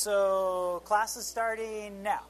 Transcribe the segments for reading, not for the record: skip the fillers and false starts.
So class is starting now.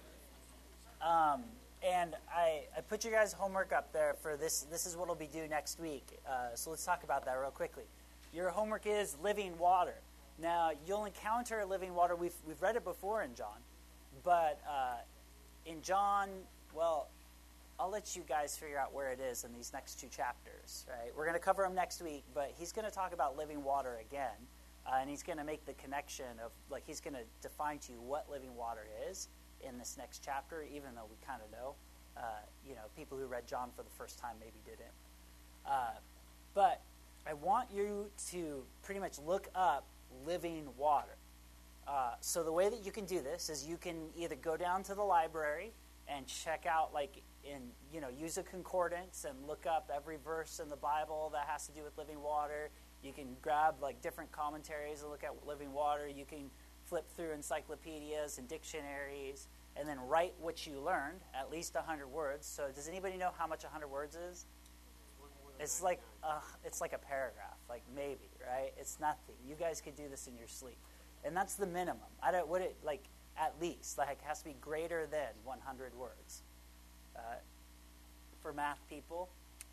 And I put you guys' homework up there for this. This is what will be due next week. So let's talk about that real quickly. Your homework is living water. Now, you'll encounter living water. We've read it before in John. But in John, well, I'll let you guys figure out where it is in these next two chapters. Right? We're going to cover them next week, but he's going to talk about living water again. And he's going to make the connection of, like, he's going to define to you what living water is in this next chapter, even though we kind of know. People who read John for the first time maybe didn't. But I want you to pretty much look up living water. So the way that you can do this is you can either go down to the library and check out, use a concordance and look up every verse in the Bible that has to do with living water. You can grab different commentaries and look at living water. You can flip through encyclopedias and dictionaries and then write what you learned, at least 100 words. So does anybody know how much 100 words is? It's like a paragraph, maybe, right? It's nothing. You guys could do this in your sleep. And that's the minimum. At least, it has to be greater than 100 words. For math people,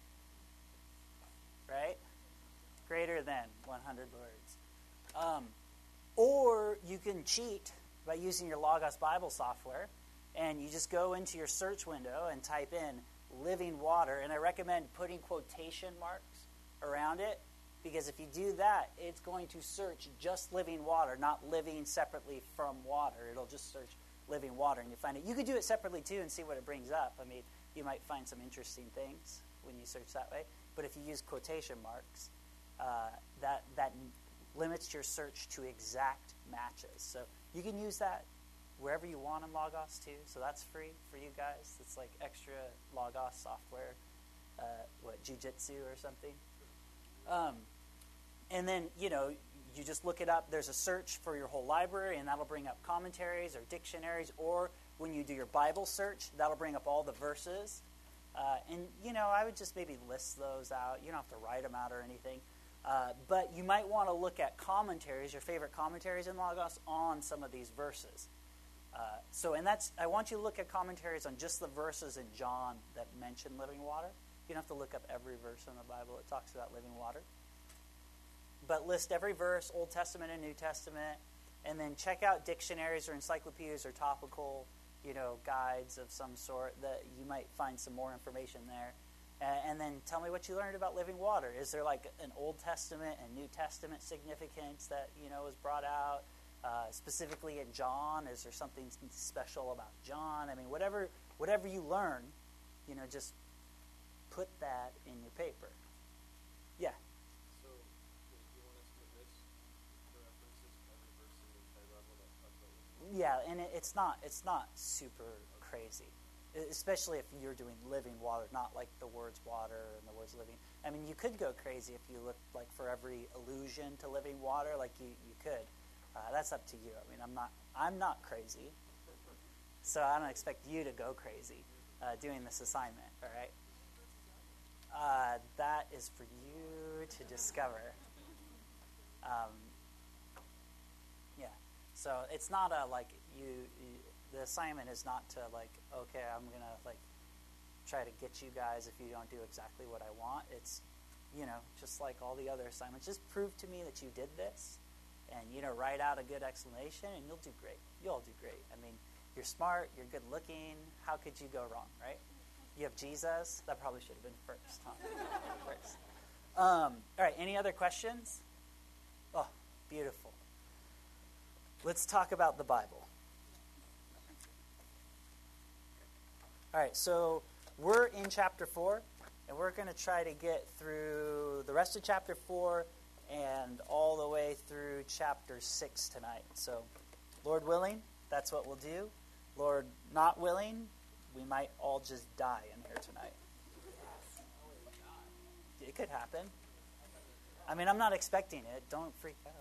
right? Greater than 100 words. Or you can cheat by using your Logos Bible software, and you just go into your search window and type in living water, and I recommend putting quotation marks around it, because if you do that, it's going to search just living water, not living separately from water. It'll just search living water, and you find it. You could do it separately too and see what it brings up. I mean, you might find some interesting things when you search that way, but if you use quotation marks, that limits your search to exact matches. So you can use that wherever you want in Logos too. So that's free for you guys. It's like extra Logos software, Jiu-Jitsu or something. And then, you just look it up. There's a search for your whole library, and that'll bring up commentaries or dictionaries. Or when you do your Bible search, that'll bring up all the verses. I would just maybe list those out. You don't have to write them out or anything. But you might want to look at commentaries, your favorite commentaries in Logos, on some of these verses. I want you to look at commentaries on just the verses in John that mention living water. You don't have to look up every verse in the Bible that talks about living water. But list every verse, Old Testament and New Testament, and then check out dictionaries or encyclopedias or topical, guides of some sort that you might find some more information there. And then tell me what you learned about living water. Is there an Old Testament and New Testament significance that, was brought out? Specifically in John, is there something special about John? I mean, whatever you learn, just put that in your paper. Yeah. So, do you want us to list the references for every verse in the entire Bible that talks about living water? Yeah, and it's not super crazy, especially if you're doing living water, not like the words water and the words living. I mean, you could go crazy if you look for every allusion to living water, you could. That's up to you. I mean, I'm not crazy, so I don't expect you to go crazy doing this assignment. All right. That is for you to discover. Yeah. So it's not the assignment is not to okay, I'm gonna try to get you guys if you don't do exactly what I want. It's just like all the other assignments. Just prove to me that you did this, and write out a good explanation, and you'll do great. You'll all do great. I mean, you're smart. You're good looking. How could you go wrong, right? You have Jesus. That probably should have been first, huh? First. All right, any other questions? Oh, beautiful. Let's talk about the Bible. All right, so we're in chapter 4, and we're going to try to get through the rest of chapter 4 and all the way through chapter 6 tonight. So, Lord willing, that's what we'll do. Lord not willing, we might all just die in here tonight. It could happen. I mean, I'm not expecting it. Don't freak out.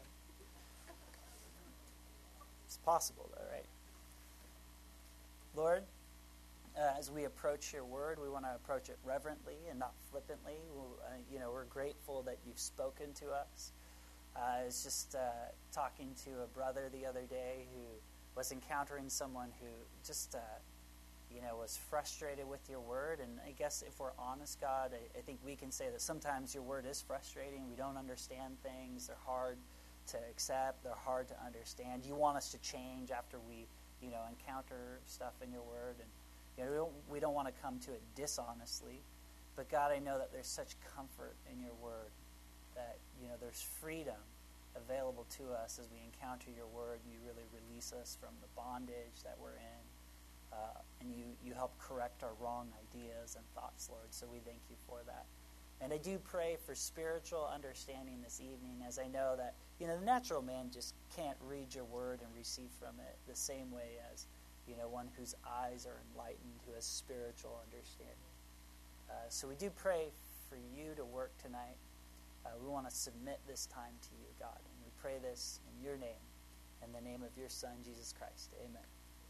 It's possible, though, right? Lord, as we approach your word, we want to approach it reverently and not flippantly. We're grateful that you've spoken to us. I was just talking to a brother the other day who was encountering someone who just, was frustrated with your word. And I guess if we're honest, God, I think we can say that sometimes your word is frustrating. We don't understand things. They're hard to accept. They're hard to understand. You want us to change after we, encounter stuff in your word. And, we don't want to come to it dishonestly. But God, I know that there's such comfort in your word that, there's freedom available to us as we encounter your word. You really release us from the bondage that we're in. And you help correct our wrong ideas and thoughts, Lord. So we thank you for that. And I do pray for spiritual understanding this evening, as I know that, the natural man just can't read your word and receive from it the same way as, one whose eyes are enlightened, who has spiritual understanding. So we do pray for you to work tonight. We want to submit this time to you, God. And we pray this in your name, in the name of your Son, Jesus Christ. Amen.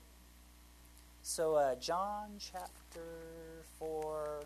So John chapter 4.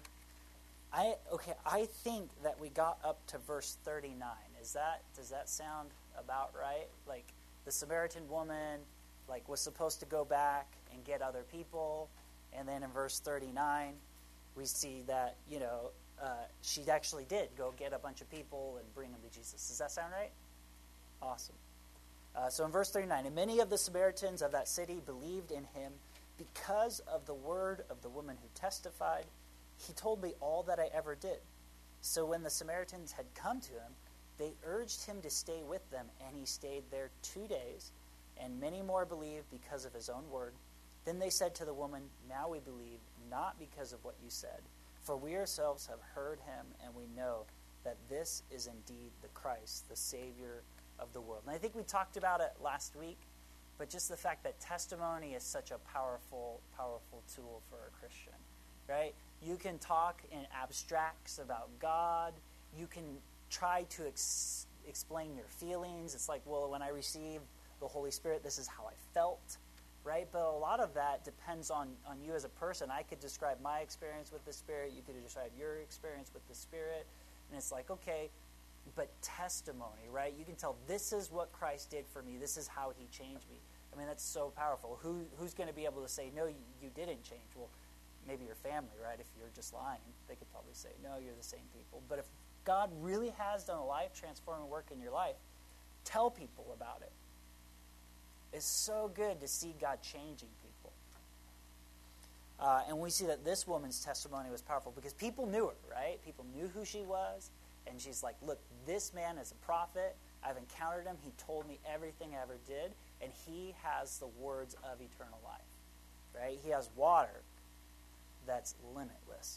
I think that we got up to verse 39. Does that sound about right? Like the Samaritan woman was supposed to go back and get other people, and then in verse 39 we see that she actually did go get a bunch of people and bring them to Jesus. Does that sound right? Awesome. So in verse 39, and many of the Samaritans of that city believed in him because of the word of the woman who testified, "He told me all that I ever did." So when the Samaritans had come to him, they urged him to stay with them, and he stayed there 2 days, and many more believed because of his own word. Then they said to the woman, "Now we believe, not because of what you said, for we ourselves have heard him, and we know that this is indeed the Christ, the Savior of the world." And I think we talked about it last week, but just the fact that testimony is such a powerful, powerful tool for a Christian, right? You can talk in abstracts about God. You can try to explain your feelings. It's like, well, when I received the Holy Spirit, this is how I felt, right? But a lot of that depends on you as a person. I could describe my experience with the Spirit. You could describe your experience with the Spirit. And it's like, okay, but testimony, right? You can tell this is what Christ did for me. This is how he changed me. I mean, that's so powerful. Who's going to be able to say, no, you didn't change? Well, maybe your family, right? If you're just lying, they could probably say, no, you're the same people. But if God really has done a life-transforming work in your life, tell people about it. It's so good to see God changing people. And we see that this woman's testimony was powerful because people knew her, right? People knew who she was. And she's like, look, this man is a prophet. I've encountered him. He told me everything I ever did. And he has the words of eternal life, right? He has water that's limitless.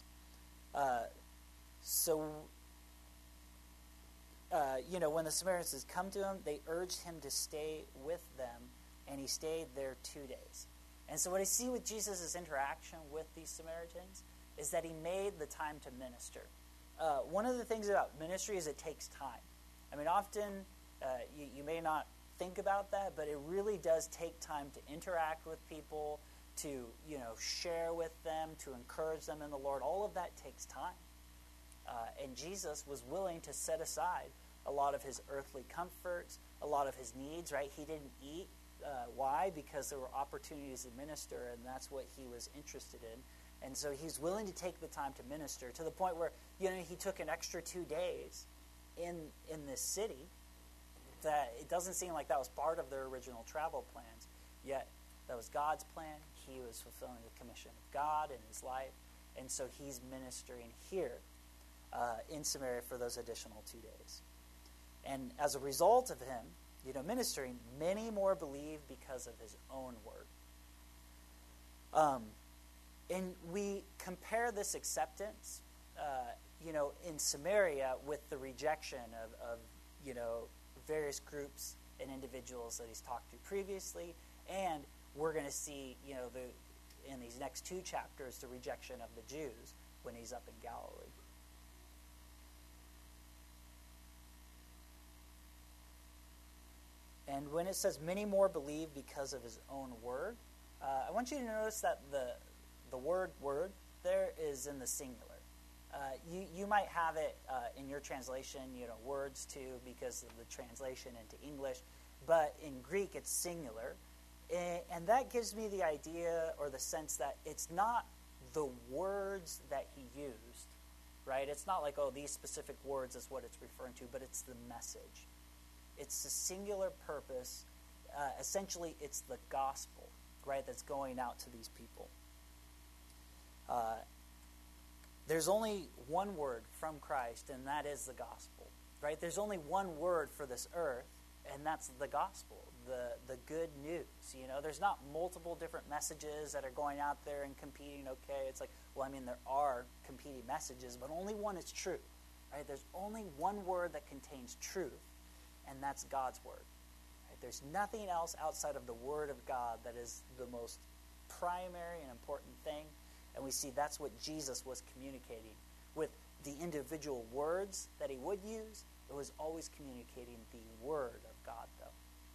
When the Samaritans come to him, they urged him to stay with them. And he stayed there 2 days. And so what I see with Jesus' interaction with these Samaritans is that he made the time to minister. One of the things about ministry is it takes time. I mean, often you may not think about that, but it really does take time to interact with people, to share with them, to encourage them in the Lord. All of that takes time. And Jesus was willing to set aside a lot of his earthly comforts, a lot of his needs, right? He didn't eat. Why? Because there were opportunities to minister, and that's what he was interested in. And so he's willing to take the time to minister to the point where, he took an extra 2 days in this city. That it doesn't seem like that was part of their original travel plans, yet that was God's plan. He was fulfilling the commission of God in his life, and so he's ministering here in Samaria for those additional 2 days. And as a result of him, ministering, many more believe because of his own word. And we compare this acceptance, in Samaria with the rejection of various groups and individuals that he's talked to previously, and we're going to see, in these next 2 chapters, the rejection of the Jews when he's up in Galilee. And when it says many more believe because of his own word, I want you to notice that the word there is in the singular. You might have it in your translation, words too, because of the translation into English. But in Greek, it's singular. And that gives me the idea or the sense that it's not the words that he used, right? It's not like, oh, these specific words is what it's referring to, but it's the message. It's the singular purpose. Essentially, it's the gospel, right, that's going out to these people. There's only one word from Christ, and that is the gospel, right? There's only one word for this earth, and that's the gospel, the good news. You know, there's not multiple different messages that are going out there and competing. Okay, it's like, well, I mean, there are competing messages, but only one is true, right? There's only one word that contains truth, and that's God's word. Right? There's nothing else outside of the word of God that is the most primary and important thing. And we see that's what Jesus was communicating. With the individual words that he would use, it was always communicating the word of God, though.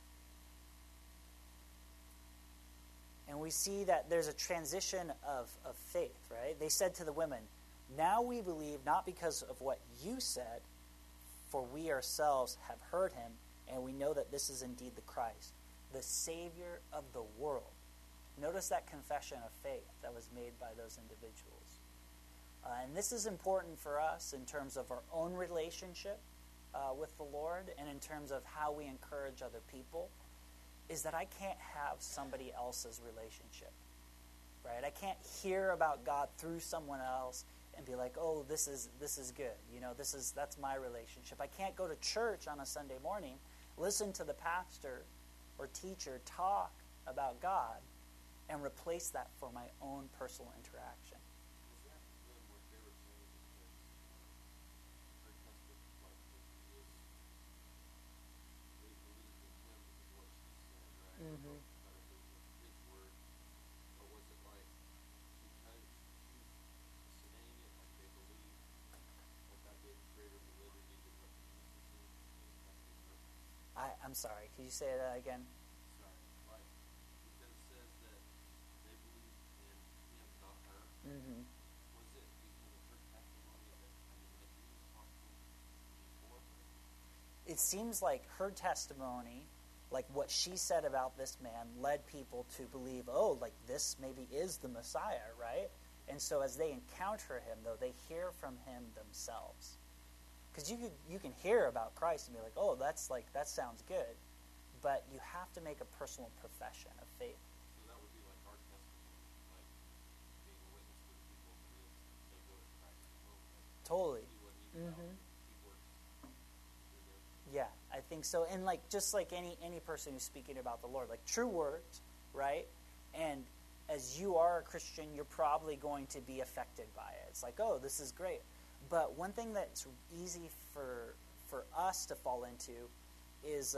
And we see that there's a transition of faith, right? They said to the women, "Now we believe not because of what you said, for we ourselves have heard him, and we know that this is indeed the Christ, the Savior of the world." Notice that confession of faith that was made by those individuals. And this is important for us in terms of our own relationship with the Lord and in terms of how we encourage other people, is that I can't have somebody else's relationship, right? I can't hear about God through someone else and be like, oh, this is good. You know, that's my relationship. I can't go to church on a Sunday morning, listen to the pastor or teacher talk about God, and replace that for my own personal interaction. Is that then what they were saying? Because her husband, like, is, they believed in him because of what she said, right? Mm-hmm. But it was his word. But was it like, because she's saying it like they believe, that gave greater validity to what Jesus is saying? I'm sorry, can you say that again? Sorry. Like, because it says that they believed in him, not her. Mm-hmm. Was it because of her testimony that, like he was talking before her? It seems like her testimony, like what she said about this man, led people to believe, oh, like this maybe is the Messiah, right? And so as they encounter him, though, they hear from him themselves. Because you can hear about Christ and be like, oh, that sounds good. But you have to make a personal profession of faith. So that would be like our testimony, like being a witness to the people who they go to Christ and will. Totally. See what he found. He works through them. Yeah, I think so. And like just like any person who's speaking about the Lord, like true words, right? And as you are a Christian, you're probably going to be affected by it. It's like, oh, this is great. But one thing that's easy for us to fall into is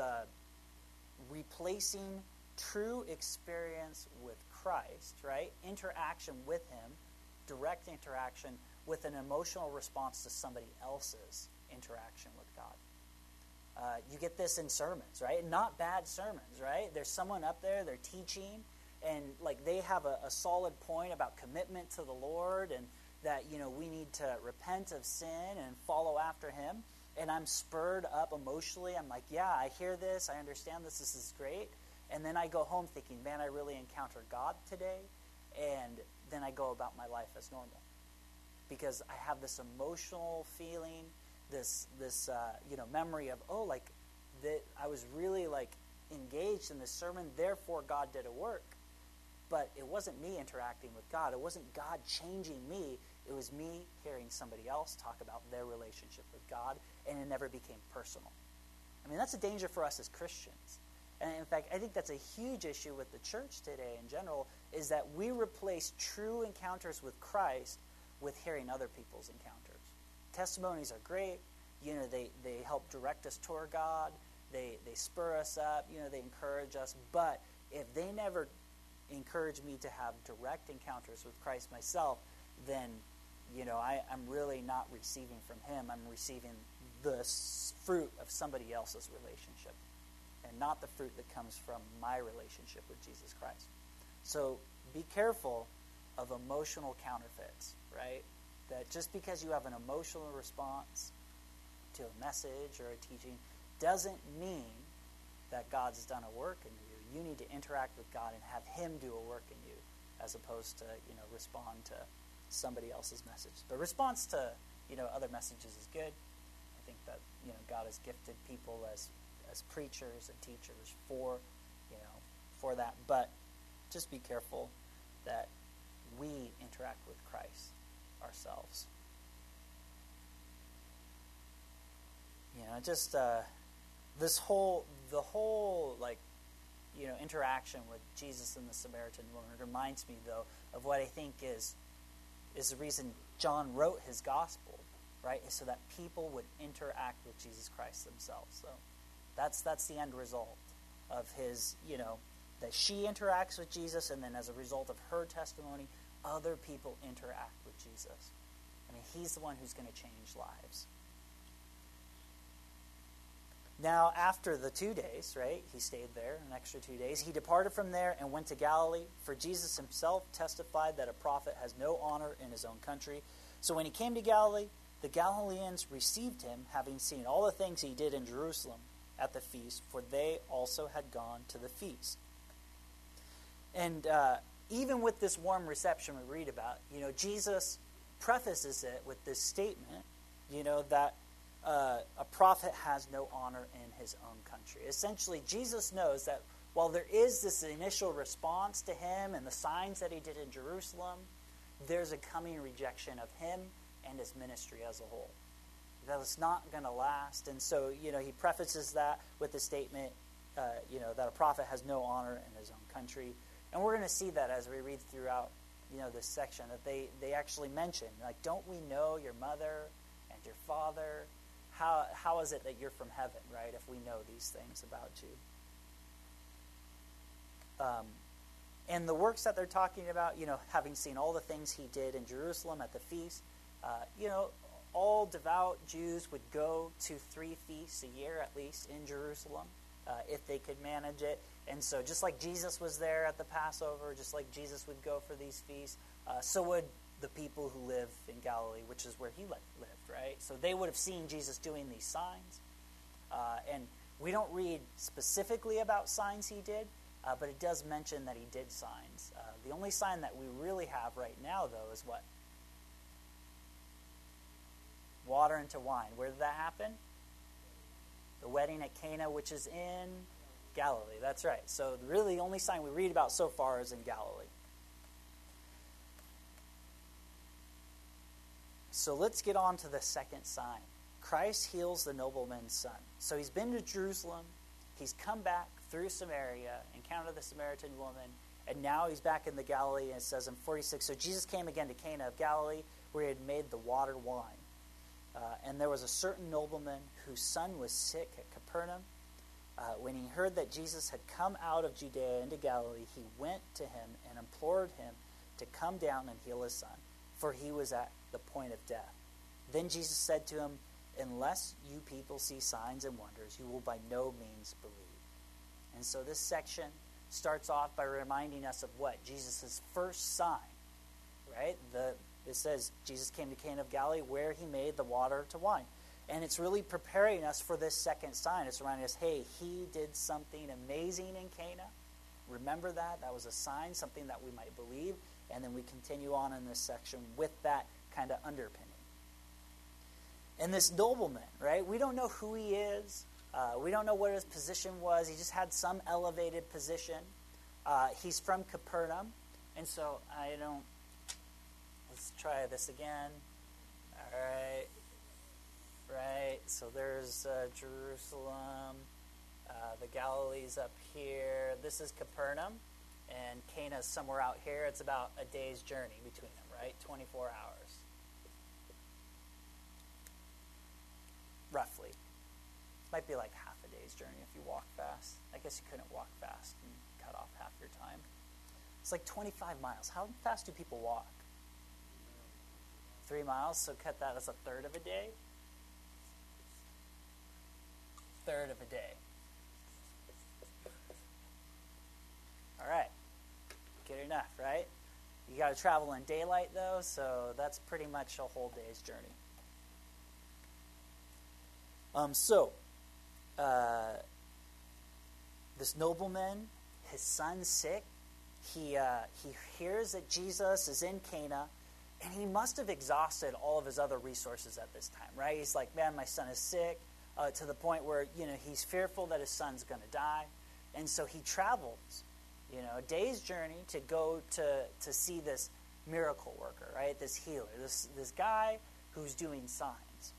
replacing true experience with Christ, right? Interaction with him, direct interaction with an emotional response to somebody else's interaction with God. You get this in sermons, right? Not bad sermons, right? There's someone up there, they're teaching, and like they have a solid point about commitment to the Lord and that, you know, we need to repent of sin and follow after him. And I'm spurred up emotionally. I'm like, yeah, I hear this. I understand this. This is great. And then I go home thinking, man, I really encountered God today. And then I go about my life as normal. Because I have this emotional feeling, this memory of, oh, like, that I was really, like, engaged in this sermon. Therefore, God did a work. But it wasn't me interacting with God. It wasn't God changing me. It was me hearing somebody else talk about their relationship with God, and it never became personal. I mean, that's a danger for us as Christians. And in fact, I think that's a huge issue with the church today in general, is that we replace true encounters with Christ with hearing other people's encounters. Testimonies are great. You know, they help direct us toward God. They spur us up. You know, they encourage us. But if they never encourage me to have direct encounters with Christ myself, then, you know, I'm really not receiving from him. I'm receiving the fruit of somebody else's relationship and not the fruit that comes from my relationship with Jesus Christ. So be careful of emotional counterfeits, right? That just because you have an emotional response to a message or a teaching doesn't mean that God's done a work in you. you need to interact with God and have him do a work in you, as opposed to, respond to somebody else's message. But response to, other messages is good. I think that, God has gifted people as preachers and teachers for that. But just be careful that we interact with Christ ourselves. The whole interaction with Jesus and the Samaritan woman reminds me, though, of what I think is the reason John wrote his gospel, right? Is so that people would interact with Jesus Christ themselves. So that's the end result of his, that she interacts with Jesus, and then as a result of her testimony, other people interact with Jesus. I mean, he's the one who's going to change lives. Now, after the 2 days, right, he stayed there an extra 2 days. He departed from there and went to Galilee, for Jesus himself testified that a prophet has no honor in his own country. So when he came to Galilee, the Galileans received him, having seen all the things he did in Jerusalem at the feast, for they also had gone to the feast. And even with this warm reception we read about, Jesus prefaces it with this statement, that a prophet has no honor in his own country. Essentially, Jesus knows that while there is this initial response to him and the signs that he did in Jerusalem, there's a coming rejection of him and his ministry as a whole. That it's not going to last. And so, he prefaces that with the statement, that a prophet has no honor in his own country. And we're going to see that as we read throughout, this section, that they actually mention, don't we know your mother and your father? How is it that you're from heaven, right, if we know these things about you? And the works that they're talking about, having seen all the things he did in Jerusalem at the feast, all devout Jews would go to 3 feasts a year at least in Jerusalem, if they could manage it. And so just like Jesus was there at the Passover, just like Jesus would go for these feasts, so would the people who live in Galilee, which is where he lived, right? So they would have seen Jesus doing these signs. And we don't read specifically about signs he did, but it does mention that he did signs. The only sign that we really have right now, though, is what? Water into wine. Where did that happen? The wedding at Cana, which is in Galilee. That's right. So really the only sign we read about so far is in Galilee. So let's get on to the second sign. Christ heals the nobleman's son. So he's been to Jerusalem. He's come back through Samaria, encountered the Samaritan woman, and now he's back in the Galilee. And it says in 46, so Jesus came again to Cana of Galilee, where he had made the water wine. And there was a certain nobleman whose son was sick at Capernaum. When he heard that Jesus had come out of Judea into Galilee, he went to him and implored him to come down and heal his son, for he was at the point of death. Then Jesus said to him, unless you people see signs and wonders, you will by no means believe. And so this section starts off by reminding us of what? Jesus' first sign, right? It says Jesus came to Cana of Galilee where he made the water to wine. And it's really preparing us for this second sign. It's reminding us, hey, he did something amazing in Cana. Remember that? That was a sign, something that we might believe. And then we continue on in this section with that kind of underpinning. And this nobleman, right? We don't know who he is. We don't know what his position was. He just had some elevated position. He's from Capernaum. And so let's try this again. All right. Right. So there's Jerusalem. The Galilee's up here. This is Capernaum. And Cana's somewhere out here. It's about a day's journey between them, right? 24 hours. Roughly. Might be like half a day's journey if you walk fast. I guess you couldn't walk fast and cut off half your time. It's like 25 miles. How fast do people walk? 3 miles, so cut that as a third of a day. Third of a day. All right. Good enough, right? You got to travel in daylight, though, so that's pretty much a whole day's journey. This nobleman, his son's sick. He hears that Jesus is in Cana, and he must have exhausted all of his other resources at this time, right? He's like, man, my son is sick, to the point where, he's fearful that his son's going to die. And so he travels, a day's journey to go to see this miracle worker, right? This healer, this guy who's doing signs.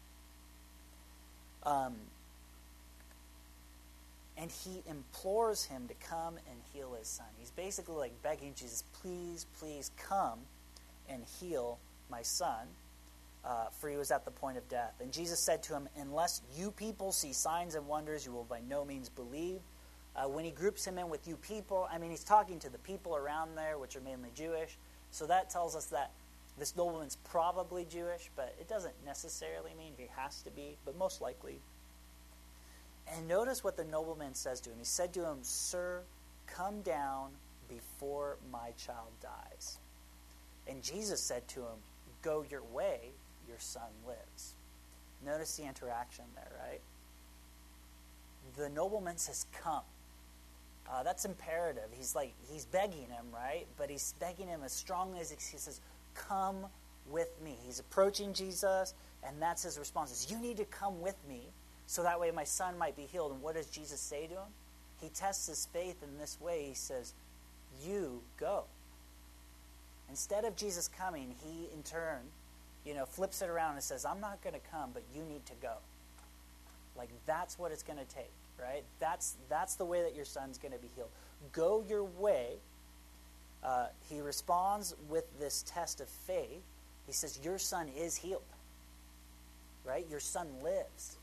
And he implores him to come and heal his son. He's basically like begging Jesus, please, please come and heal my son, for he was at the point of death. And Jesus said to him, unless you people see signs and wonders, you will by no means believe. When he groups him in with you people, he's talking to the people around there, which are mainly Jewish. So that tells us that this nobleman's probably Jewish, but it doesn't necessarily mean he has to be, but most likely. And notice what the nobleman says to him. He said to him, sir, come down before my child dies. And Jesus said to him, go your way, your son lives. Notice the interaction there, right? The nobleman says, come. That's imperative. He's begging him, right? But he's begging him as strongly as he says, come with me. He's approaching Jesus, and that's his response is, you need to come with me, so that way my son might be healed. And what does Jesus say to him? He tests his faith in this way. He says, you go. Instead of Jesus coming, he in turn, flips it around and says, I'm not going to come, but you need to go. Like, that's what it's going to take, right? That's the way that your son's going to be healed. Go your way. He responds with this test of faith. He says, your son is healed, right? Your son lives.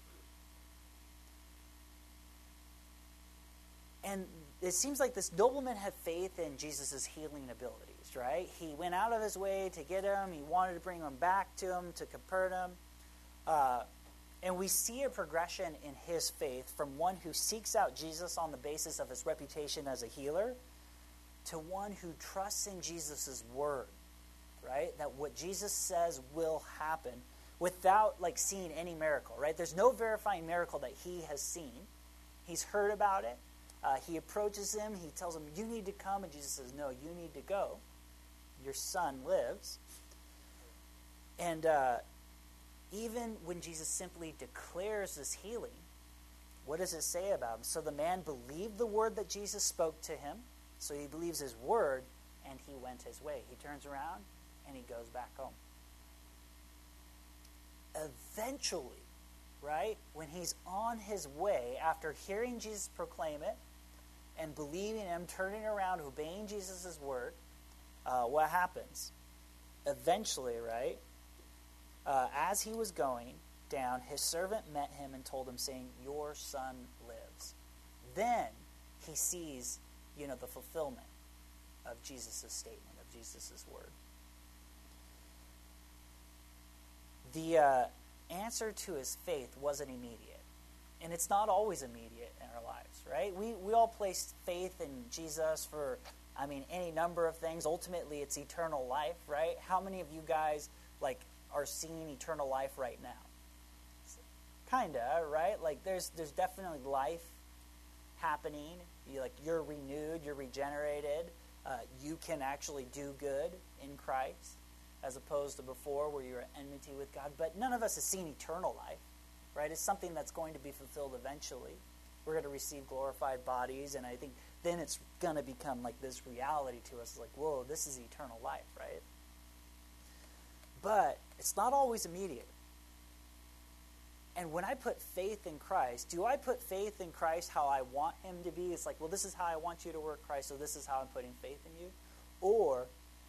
And it seems like this nobleman had faith in Jesus' healing abilities, right? He went out of his way to get him. He wanted to bring him back to him, to Capernaum. And we see a progression in his faith from one who seeks out Jesus on the basis of his reputation as a healer to one who trusts in Jesus' word, right? That what Jesus says will happen without seeing any miracle, right? There's no verifying miracle that he has seen. He's heard about it. He approaches him. He tells him, you need to come. And Jesus says, no, you need to go. Your son lives. And even when Jesus simply declares this healing, what does it say about him? So the man believed the word that Jesus spoke to him. So he believes his word, and he went his way. He turns around, and he goes back home. Eventually, right, when he's on his way, after hearing Jesus proclaim it, and believing him, turning around, obeying Jesus' word, what happens? Eventually, right, as he was going down, his servant met him and told him, saying, your son lives. Then he sees, the fulfillment of Jesus' statement, of Jesus' word. The answer to his faith wasn't immediate. And it's not always immediate in our lives, right? We all place faith in Jesus for, any number of things. Ultimately, it's eternal life, right? How many of you guys, are seeing eternal life right now? Kinda, right? There's definitely life happening. You're renewed, you're regenerated. You can actually do good in Christ, as opposed to before where you were at enmity with God. But none of us has seen eternal life, right? It's something that's going to be fulfilled eventually. We're going to receive glorified bodies, and I think then it's going to become this reality to us, whoa, this is eternal life, right? But it's not always immediate. And when I put faith in Christ, do I put faith in Christ how I want him to be? It's well, this is how I want you to work, Christ, so this is how I'm putting faith in you. Or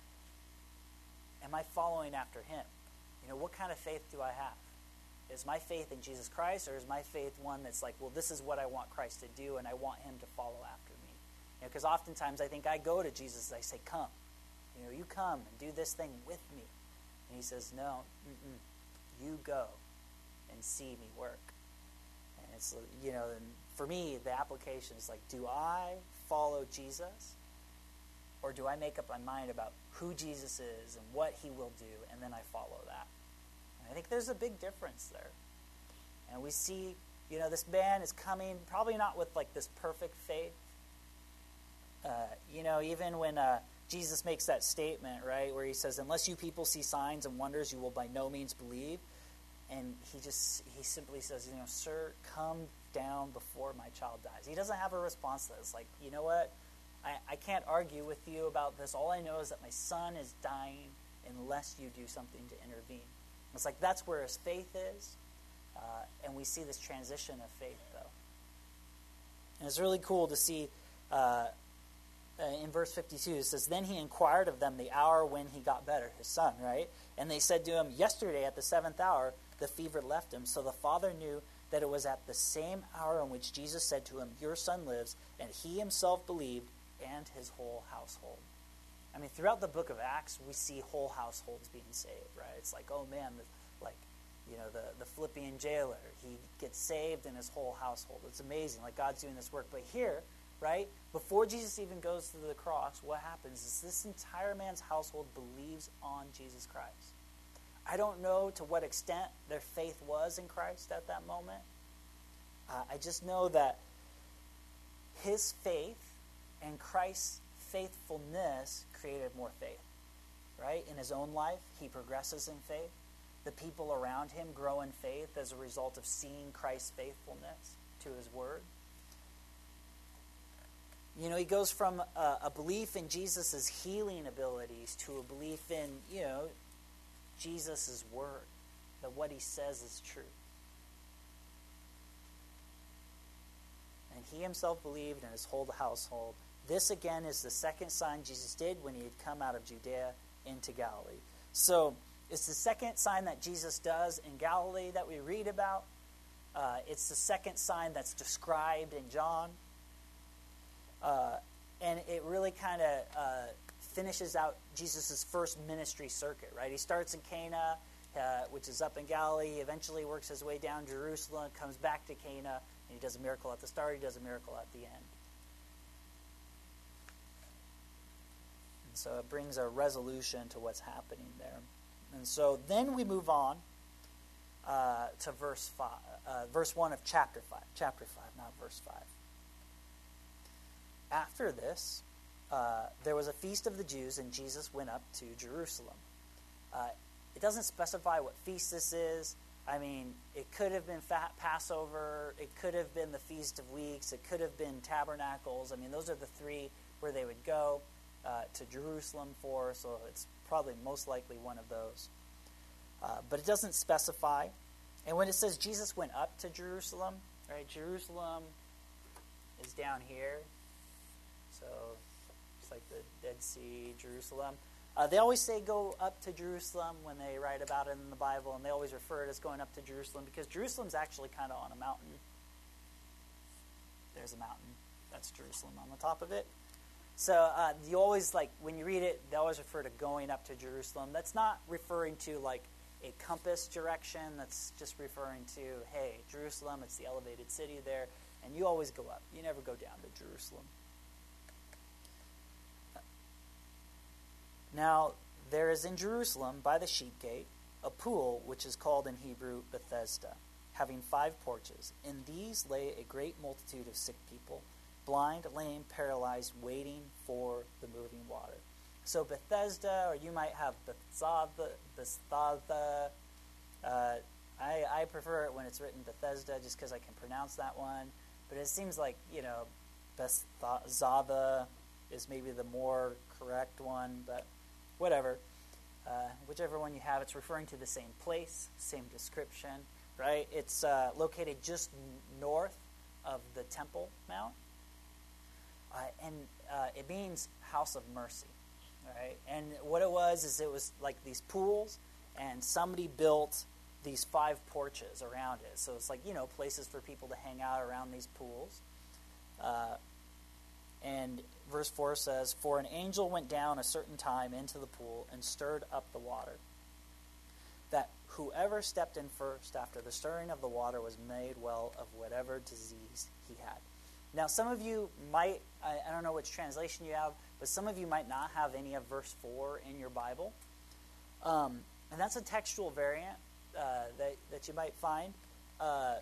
am I following after him? What kind of faith do I have? Is my faith in Jesus Christ, or is my faith one that's well, this is what I want Christ to do, and I want him to follow after me? Because oftentimes I think I go to Jesus and I say, come. You come and do this thing with me. And he says, no, you go and see me work. And it's, and for me, the application is do I follow Jesus? Or do I make up my mind about who Jesus is and what he will do, and then I follow that? And I think there's a big difference there. And we see, this man is coming, probably not with this perfect faith, Even when Jesus makes that statement, right, where he says, unless you people see signs and wonders, you will by no means believe. And he simply says, sir, come down before my child dies. He doesn't have a response to this. Like, you know what? I can't argue with you about this. All I know is that my son is dying unless you do something to intervene. It's like that's where his faith is. And we see this transition of faith, though. And it's really cool to see in verse 52, it says, then he inquired of them the hour when he got better, his son, right? And they said to him, yesterday at the 7th hour, the fever left him. So the father knew that it was at the same hour in which Jesus said to him, your son lives, and he himself believed, and his whole household. I mean, throughout the book of Acts, we see whole households being saved, right? It's like, oh man, the Philippian jailer, he gets saved in his whole household. It's amazing, like God's doing this work. But here, right, before Jesus even goes to the cross, what happens is this entire man's household believes on Jesus Christ. I don't know to what extent their faith was in Christ at that moment. I just know that his faith and Christ's faithfulness created more faith, right? In his own life, he progresses in faith. The people around him grow in faith as a result of seeing Christ's faithfulness to his word. He goes from a belief in Jesus' healing abilities to a belief in, Jesus' word, that what he says is true. And he himself believed, and his whole household. This, again, is the second sign Jesus did when he had come out of Judea into Galilee. So, it's the second sign that Jesus does in Galilee that we read about. It's the second sign that's described in John. And it really kind of finishes out Jesus' first ministry circuit, right? He starts in Cana, which is up in Galilee, eventually works his way down Jerusalem, comes back to Cana, and he does a miracle at the start, he does a miracle at the end. And so it brings a resolution to what's happening there. And so then we move on to verse 1 of chapter 5. Chapter 5, not verse 5. After this, there was a feast of the Jews, and Jesus went up to Jerusalem. It doesn't specify what feast this is. I mean, it could have been Passover. It could have been the Feast of Weeks. It could have been Tabernacles. I mean, those are the three where they would go to Jerusalem for, so it's probably most likely one of those. But it doesn't specify. And when it says Jesus went up to Jerusalem, right, Jerusalem is down here. So it's like the Dead Sea, Jerusalem. They always say go up to Jerusalem when they write about it in the Bible, and they always refer it as going up to Jerusalem because Jerusalem's actually kind of on a mountain. There's a mountain. That's Jerusalem on the top of it. So you always, like, when you read it, they always refer to going up to Jerusalem. That's not referring to, like, a compass direction. That's just referring to, hey, Jerusalem, it's the elevated city there, and you always go up. You never go down to Jerusalem. Now, there is in Jerusalem, by the sheep gate, a pool which is called in Hebrew Bethesda, having 5 porches. In these lay a great multitude of sick people, blind, lame, paralyzed, waiting for the moving water. So Bethesda, or you might have Bethesda. I prefer it when it's written Bethesda just because I can pronounce that one. But it seems like, Bethesda is maybe the more correct one, but whatever. Whichever one you have, it's referring to the same place, same description, right? It's located just north of the Temple Mount. And it means house of mercy, right? And what it was like these pools, and somebody built these 5 porches around it. So it's like, places for people to hang out around these pools. And verse 4 says, for an angel went down a certain time into the pool and stirred up the water, that whoever stepped in first after the stirring of the water was made well of whatever disease he had. Now, some of you might, I don't know which translation you have, but some of you might not have any of verse 4 in your Bible. And that's a textual variant that you might find,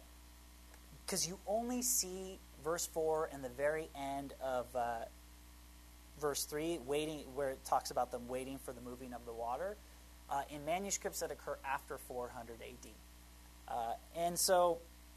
because you only see verse 4 in the very end of verse 3, waiting, where it talks about them waiting for the moving of the water, in manuscripts that occur after 400 AD. And so,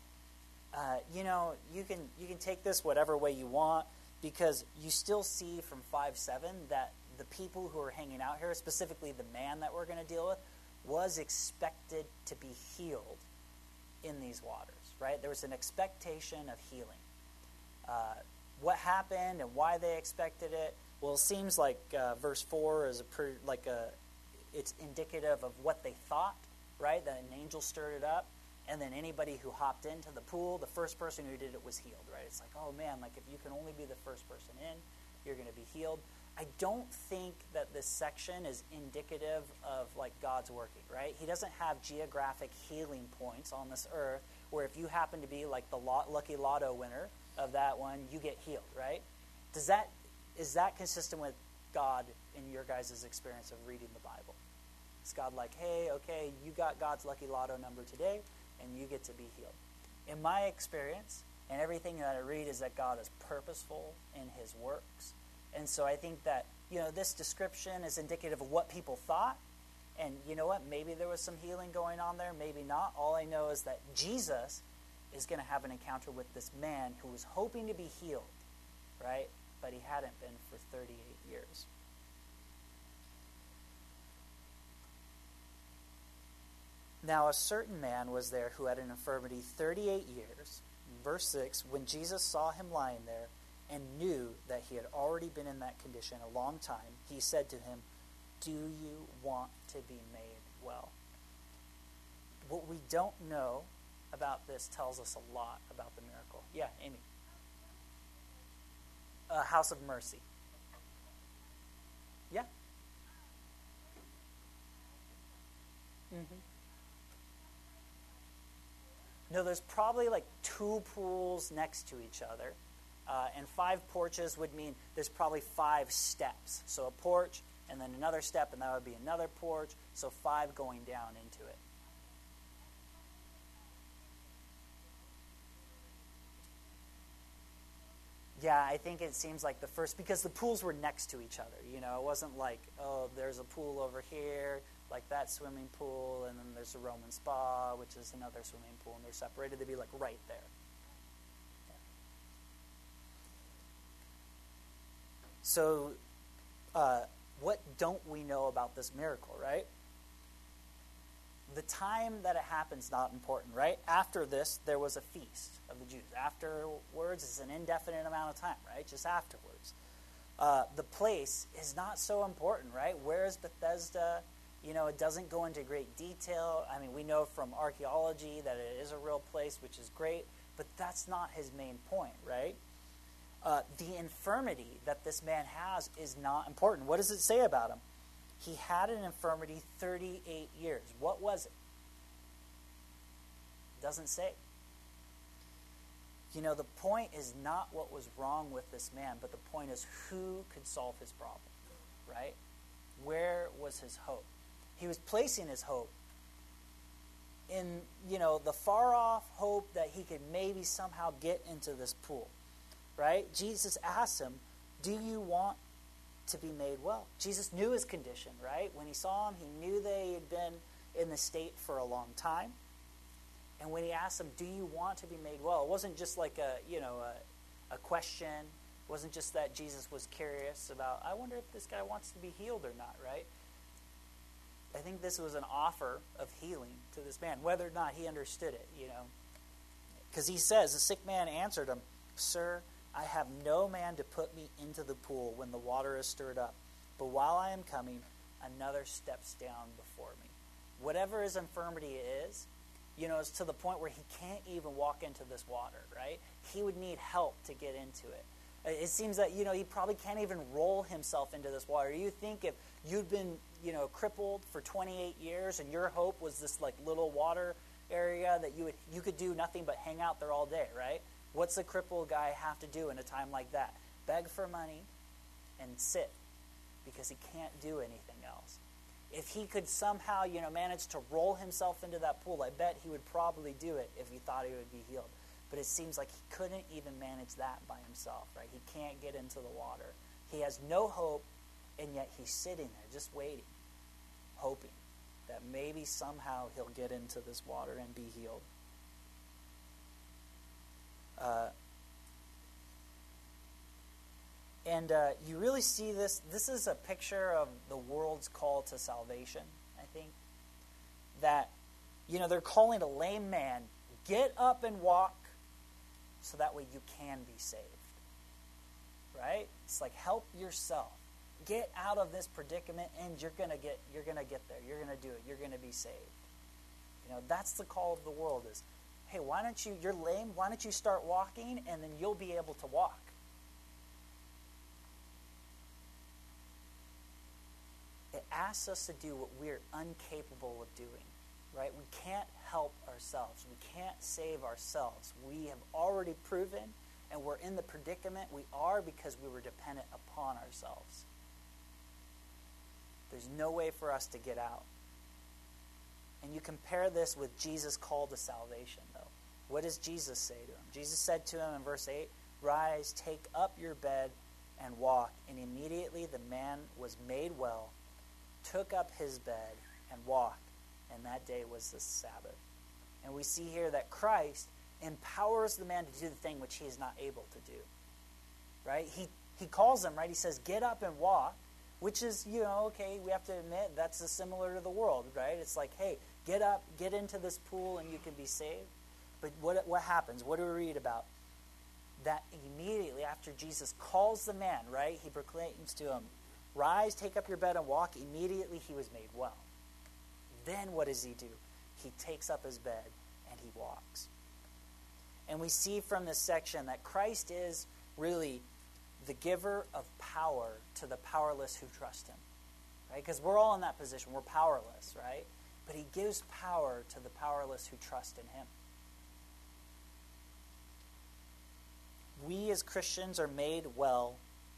you can take this whatever way you want, because you still see from 5:7 that the people who are hanging out here, specifically the man that we're going to deal with, was expected to be healed in these waters, right? There was an expectation of healing. What happened and why they expected it? Well, it seems like verse 4 is it's indicative of what they thought, right? That an angel stirred it up, and then anybody who hopped into the pool, the first person who did it was healed, right? It's like, oh man, like if you can only be the first person in, you're going to be healed. I don't think that this section is indicative of like God's working, right? He doesn't have geographic healing points on this earth where if you happen to be like the lucky lotto winner of that one, you get healed, right? Is that consistent with God in your guys' experience of reading the Bible? Is God like, hey, okay, you got God's lucky lotto number today, and you get to be healed? In my experience, and everything that I read, is that God is purposeful in his works. And so I think that, this description is indicative of what people thought. And you know what? Maybe there was some healing going on there, maybe not. All I know is that Jesus is going to have an encounter with this man who was hoping to be healed, right? But he hadn't been for 38 years. Now a certain man was there who had an infirmity 38 years. Verse 6, when Jesus saw him lying there and knew that he had already been in that condition a long time, he said to him, do you want to be made well? What we don't know about this tells us a lot about the miracle. Yeah, Amy. House of Mercy. Yeah. Mm-hmm. No, there's probably like 2 pools next to each other. And 5 porches would mean there's probably 5 steps. So a porch, and then another step, and that would be another porch. So 5 going down into it. Yeah, I think it seems like the first, because the pools were next to each other. It wasn't like, oh, there's a pool over here, like that swimming pool, and then there's a Roman spa, which is another swimming pool, and they're separated. They'd be like right there. Yeah. So, what don't we know about this miracle, right? The time that it happens not important, right? After this, there was a feast of the Jews. Afterwards is an indefinite amount of time, right? Just afterwards. The place is not so important, right? Where is Bethesda? It doesn't go into great detail. I mean, we know from archaeology that it is a real place, which is great, but that's not his main point, right? The infirmity that this man has is not important. What does it say about him? He had an infirmity 38 years. What was it? It doesn't say. The point is not what was wrong with this man, but the point is who could solve his problem, right? Where was his hope? He was placing his hope in, the far-off hope that he could maybe somehow get into this pool, right? Jesus asked him, do you want to be made well? Jesus knew his condition, right? When he saw him, he knew that he had been in the state for a long time. And when he asked him, do you want to be made well? It wasn't just like a question. It wasn't just that Jesus was curious about, I wonder if this guy wants to be healed or not, right? I think this was an offer of healing to this man, whether or not he understood it, Because he says, the sick man answered him, Sir, I have no man to put me into the pool when the water is stirred up. But while I am coming, another steps down before me. Whatever his infirmity is, it's to the point where he can't even walk into this water, right? He would need help to get into it. It seems that, he probably can't even roll himself into this water. You think if you'd been, crippled for 28 years and your hope was this like little water area that you could do nothing but hang out there all day, right? What's a crippled guy have to do in a time like that? Beg for money and sit, because he can't do anything else. If he could somehow, manage to roll himself into that pool, I bet he would probably do it if he thought he would be healed. But it seems like he couldn't even manage that by himself, right? He can't get into the water. He has no hope, and yet he's sitting there just waiting, hoping that maybe somehow he'll get into this water and be healed. You really see this. This is a picture of the world's call to salvation, I think. That, they're calling a lame man, get up and walk so that way you can be saved. Right? It's like, help yourself. Get out of this predicament and you're going to get there. You're going to do it. You're going to be saved. That's the call of the world is, hey, you're lame, why don't you start walking and then you'll be able to walk. It asks us to do what we're incapable of doing, right? We can't help ourselves. We can't save ourselves. We have already proven, and we're in the predicament we are because we were dependent upon ourselves. There's no way for us to get out. And you compare this with Jesus' call to salvation, though. What does Jesus say to him? Jesus said to him in verse 8, "Rise, take up your bed, and walk." And immediately the man was made well, took up his bed, and walked. And that day was the Sabbath. And we see here that Christ empowers the man to do the thing which he is not able to do. Right? He calls him, right? He says, get up and walk, which is, okay, we have to admit that's similar to the world, right? It's like, hey, get up, get into this pool, and you can be saved. But what happens? What do we read about? That immediately after Jesus calls the man, right? He proclaims to him, "Rise, take up your bed and walk." Immediately he was made well. Then what does he do? He takes up his bed and he walks. And we see from this section that Christ is really the giver of power to the powerless who trust him. Right? Because we're all in that position. We're powerless, right? But he gives power to the powerless who trust in him. We as Christians are made well,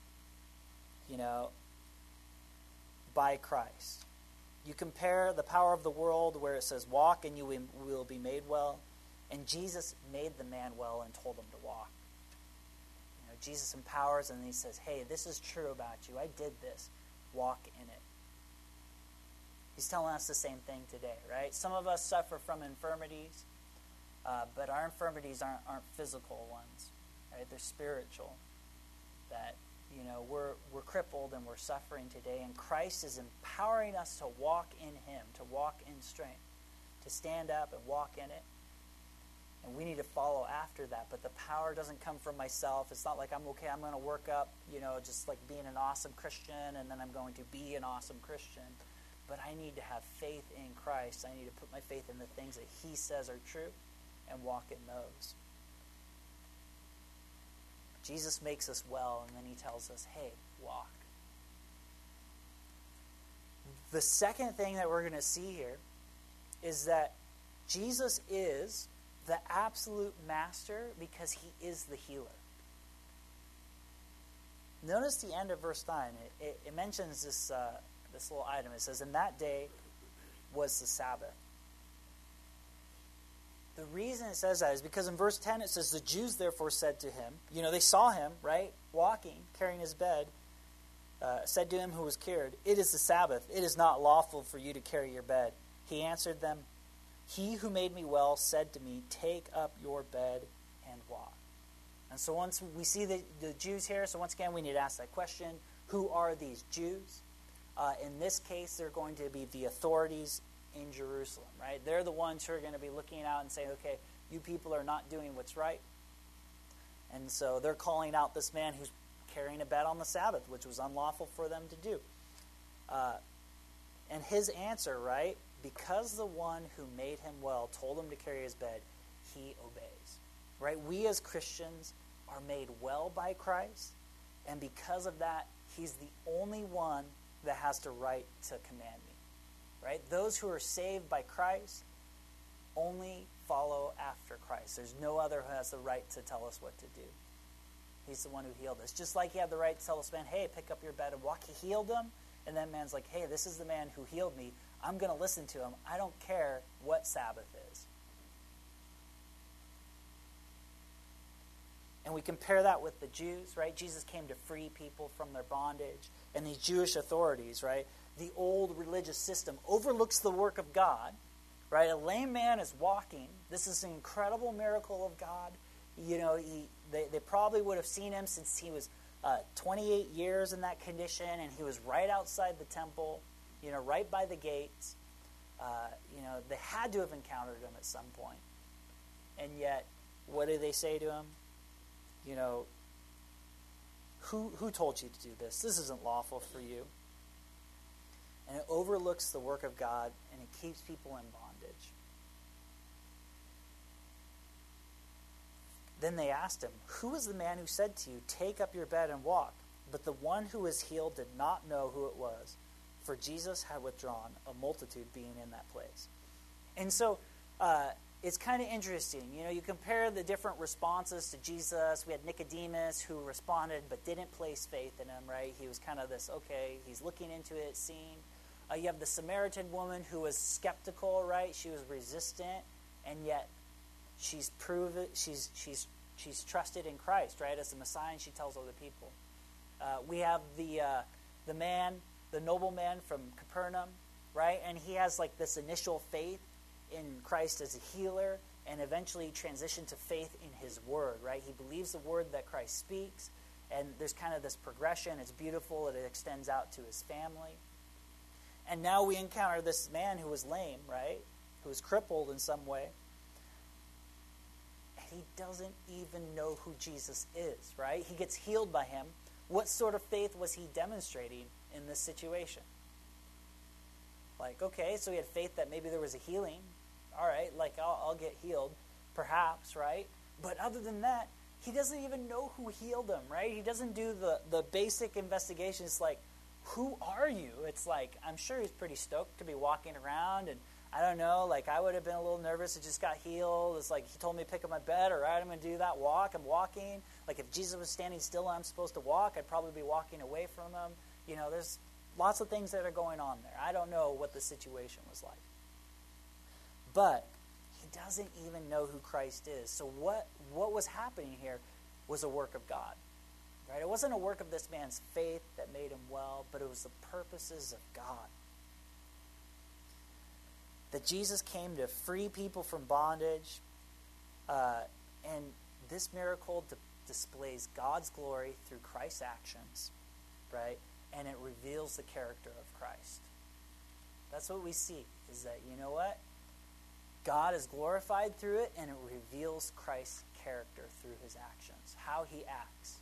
by Christ. You compare the power of the world where it says walk and you will be made well, and Jesus made the man well and told him to walk. Jesus empowers and he says, hey, this is true about you. I did this. Walk in it. He's telling us the same thing today, right? Some of us suffer from infirmities, but our infirmities aren't physical ones, right? They're spiritual. That we're crippled and we're suffering today, and Christ is empowering us to walk in him, to walk in strength, to stand up and walk in it. And we need to follow after that. But the power doesn't come from myself. It's not like I'm going to work up, just like being an awesome Christian, and then I'm going to be an awesome Christian. But I need to have faith in Christ. I need to put my faith in the things that he says are true and walk in those. Jesus makes us well, and then he tells us, hey, walk. The second thing that we're going to see here is that Jesus is the absolute master because he is the healer. Notice the end of verse 9. It mentions this little item. It says, and that day was the Sabbath. The reason it says that is because in verse 10 it says, the Jews therefore said to him, they saw him, right, walking, carrying his bed, said to him who was cured, it is the Sabbath. It is not lawful for you to carry your bed. He answered them, he who made me well said to me, take up your bed and walk. And so once we see the Jews here, so once again we need to ask that question, who are these Jews? In this case, they're going to be the authorities in Jerusalem, right? They're the ones who are going to be looking out and saying, okay, you people are not doing what's right. And so they're calling out this man who's carrying a bed on the Sabbath, which was unlawful for them to do. And his answer, right, because the one who made him well told him to carry his bed, he obeys. Right? We as Christians are made well by Christ, and because of that, he's the only one that has the right to command me. Right? Those who are saved by Christ only follow after Christ. There's no other who has the right to tell us what to do. He's the one who healed us. Just like he had the right to tell this man, hey, pick up your bed and walk. He healed him, and that man's like, hey, this is the man who healed me. I'm going to listen to him. I don't care what Sabbath is. And we compare that with the Jews, right? Jesus came to free people from their bondage. And these Jewish authorities, right? The old religious system overlooks the work of God, right? A lame man is walking. This is an incredible miracle of God. You know, they probably would have seen him since he was 28 years in that condition, and he was right outside the temple, you know, right by the gates. You know, they had to have encountered him at some point. And yet, what do they say to him? You know, who told you to do this? This isn't lawful for you. And it overlooks the work of God, and it keeps people in bondage. Then they asked him, "Who was the man who said to you, 'Take up your bed and walk'?" But the one who was healed did not know who it was, for Jesus had withdrawn, a multitude being in that place. And so it's kind of interesting. You know, you compare the different responses to Jesus. We had Nicodemus who responded but didn't place faith in him, right? He was kind of this, okay, he's looking into it, seeing. You have the Samaritan woman who was skeptical, right? She was resistant, and yet she's proven she's trusted in Christ, right, as the Messiah, and she tells other people. We have the man, the nobleman from Capernaum, right, and he has like this initial faith in Christ as a healer, and eventually transition to faith in his word, right? He believes the word that Christ speaks, and there's kind of this progression. It's beautiful. It extends out to his family. And now we encounter this man who was lame, right? Who was crippled in some way. And he doesn't even know who Jesus is, right? He gets healed by him. What sort of faith was he demonstrating in this situation? Like, okay, so he had faith that maybe there was a healing. All right, like I'll get healed, perhaps, right? But other than that, he doesn't even know who healed him, right? He doesn't do the basic investigation. It's like, who are you? It's like, I'm sure he's pretty stoked to be walking around, and I don't know, like I would have been a little nervous. It just got healed. It's like he told me to pick up my bed. All right, I'm going to do that walk. I'm walking. Like if Jesus was standing still and I'm supposed to walk, I'd probably be walking away from him. You know, there's lots of things that are going on there. I don't know what the situation was like. But he doesn't even know who Christ is. So what was happening here was a work of God. Right? It wasn't a work of this man's faith that made him well, but it was the purposes of God. That Jesus came to free people from bondage, and this miracle displays God's glory through Christ's actions, right? And it reveals the character of Christ. That's what we see, is that, you know what? God is glorified through it, and it reveals Christ's character through his actions, how he acts.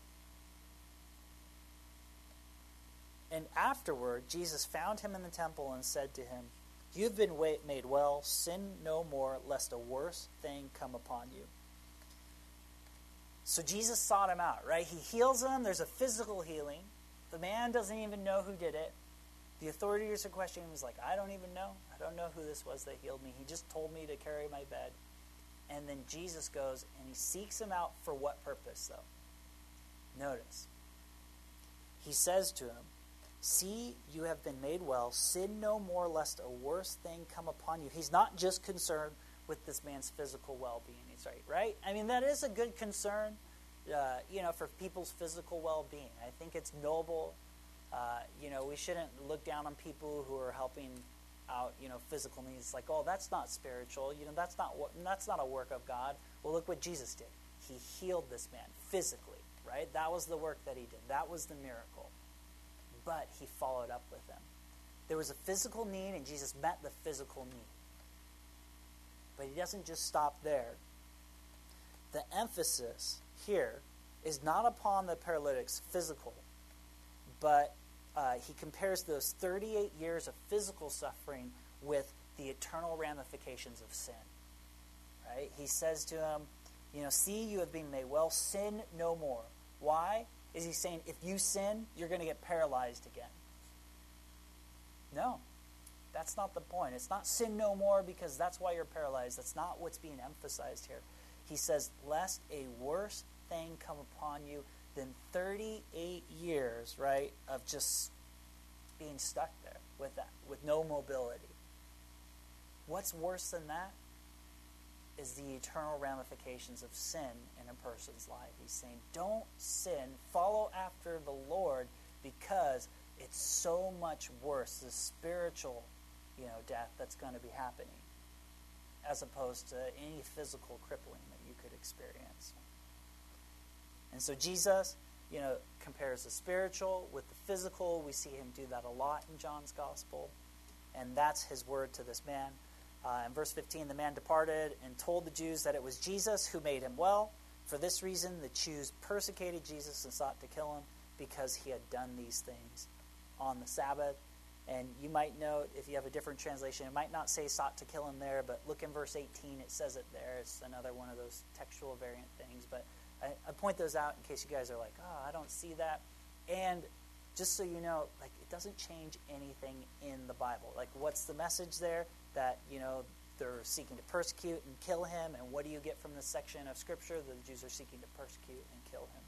And afterward, Jesus found him in the temple and said to him, "You have been made well. Sin no more, lest a worse thing come upon you." So Jesus sought him out, right? He heals him. There's a physical healing. The man doesn't even know who did it. The authorities are questioning him. He's like, I don't even know. I don't know who this was that healed me. He just told me to carry my bed. And then Jesus goes and he seeks him out for what purpose, though? Notice. He says to him, "See, you have been made well. Sin no more, lest a worse thing come upon you." He's not just concerned with this man's physical well-being. He's right? I mean, that is a good concern, for people's physical well-being. I think it's noble. We shouldn't look down on people who are helping out, physical needs. Like, oh, that's not spiritual. That's not a work of God. Well, look what Jesus did. He healed this man physically, right? That was the work that he did. That was the miracle. But he followed up with them. There was a physical need, and Jesus met the physical need. But he doesn't just stop there. The emphasis here is not upon the paralytic's physical, but he compares those 38 years of physical suffering with the eternal ramifications of sin. Right? He says to him, "See, you have been made well. Sin no more." Why? Is he saying if you sin, you're going to get paralyzed again? No. That's not the point. It's not sin no more because that's why you're paralyzed. That's not what's being emphasized here. He says, lest a worse thing come upon you than 38 years, right, of just being stuck there with that, with no mobility. What's worse than that? is the eternal ramifications of sin in a person's life. He's saying, don't sin, follow after the Lord, because it's so much worse, the spiritual, death that's going to be happening, as opposed to any physical crippling that you could experience. And so Jesus, compares the spiritual with the physical. We see him do that a lot in John's gospel. And that's his word to this man. In verse 15, the man departed and told the Jews that it was Jesus who made him well. For this reason, the Jews persecuted Jesus and sought to kill him, because he had done these things on the Sabbath. And you might note, if you have a different translation, it might not say sought to kill him there, but look in verse 18, it says it there. It's another one of those textual variant things. But I point those out in case you guys are like, I don't see that. And just so you know, it doesn't change anything in the Bible. What's the message there? That, they're seeking to persecute and kill him. And what do you get from this section of Scripture? That the Jews are seeking to persecute and kill him.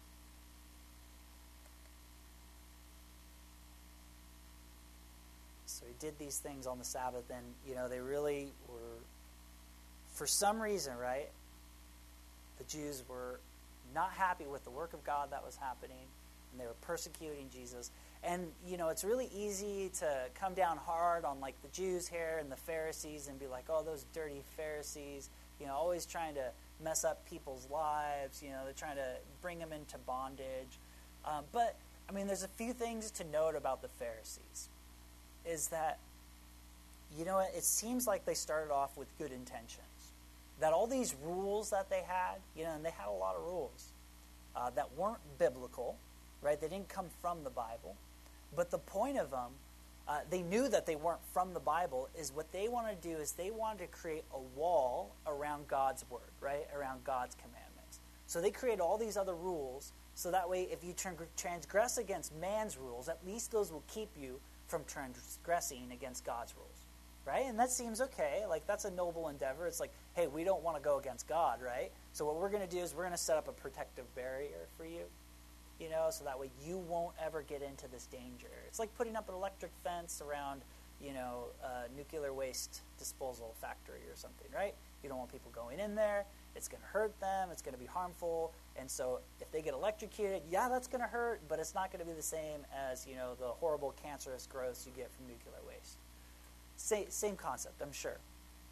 So he did these things on the Sabbath, and, they really were, for some reason, right, the Jews were not happy with the work of God that was happening, and they were persecuting Jesus. And, it's really easy to come down hard on, the Jews here and the Pharisees and be like, oh, those dirty Pharisees, always trying to mess up people's lives, they're trying to bring them into bondage. But, there's a few things to note about the Pharisees. Is that, it seems like they started off with good intentions. That all these rules that they had, and they had a lot of rules that weren't biblical, right? They didn't come from the Bible. But the point of them, they knew that they weren't from the Bible, is what they wanted to do is they wanted to create a wall around God's word, right? Around God's commandments. So they created all these other rules, so that way if you transgress against man's rules, at least those will keep you from transgressing against God's rules, right? And that seems okay. That's a noble endeavor. It's hey, we don't want to go against God, right? So what we're going to do is we're going to set up a protective barrier for you, so that way you won't ever get into this danger. It's like putting up an electric fence around, a nuclear waste disposal factory or something, right? You don't want people going in there. It's going to hurt them. It's going to be harmful. And so if they get electrocuted, yeah, that's going to hurt, but it's not going to be the same as, the horrible cancerous growths you get from nuclear waste. Same concept, I'm sure.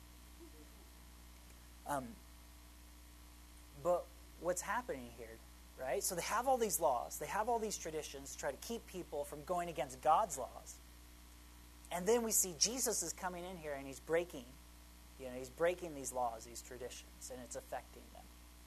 But what's happening here, right? So they have all these laws. They have all these traditions to try to keep people from going against God's laws. And then we see Jesus is coming in here and he's breaking these laws, these traditions, and it's affecting them.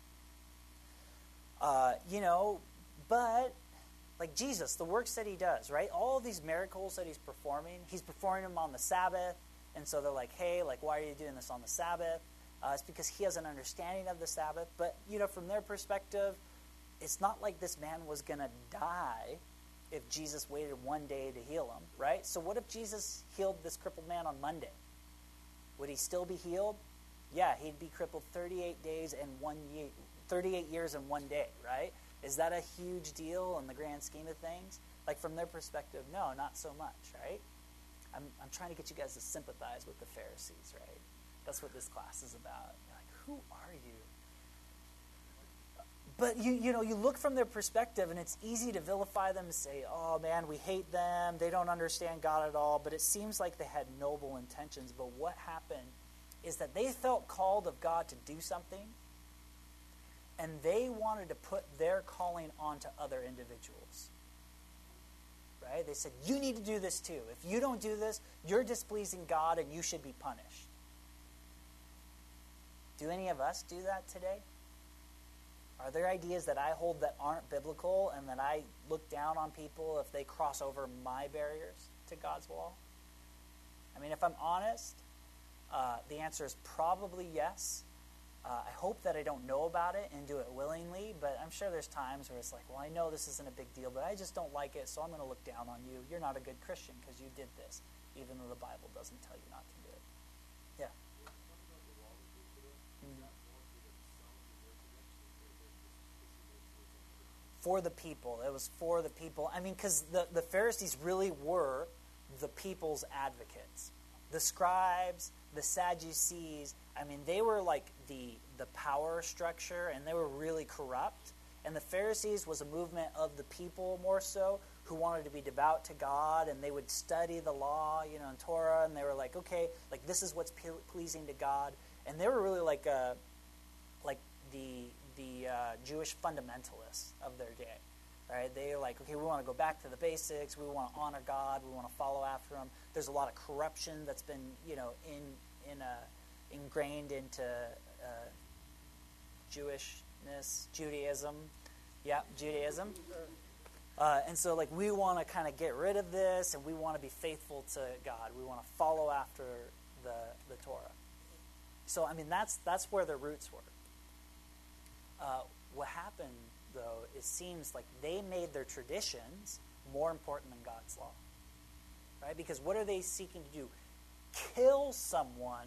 But like Jesus, the works that he does, right? All these miracles that he's performing them on the Sabbath. And so they're like, hey, why are you doing this on the Sabbath? It's because he has an understanding of the Sabbath. But, from their perspective, it's not like this man was going to die if Jesus waited one day to heal him, right? So what if Jesus healed this crippled man on Monday? Would he still be healed? Yeah, he'd be crippled 38 years in one day, right? Is that a huge deal in the grand scheme of things? From their perspective, no, not so much, right? I'm trying to get you guys to sympathize with the Pharisees, right? That's what this class is about. You're like, who are you? But you look from their perspective, and it's easy to vilify them and say, oh man, we hate them, they don't understand God at all. But it seems like they had noble intentions. But what happened is that they felt called of God to do something, and they wanted to put their calling onto other individuals. Right? They said, you need to do this too. If you don't do this, you're displeasing God and you should be punished. Do any of us do that today? Are there ideas that I hold that aren't biblical and that I look down on people if they cross over my barriers to God's wall? If I'm honest, the answer is probably yes. I hope that I don't know about it and do it willingly, but I'm sure there's times where it's like, well, I know this isn't a big deal, but I just don't like it, so I'm going to look down on you. You're not a good Christian because you did this, even though the Bible doesn't tell you not to do it. Yeah. For the people. It was for the people. Because the Pharisees really were the people's advocates. The scribes, the Sadducees, I mean, they were like the power structure, and they were really corrupt. And the Pharisees was a movement of the people more so, who wanted to be devout to God, and they would study the law, and Torah, and they were like, okay, like this is what's pleasing to God. And they were really like the Jewish fundamentalists of their day. Right? They're like, okay, we want to go back to the basics. We want to honor God. We want to follow after Him. There's a lot of corruption that's been, ingrained into Judaism. Yeah, Judaism. And so, like, we want to kind of get rid of this, and we want to be faithful to God. We want to follow after the Torah. So, I mean, that's where their roots were. What happened, though, it seems like they made their traditions more important than God's law. Right? Because what are they seeking to do? Kill someone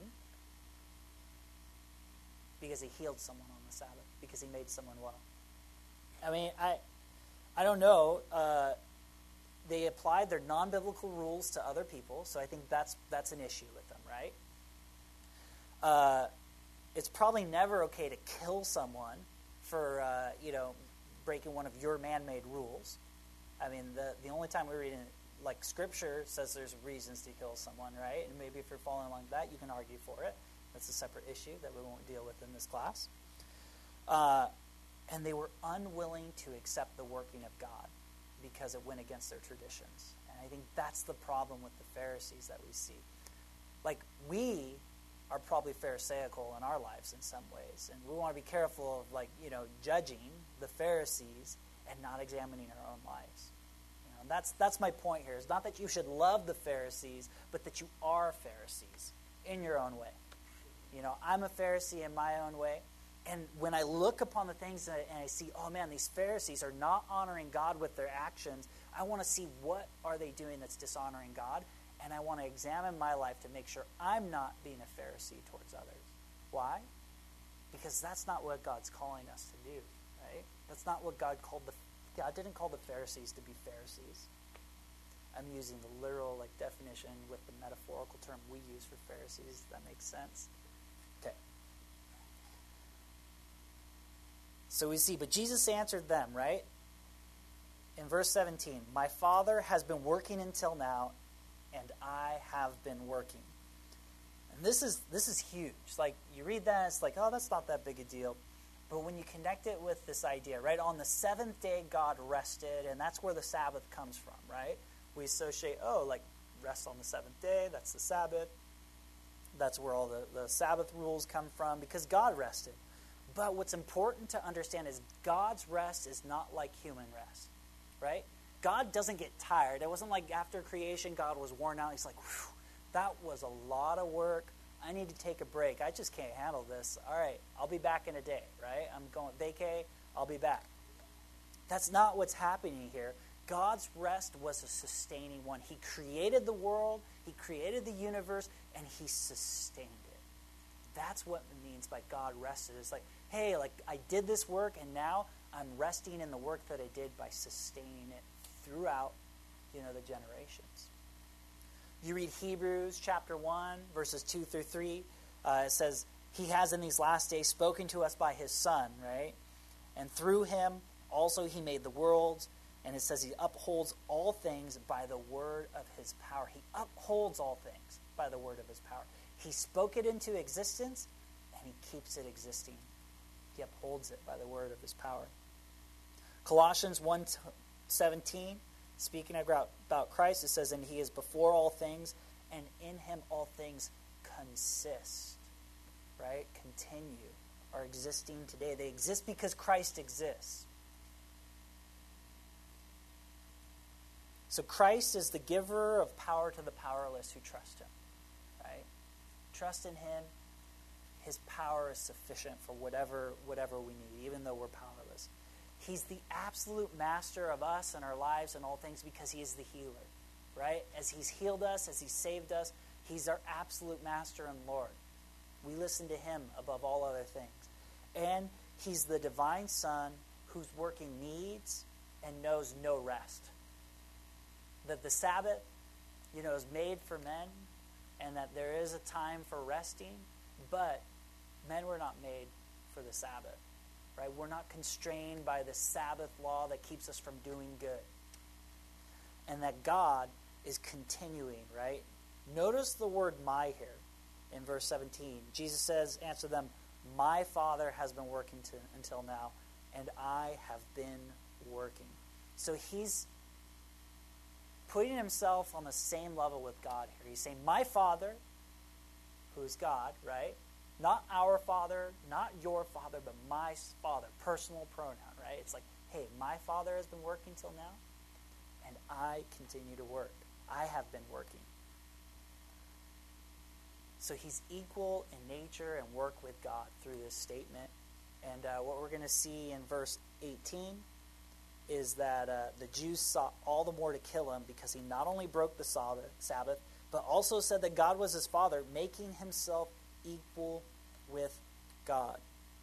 because he healed someone on the Sabbath, because he made someone well. I mean, I don't know. They applied their non-biblical rules to other people, so I think that's an issue with them, right? It's probably never okay to kill someone for, breaking one of your man-made rules. I mean, the only time we read in, like, Scripture says there's reasons to kill someone, right? And maybe if you're following along that, you can argue for it. That's a separate issue that we won't deal with in this class. And they were unwilling to accept the working of God because it went against their traditions. And I think that's the problem with the Pharisees that we see. Like, we are probably Pharisaical in our lives in some ways. And we want to be careful of, judging the Pharisees and not examining our own lives. And that's my point here. It's not that you should love the Pharisees, but that you are Pharisees in your own way. I'm a Pharisee in my own way. And when I look upon the things and I see, oh man, these Pharisees are not honoring God with their actions, I want to see what are they doing that's dishonoring God. And I want to examine my life to make sure I'm not being a Pharisee towards others. Why? Because that's not what God's calling us to do, right? That's not what God didn't call the Pharisees to be Pharisees. I'm using the literal definition with the metaphorical term we use for Pharisees. If that makes sense. Okay. So we see, but Jesus answered them, right? In verse 17, my Father has been working until now, and I have been working. And this is huge. Like, you read that, it's like, oh, that's not that big a deal. But when you connect it with this idea, right? On the seventh day, God rested, and that's where the Sabbath comes from, right? We associate, rest on the seventh day, that's the Sabbath. That's where all the Sabbath rules come from, because God rested. But what's important to understand is God's rest is not like human rest, right? God doesn't get tired. It wasn't like after creation, God was worn out. He's like, whew, that was a lot of work. I need to take a break. I just can't handle this. All right, I'll be back in a day, right? I'm going vacay. I'll be back. That's not what's happening here. God's rest was a sustaining one. He created the world. He created the universe, and he sustained it. That's what it means by God rested. It's like, hey, I did this work, and now I'm resting in the work that I did by sustaining it throughout, the generations. You read Hebrews chapter 1, verses 2 through 3. It says, he has in these last days spoken to us by his Son, right? And through him also he made the worlds. And it says he upholds all things by the word of his power. He upholds all things by the word of his power. He spoke it into existence, and he keeps it existing. He upholds it by the word of his power. Colossians 1:17, speaking about Christ, it says, and he is before all things, and in him all things consist, right? Continue, are existing today. They exist because Christ exists. So Christ is the giver of power to the powerless who trust him, right? Trust in him. His power is sufficient for whatever we need, even though we're powerless. He's the absolute master of us and our lives and all things because he is the healer, right? As he's healed us, as he's saved us, he's our absolute master and Lord. We listen to him above all other things. And he's the divine Son whose working needs and knows no rest. That the Sabbath, is made for men, and that there is a time for resting, but men were not made for the Sabbath, right? We're not constrained by the Sabbath law that keeps us from doing good. And that God is continuing, right? Notice the word my here in verse 17. Jesus says, answer them, my Father has been working until now, and I have been working. So he's putting himself on the same level with God here. He's saying, my Father, who's God, right? Not our Father, not your Father, but my Father, personal pronoun, right? It's like, hey, my Father has been working till now, and I continue to work. I have been working. So he's equal in nature and work with God through this statement. And what we're going to see in verse 18 is that the Jews sought all the more to kill him because he not only broke the Sabbath, but also said that God was his Father, making himself equal with God.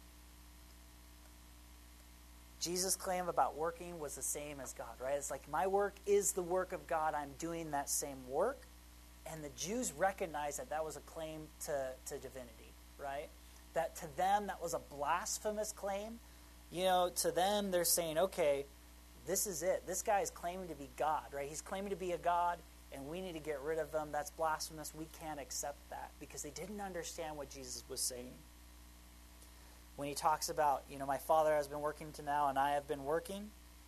Jesus' claim about working was the same as God, right? It's like, my work is the work of God. I'm doing that same work. And the Jews recognized that that was a claim to divinity, right? That to them, that was a blasphemous claim. You know, to them, they're saying, okay, this is it. This guy is claiming to be God, right? He's claiming to be a God, and we need to get rid of him. That's blasphemous. We can't accept that because they didn't understand what Jesus was saying. When he talks about, you know, my Father has been working to now, and I have been working,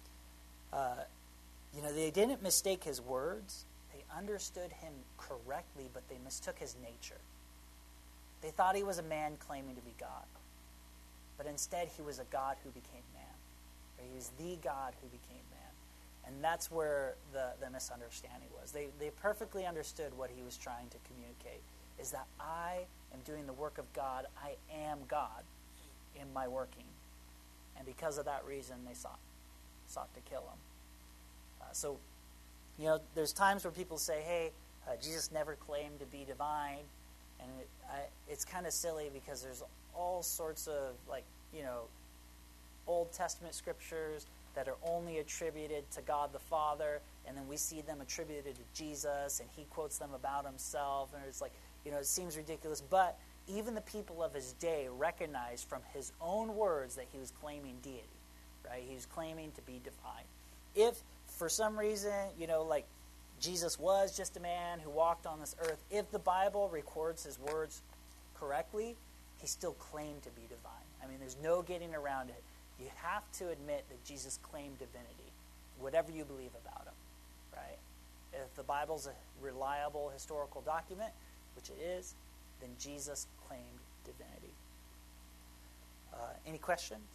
you know, they didn't mistake his words. They understood him correctly, but they mistook his nature. They thought he was a man claiming to be God. But instead, he was a God who became man. Right? He was the God who became man. And that's where the misunderstanding was. They perfectly understood what he was trying to communicate, is that I am doing the work of God. I am God in my working. And because of that reason, they sought to kill him. So, you know, there's times where people say, hey, Jesus never claimed to be divine. And it's kind of silly because there's all sorts of, like, you know, Old Testament scriptures that are only attributed to God the Father, and then we see them attributed to Jesus, and he quotes them about himself, and it's like, you know, it seems ridiculous. But even the people of his day recognized from his own words that he was claiming deity, right? He was claiming to be divine. If, for some reason, you know, like, Jesus was just a man who walked on this earth, if the Bible records his words correctly, he still claimed to be divine. I mean, there's no getting around it. You have to admit that Jesus claimed divinity, whatever you believe about him, right? If the Bible's a reliable historical document, which it is, then Jesus claimed divinity. Any questions?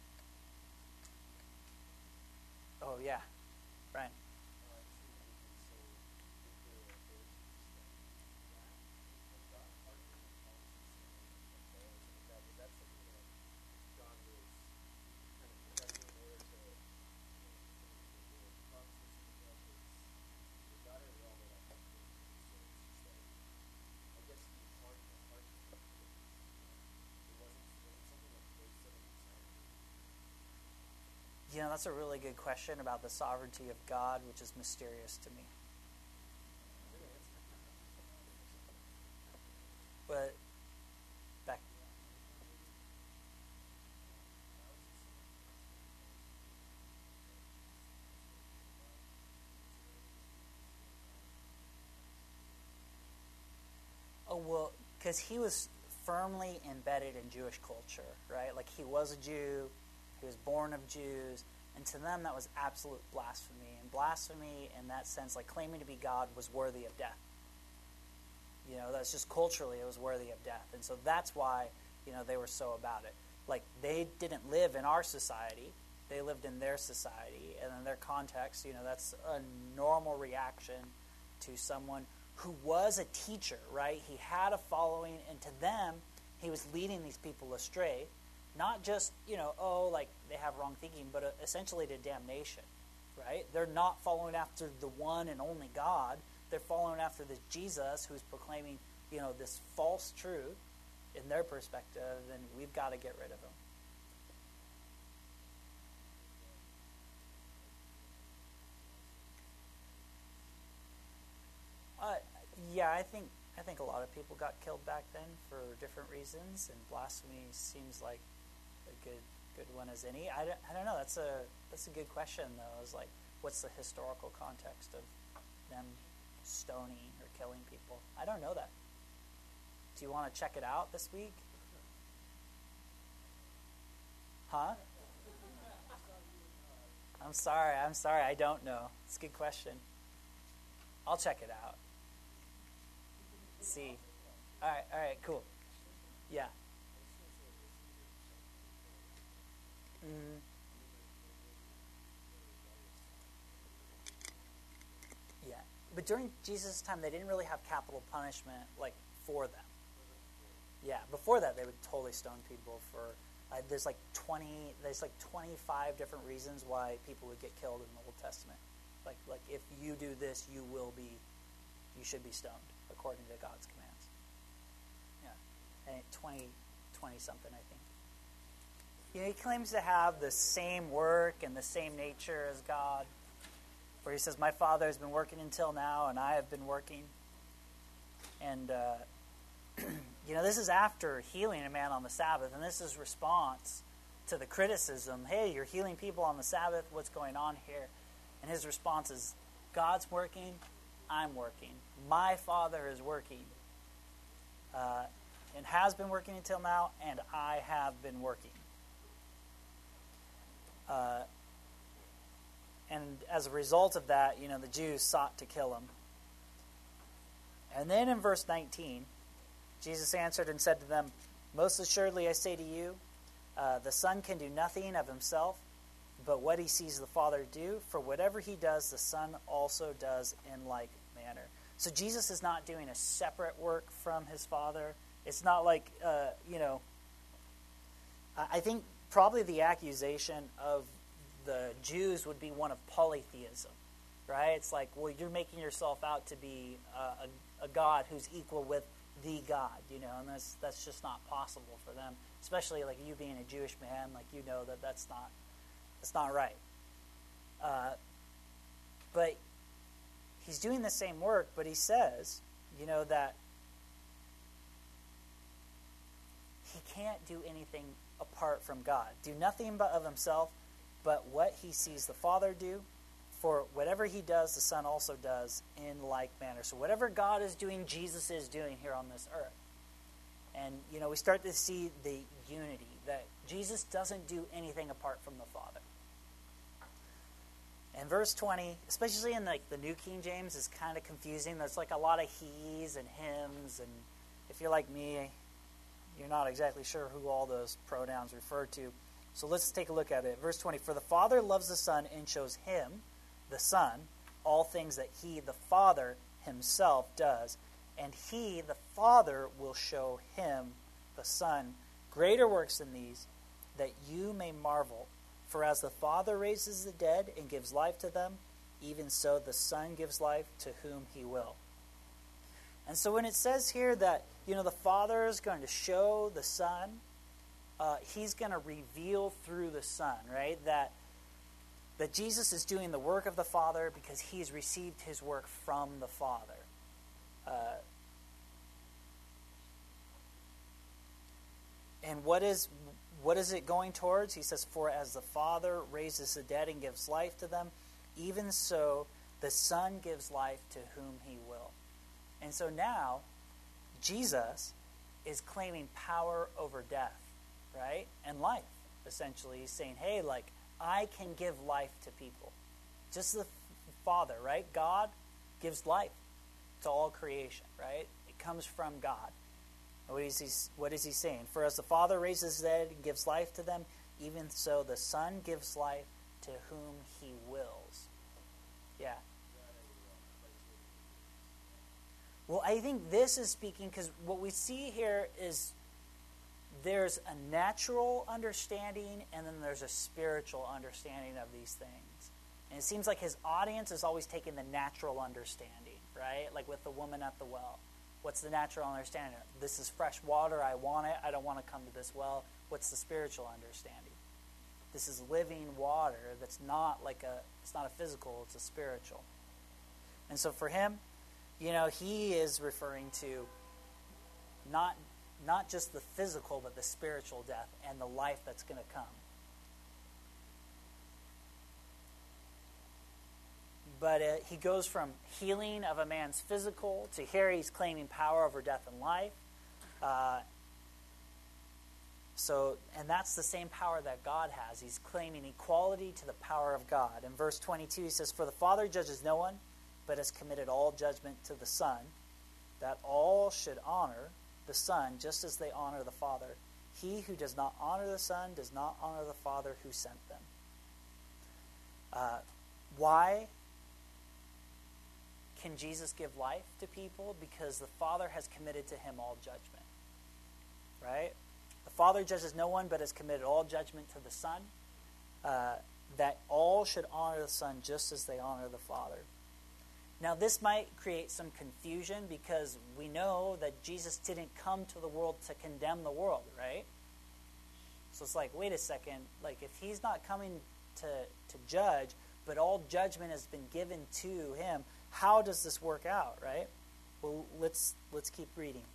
Oh, yeah. Brian. You know, that's a really good question about the sovereignty of God, which is mysterious to me. But back. Oh, well, because he was firmly embedded in Jewish culture, right? Like, he was a Jew. He was born of Jews, and to them that was absolute blasphemy. And blasphemy, in that sense, like claiming to be God, was worthy of death. You know, that's just culturally, it was worthy of death. And so that's why, you know, they were so about it. Like, they didn't live in our society. They lived in their society, and in their context, you know, that's a normal reaction to someone who was a teacher, right? He had a following, and to them, he was leading these people astray. Not just, you know, oh, like they have wrong thinking, but essentially to damnation, right? They're not following after the one and only God. They're following after this Jesus who's proclaiming, you know, this false truth in their perspective, and we've got to get rid of him. Yeah, I think I think a lot of people got killed back then for different reasons, and blasphemy seems like a good one as any. I don't know. That's a good question though. Is like, what's the historical context of them stoning or killing people? I don't know that. Do you want to check it out this week? Huh? I'm sorry. I don't know. It's a good question. I'll check it out. See. All right, cool. Yeah. Mm-hmm. Yeah. But during Jesus' time, they didn't really have capital punishment, like, for them. Yeah, before that, they would totally stone people for... there's like 25 different reasons why people would get killed in the Old Testament. Like if you do this, you should be stoned according to God's commands. Yeah, and 20 something, I think. You know, he claims to have the same work and the same nature as God, where he says, "My Father has been working until now, and I have been working." And you know, this is after healing a man on the Sabbath, and this is response to the criticism, "Hey, you're healing people on the Sabbath. What's going on here?" And his response is, "God's working, I'm working. My Father is working, and has been working until now, and I have been working." And as a result of that, you know, the Jews sought to kill him. And then in verse 19, Jesus answered and said to them, "Most assuredly I say to you, the Son can do nothing of himself, but what he sees the Father do, for whatever he does, the Son also does in like manner." So Jesus is not doing a separate work from his Father. It's not like, you know, I think probably the accusation of the Jews would be one of polytheism, right? It's like, well, you're making yourself out to be a God who's equal with the God, you know, and that's just not possible for them, especially like you being a Jewish man, like you know that's not right. But he's doing the same work, but he says, you know, that he can't do anything apart from God. Do nothing but of himself, but what he sees the Father do, for whatever he does, the Son also does in like manner. So whatever God is doing, Jesus is doing here on this earth. And, you know, we start to see the unity, that Jesus doesn't do anything apart from the Father. And verse 20, especially in like the New King James, is kind of confusing. There's like a lot of he's and hims, and if you're like me, you're not exactly sure who all those pronouns refer to. So let's take a look at it. Verse 20, "For the Father loves the Son and shows him," the Son, "all things that he, the Father, himself does. And he, the Father, will show him," the Son, "greater works than these, that you may marvel. For as the Father raises the dead and gives life to them, even so the Son gives life to whom he will." And so when it says here that, you know, the Father is going to show the Son, he's going to reveal through the Son, right? That Jesus is doing the work of the Father because he's received his work from the Father. And what is it going towards? He says, "For as the Father raises the dead and gives life to them, even so the Son gives life to whom he will." And so now, Jesus is claiming power over death, right? And life, essentially. He's saying, hey, like, I can give life to people. Just the Father, right? God gives life to all creation, right? It comes from God. What is he saying? "For as the Father raises the dead and gives life to them, even so the Son gives life to whom he wills." Yeah. Well, I think this is speaking, because what we see here is there's a natural understanding and then there's a spiritual understanding of these things. And it seems like his audience is always taking the natural understanding, right? Like with the woman at the well. What's the natural understanding? This is fresh water. I want it. I don't want to come to this well. What's the spiritual understanding? This is living water that's not like it's not a physical, it's a spiritual. And so for him, he is referring to not just the physical, but the spiritual death and the life that's going to come. But he goes from healing of a man's physical to here he's claiming power over death and life. And that's the same power that God has. He's claiming equality to the power of God. In verse 22, he says, "For the Father judges no one, but has committed all judgment to the Son, that all should honor the Son just as they honor the Father. He who does not honor the Son does not honor the Father who sent them." Why can Jesus give life to people? Because the Father has committed to him all judgment. Right? The Father judges no one, but has committed all judgment to the Son, that all should honor the Son just as they honor the Father. Now, this might create some confusion because we know that Jesus didn't come to the world to condemn the world, right? So it's like, wait a second, like if he's not coming to judge, but all judgment has been given to him, how does this work out, right? Well, let's keep reading.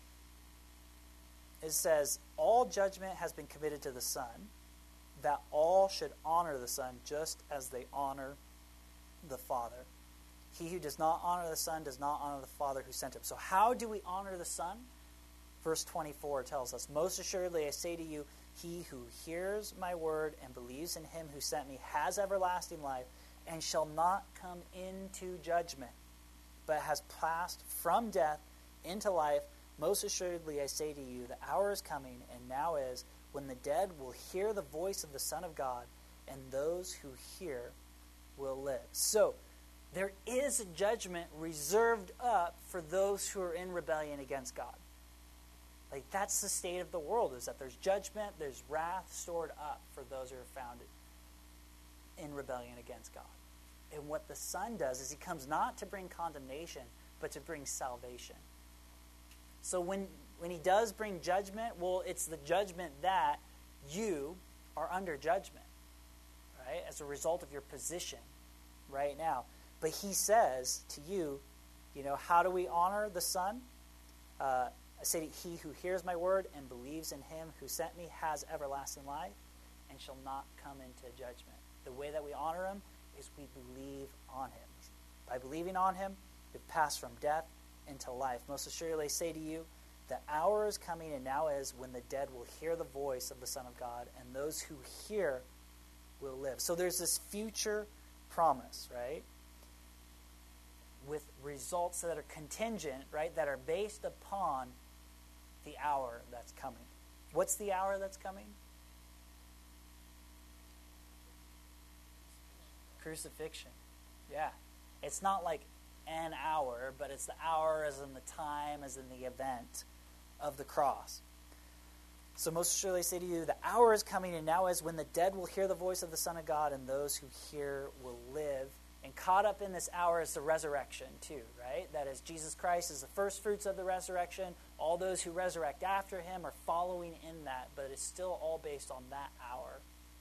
It says, "All judgment has been committed to the Son, that all should honor the Son just as they honor the Father. He who does not honor the Son does not honor the Father who sent him." So how do we honor the Son? Verse 24 tells us, "Most assuredly I say to you, he who hears my word and believes in him who sent me has everlasting life and shall not come into judgment, but has passed from death into life. Most assuredly I say to you, the hour is coming, and now is, when the dead will hear the voice of the Son of God, and those who hear will live." So, there is a judgment reserved up for those who are in rebellion against God. Like, that's the state of the world, is that there's judgment, there's wrath stored up for those who are found in rebellion against God. And what the Son does is he comes not to bring condemnation, but to bring salvation. So when he does bring judgment, well, it's the judgment that you are under judgment, right, as a result of your position right now. But he says to you, how do we honor the Son? I say, "He who hears my word and believes in him who sent me has everlasting life and shall not come into judgment." The way that we honor him is we believe on him. By believing on him, we've passed from death into life. "Most assuredly I say to you, the hour is coming and now is, when the dead will hear the voice of the Son of God, and those who hear will live." So there's this future promise, right? With results that are contingent, right? That are based upon the hour that's coming. What's the hour that's coming? Crucifixion. Yeah. It's not like an hour, but it's the hour as in the time, as in the event of the cross. "So most surely I say to you, the hour is coming and now is, when the dead will hear the voice of the Son of God, and those who hear will live." And caught up in this hour is the resurrection too, right? That is, Jesus Christ is the first fruits of the resurrection. All those who resurrect after him are following in that, but it's still all based on that hour.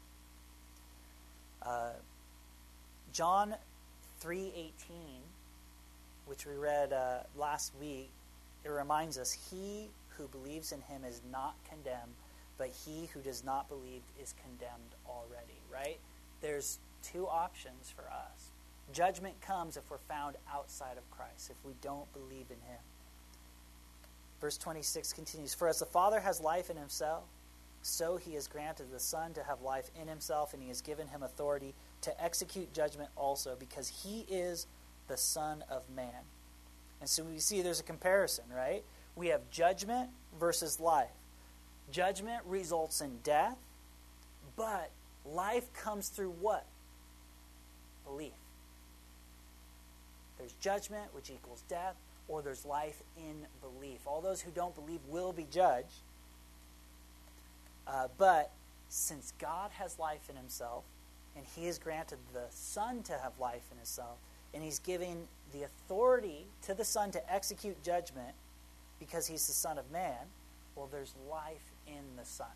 John 3:18, which we read last week, it reminds us, "He who believes in him is not condemned, but he who does not believe is condemned already," right? There's two options for us. Judgment comes if we're found outside of Christ, if we don't believe in him. Verse 26 continues, "For as the Father has life in himself, so he has granted the Son to have life in himself, and he has given him authority to execute judgment also, because he is the Son of Man." And so we see there's a comparison, right? We have judgment versus life. Judgment results in death, but life comes through what? Belief. There's judgment, which equals death, or there's life in belief. All those who don't believe will be judged. But since God has life in himself, and he has granted the Son to have life in himself, and he's giving the authority to the Son to execute judgment because he's the Son of Man, well, there's life in the Son.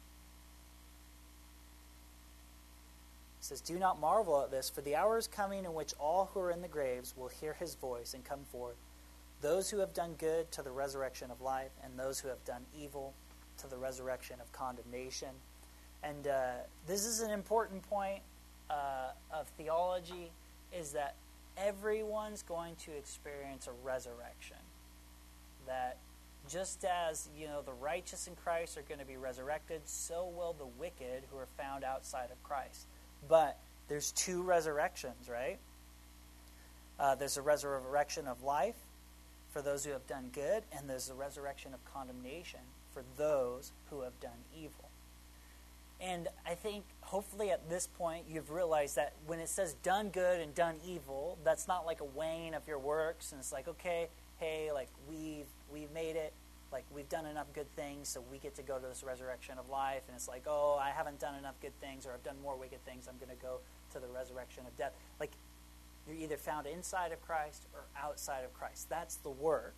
It says, "Do not marvel at this, for the hour is coming in which all who are in the graves will hear his voice and come forth, those who have done good to the resurrection of life, and those who have done evil to the resurrection of condemnation. And this is an important point of theology, is that everyone's going to experience a resurrection. That just as, the righteous in Christ are going to be resurrected, so will the wicked who are found outside of Christ. But there's two resurrections, right? There's a resurrection of life for those who have done good, and there's a resurrection of condemnation for those who have done evil. And I think, hopefully at this point, you've realized that when it says done good and done evil, that's not like a weighing of your works, and it's like, okay, hey, like we've made it, like we've done enough good things, so we get to go to this resurrection of life, and it's like, oh, I haven't done enough good things, or I've done more wicked things, I'm going to go to the resurrection of death. Like, you're either found inside of Christ or outside of Christ. That's the work.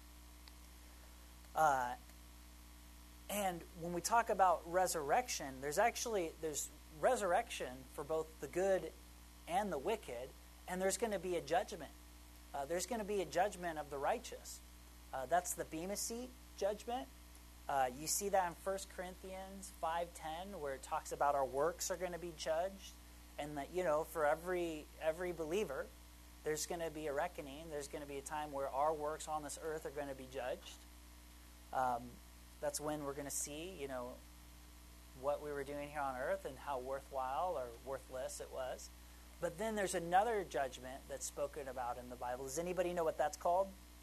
And when we talk about resurrection, there's resurrection for both the good and the wicked, and there's going to be a judgment. There's going to be a judgment of the righteous. That's the Bema Seat judgment. You see that in 1 Corinthians 5:10, where it talks about our works are going to be judged, and that, for every believer, there's going to be a reckoning. There's going to be a time where our works on this earth are going to be judged. That's when we're going to see, what we were doing here on earth and how worthwhile or worthless it was. But then there's another judgment that's spoken about in the Bible. Does anybody know what that's called?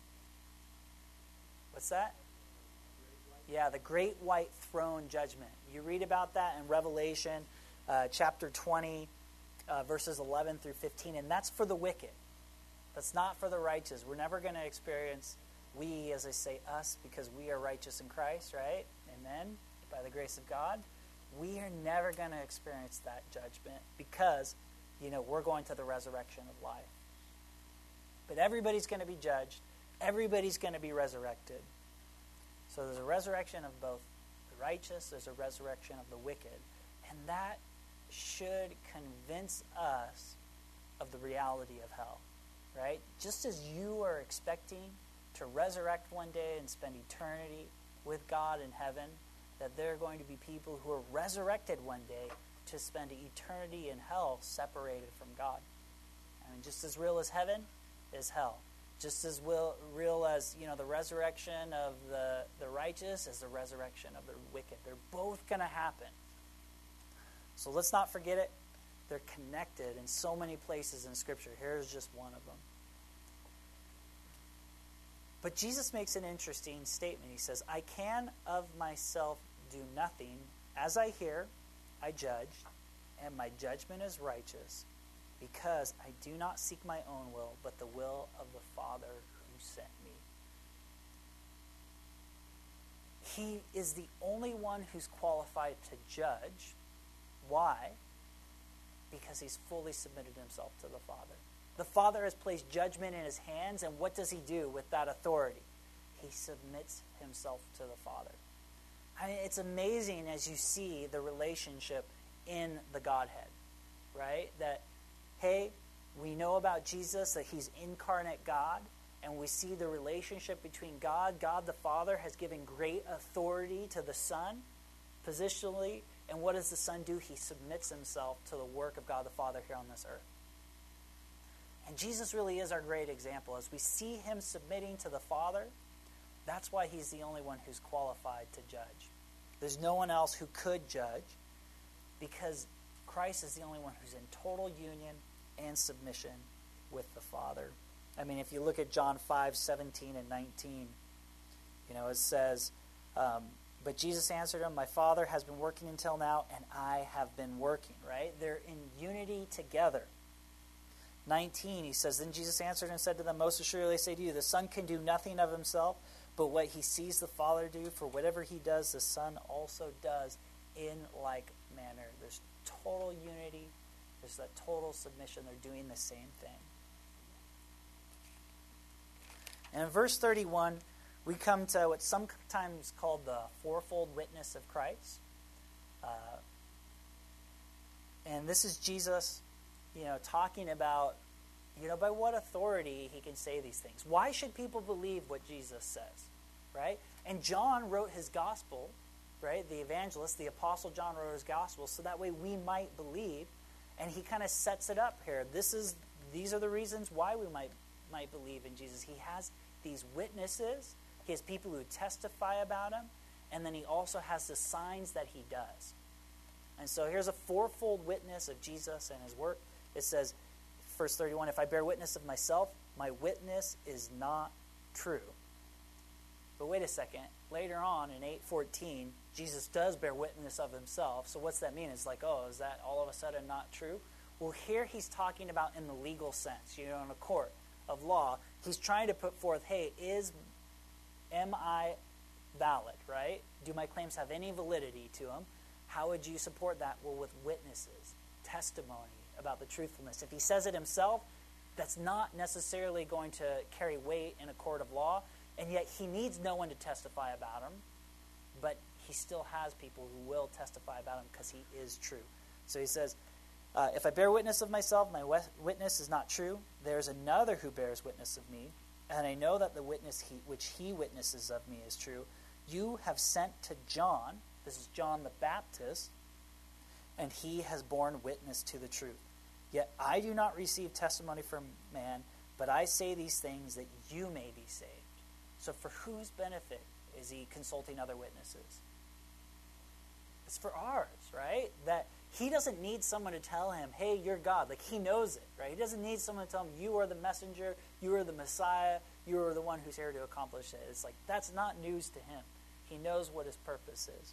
What's that? Yeah, the Great White Throne Judgment. You read about that in Revelation chapter 20, verses 11 through 15, and that's for the wicked. That's not for the righteous. We're never going to experience, we, as I say, us, because we are righteous in Christ, right? Amen? By the grace of God. We are never going to experience that judgment because, we're going to the resurrection of life. But everybody's going to be judged. Everybody's going to be resurrected. So there's a resurrection of both the righteous, there's a resurrection of the wicked. And that should convince us of the reality of hell, right? Just as you are expecting to resurrect one day and spend eternity with God in heaven, that there are going to be people who are resurrected one day to spend eternity in hell separated from God. I mean, just as real as heaven is hell. Just as real as, the resurrection of the righteous is the resurrection of the wicked. They're both going to happen. So let's not forget it. They're connected in so many places in Scripture. Here's just one of them. But Jesus makes an interesting statement. He says, I can of myself do nothing. As I hear, I judge, and my judgment is righteous, because I do not seek my own will, but the will of the Father who sent me. He is the only one who's qualified to judge. Why? Because he's fully submitted himself to the Father. The Father has placed judgment in his hands, and what does he do with that authority? He submits himself to the Father. I mean, it's amazing as you see the relationship in the Godhead, right? That, hey, we know about Jesus, that he's incarnate God, and we see the relationship between God. God the Father has given great authority to the Son, positionally, and what does the Son do? He submits himself to the work of God the Father here on this earth. And Jesus really is our great example. As we see him submitting to the Father, that's why he's the only one who's qualified to judge. There's no one else who could judge, because Christ is the only one who's in total union and submission with the Father. I mean, if you look at John 5:17 and 19, it says, but Jesus answered him, my Father has been working until now, and I have been working, right? They're in unity together. 19, he says, then Jesus answered and said to them, most assuredly I say to you, the Son can do nothing of himself, but what he sees the Father do, for whatever he does, the Son also does in like manner. There's total unity. There's that total submission. They're doing the same thing. And in verse 31, we come to what's sometimes called the fourfold witness of Christ. And this is Jesus, talking about By what authority he can say these things. Why should people believe what Jesus says, right? And John wrote his gospel, right? The evangelist, the apostle John wrote his gospel, so that way we might believe. And he kind of sets it up here. These are the reasons why we might believe in Jesus. He has these witnesses. He has people who testify about him. And then he also has the signs that he does. And so here's a fourfold witness of Jesus and his work. It says, verse 31, if I bear witness of myself, my witness is not true. But wait a second. Later on in 8:14, Jesus does bear witness of himself. So what's that mean? It's like, is that all of a sudden not true? Well, here he's talking about in the legal sense, in a court of law. He's trying to put forth, hey, am I valid, right? Do my claims have any validity to them? How would you support that? Well, with witnesses, testimony about the truthfulness. If he says it himself, that's not necessarily going to carry weight in a court of law, and yet he needs no one to testify about him, but he still has people who will testify about him because he is true. So he says, if I bear witness of myself, my witness is not true. There's another who bears witness of me, and I know that the witness which he witnesses of me is true. You have sent to John, this is John the Baptist, and he has borne witness to the truth. Yet I do not receive testimony from man, but I say these things that you may be saved. So for whose benefit is he consulting other witnesses? It's for ours, right? That he doesn't need someone to tell him, hey, you're God. Like, he knows it, right? He doesn't need someone to tell him, you are the messenger, you are the Messiah, you are the one who's here to accomplish it. It's like, that's not news to him. He knows what his purpose is.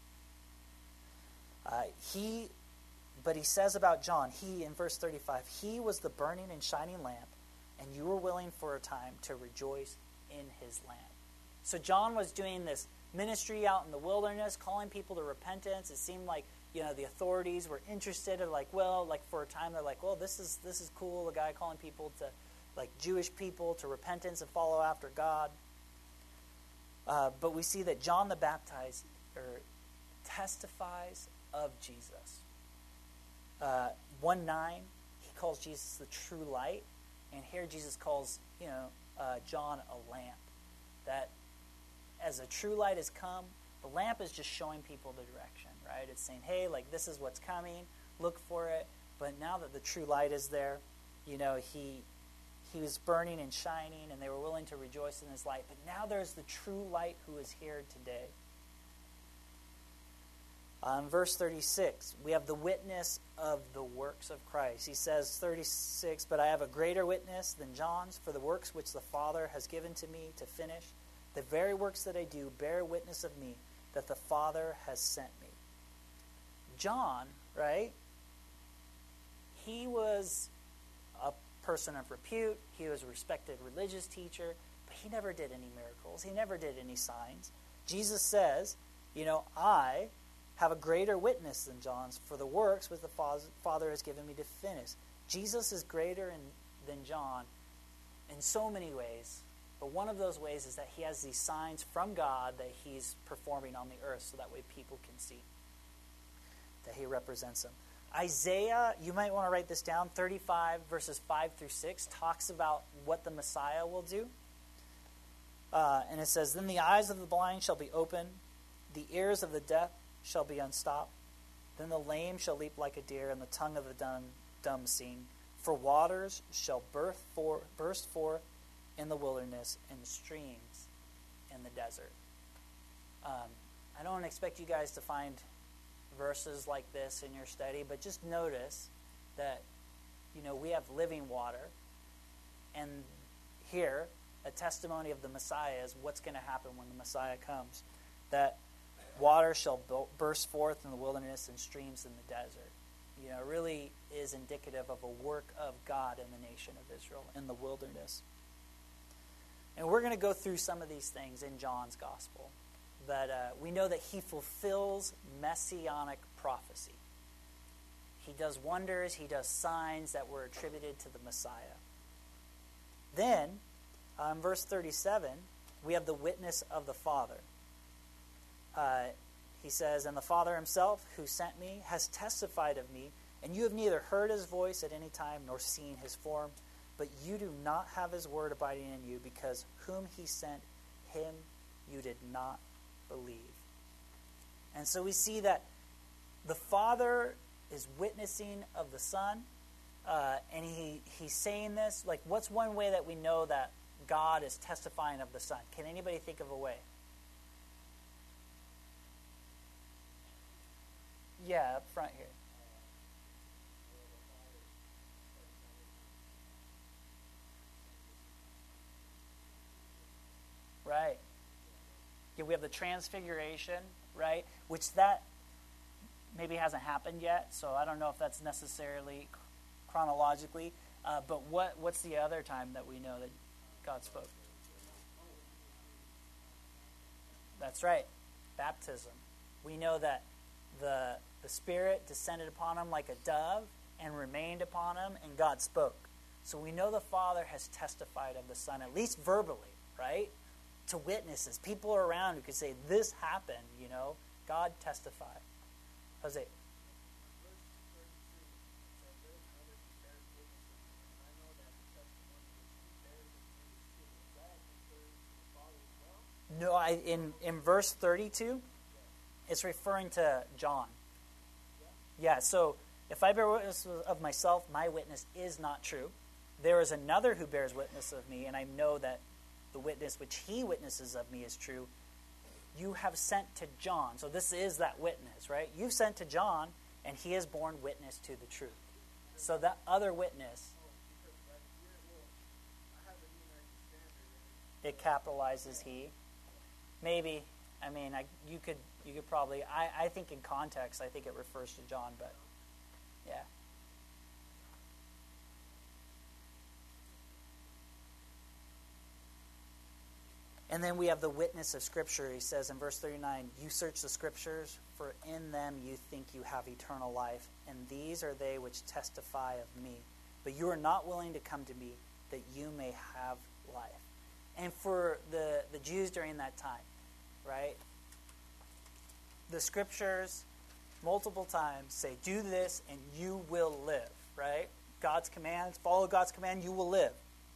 But he says about John, in verse 35, he was the burning and shining lamp, and you were willing for a time to rejoice in his lamp. So John was doing this ministry out in the wilderness, calling people to repentance. It seemed like, the authorities were interested in for a time, they're like, well, this is cool, a guy calling people to, Jewish people to repentance and follow after God. But we see that John the Baptizer testifies of Jesus. 1:9, he calls Jesus the true light, and here Jesus calls, John a lamp. That as a true light has come, the lamp is just showing people the direction, right? It's saying, hey, this is what's coming, look for it. But now that the true light is there, he was burning and shining, and they were willing to rejoice in his light. But now there's the true light who is here today. Verse 36, we have the witness of the works of Christ. He says, 36, but I have a greater witness than John's, for the works which the Father has given to me to finish, the very works that I do bear witness of me, that the Father has sent me. John, right, he was a person of repute. He was a respected religious teacher, but he never did any miracles. He never did any signs. Jesus says, I have a greater witness than John's, for the works which the Father has given me to finish. Jesus is greater than John in so many ways, but one of those ways is that he has these signs from God that he's performing on the earth, so that way people can see that he represents them. Isaiah, you might want to write this down, 35 verses 5 through 6, talks about what the Messiah will do. And it says, then the eyes of the blind shall be opened, the ears of the deaf shall be unstopped. Then the lame shall leap like a deer, and the tongue of the dumb sing. For waters shall burst forth in the wilderness, and streams in the desert. I don't expect you guys to find verses like this in your study, but just notice that, we have living water, and here, a testimony of the Messiah is what's going to happen when the Messiah comes. That water shall burst forth in the wilderness and streams in the desert. It really is indicative of a work of God in the nation of Israel in the wilderness. And we're going to go through some of these things in John's gospel. But we know that he fulfills messianic prophecy. He does wonders, he does signs that were attributed to the Messiah. Then, verse 37, we have the witness of the Father. He says, and the Father himself, who sent me, has testified of me, and you have neither heard his voice at any time nor seen his form, but you do not have his word abiding in you, because whom he sent, him you did not believe. And so we see that the Father is witnessing of the Son, and he's saying this. Like, what's one way that we know that God is testifying of the Son? Can anybody think of a way? Yeah, up front here. Right. Yeah, we have the transfiguration, right? Which that maybe hasn't happened yet, so I don't know if that's necessarily chronologically. But what's the other time that we know that God spoke? That's right. Baptism. We know that the Spirit descended upon him like a dove and remained upon him, and God spoke. So we know the Father has testified of the Son, at least verbally, right? To witnesses, people around who could say, this happened, God testified. Jose. No, in verse 32, it's referring to John. Yeah, so if I bear witness of myself, my witness is not true. There is another who bears witness of me, and I know that the witness which he witnesses of me is true. You have sent to John. So this is that witness, right? You've sent to John, and he has borne witness to the truth. So that other witness, it capitalizes he. Maybe. I mean, you could probably. I think in context, I think it refers to John, but yeah. And then we have the witness of Scripture. He says in verse 39, you search the Scriptures, for in them you think you have eternal life, and these are they which testify of me. But you are not willing to come to me, that you may have life. And for the Jews during that time, right, the Scriptures multiple times say, do this and you will live, right? God's commands, follow God's command, you will live.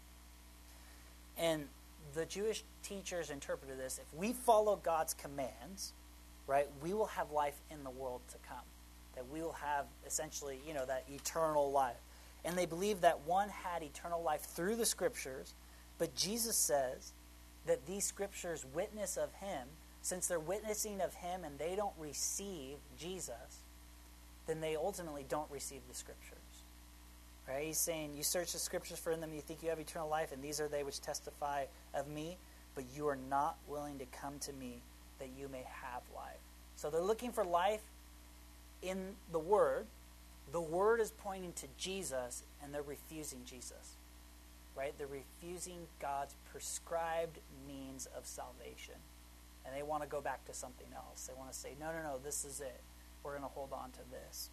And the Jewish teachers interpreted this: if we follow God's commands, right, we will have life in the world to come. That we will have essentially, that eternal life. And they believed that one had eternal life through the Scriptures, but Jesus says that these Scriptures witness of him. Since they're witnessing of him and they don't receive Jesus, then they ultimately don't receive the Scriptures. Right? He's saying, you search the Scriptures, for in them you think you have eternal life, and these are they which testify of me, but you are not willing to come to me that you may have life. So they're looking for life in the Word. The Word is pointing to Jesus, and they're refusing Jesus. Right? They're refusing God's prescribed means of salvation. And they want to go back to something else. They want to say, no, this is it. We're going to hold on to this.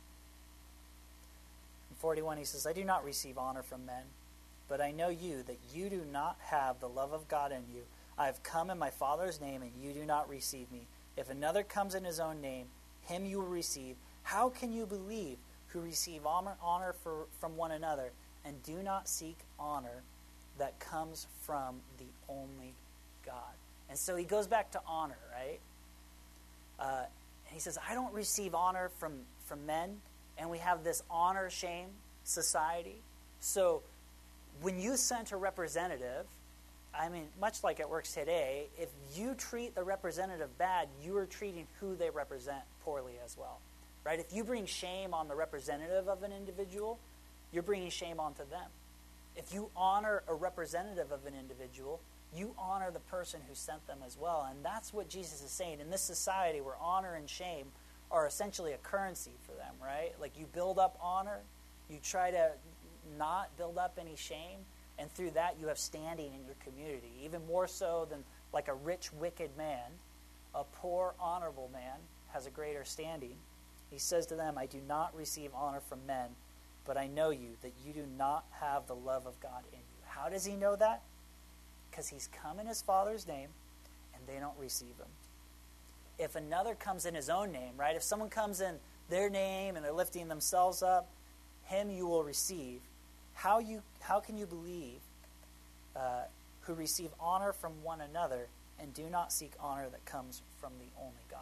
In 41, he says, I do not receive honor from men, but I know you, that you do not have the love of God in you. I have come in my Father's name, and you do not receive me. If another comes in his own name, him you will receive. How can you believe, who receive honor from one another, and do not seek honor that comes from the only God? And so he goes back to honor, right? And he says, I don't receive honor from men. And we have this honor-shame society. So when you send a representative, I mean, much like it works today, if you treat the representative bad, you are treating who they represent poorly as well. Right? If you bring shame on the representative of an individual, you're bringing shame onto them. If you honor a representative of an individual, you honor the person who sent them as well. And that's what Jesus is saying. In this society where honor and shame are essentially a currency for them, right? Like you build up honor, you try to not build up any shame, and through that you have standing in your community. Even more so than like a rich, wicked man, a poor, honorable man has a greater standing. He says to them, I do not receive honor from men, but I know you, that you do not have the love of God in you. How does he know that? Because he's come in his Father's name, and they don't receive him. If another comes in his own name, right? If someone comes in their name and they're lifting themselves up, him you will receive. How can you believe who receive honor from one another and do not seek honor that comes from the only God?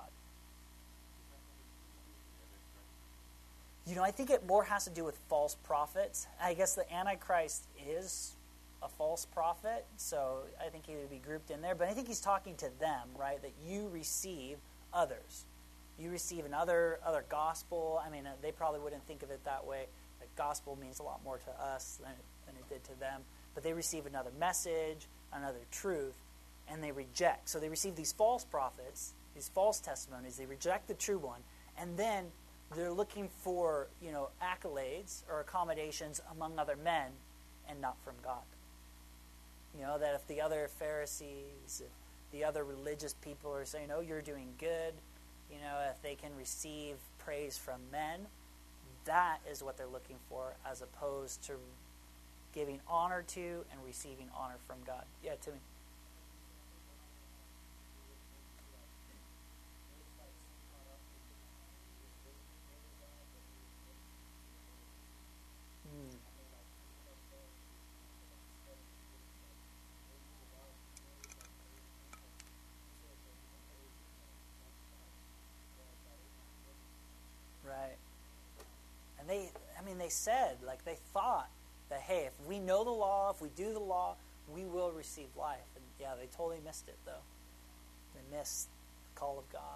I think it more has to do with false prophets. I guess the Antichrist is a false prophet, so I think he would be grouped in there. But I think he's talking to them, right? That you receive others. You receive another gospel. I mean, they probably wouldn't think of it that way. The gospel means a lot more to us than it did to them. But they receive another message, another truth, and they reject. So they receive these false prophets, these false testimonies. They reject the true one, and then they're looking for, accolades or accommodations among other men and not from God. That if the other Pharisees, if the other religious people are saying, oh, you're doing good, if they can receive praise from men, that is what they're looking for, as opposed to giving honor to and receiving honor from God. Yeah, Timmy. Right. And they said, they thought that, hey, if we know the law, if we do the law, we will receive life. And yeah, they totally missed it, though. They missed the call of God.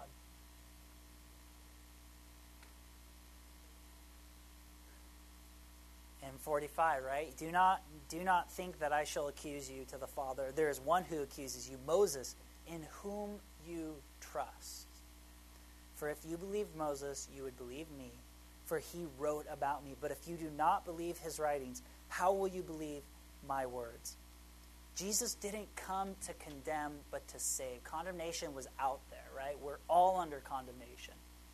And 45, right? Do not think that I shall accuse you to the Father. There is one who accuses you, Moses, in whom you trust. For if you believed Moses, you would believe me, for he wrote about me. But if you do not believe his writings, how will you believe my words? Jesus didn't come to condemn, but to save. Condemnation was out there, right? We're all under condemnation.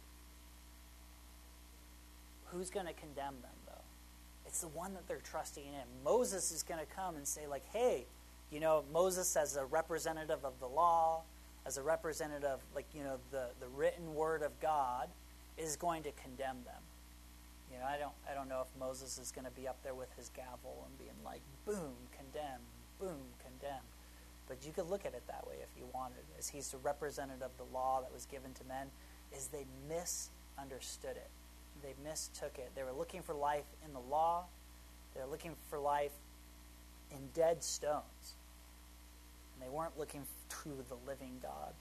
Who's going to condemn them, though? It's the one that they're trusting in. Moses is going to come and say, hey, Moses as a representative of the law, as a representative, the written word of God, is going to condemn them. I don't know if Moses is going to be up there with his gavel and being like, boom, condemn, boom, condemn. But you could look at it that way if you wanted, as he's the representative of the law that was given to men, is they misunderstood it. They mistook it. They were looking for life in the law. They were looking for life in dead stones. And they weren't looking to the living God.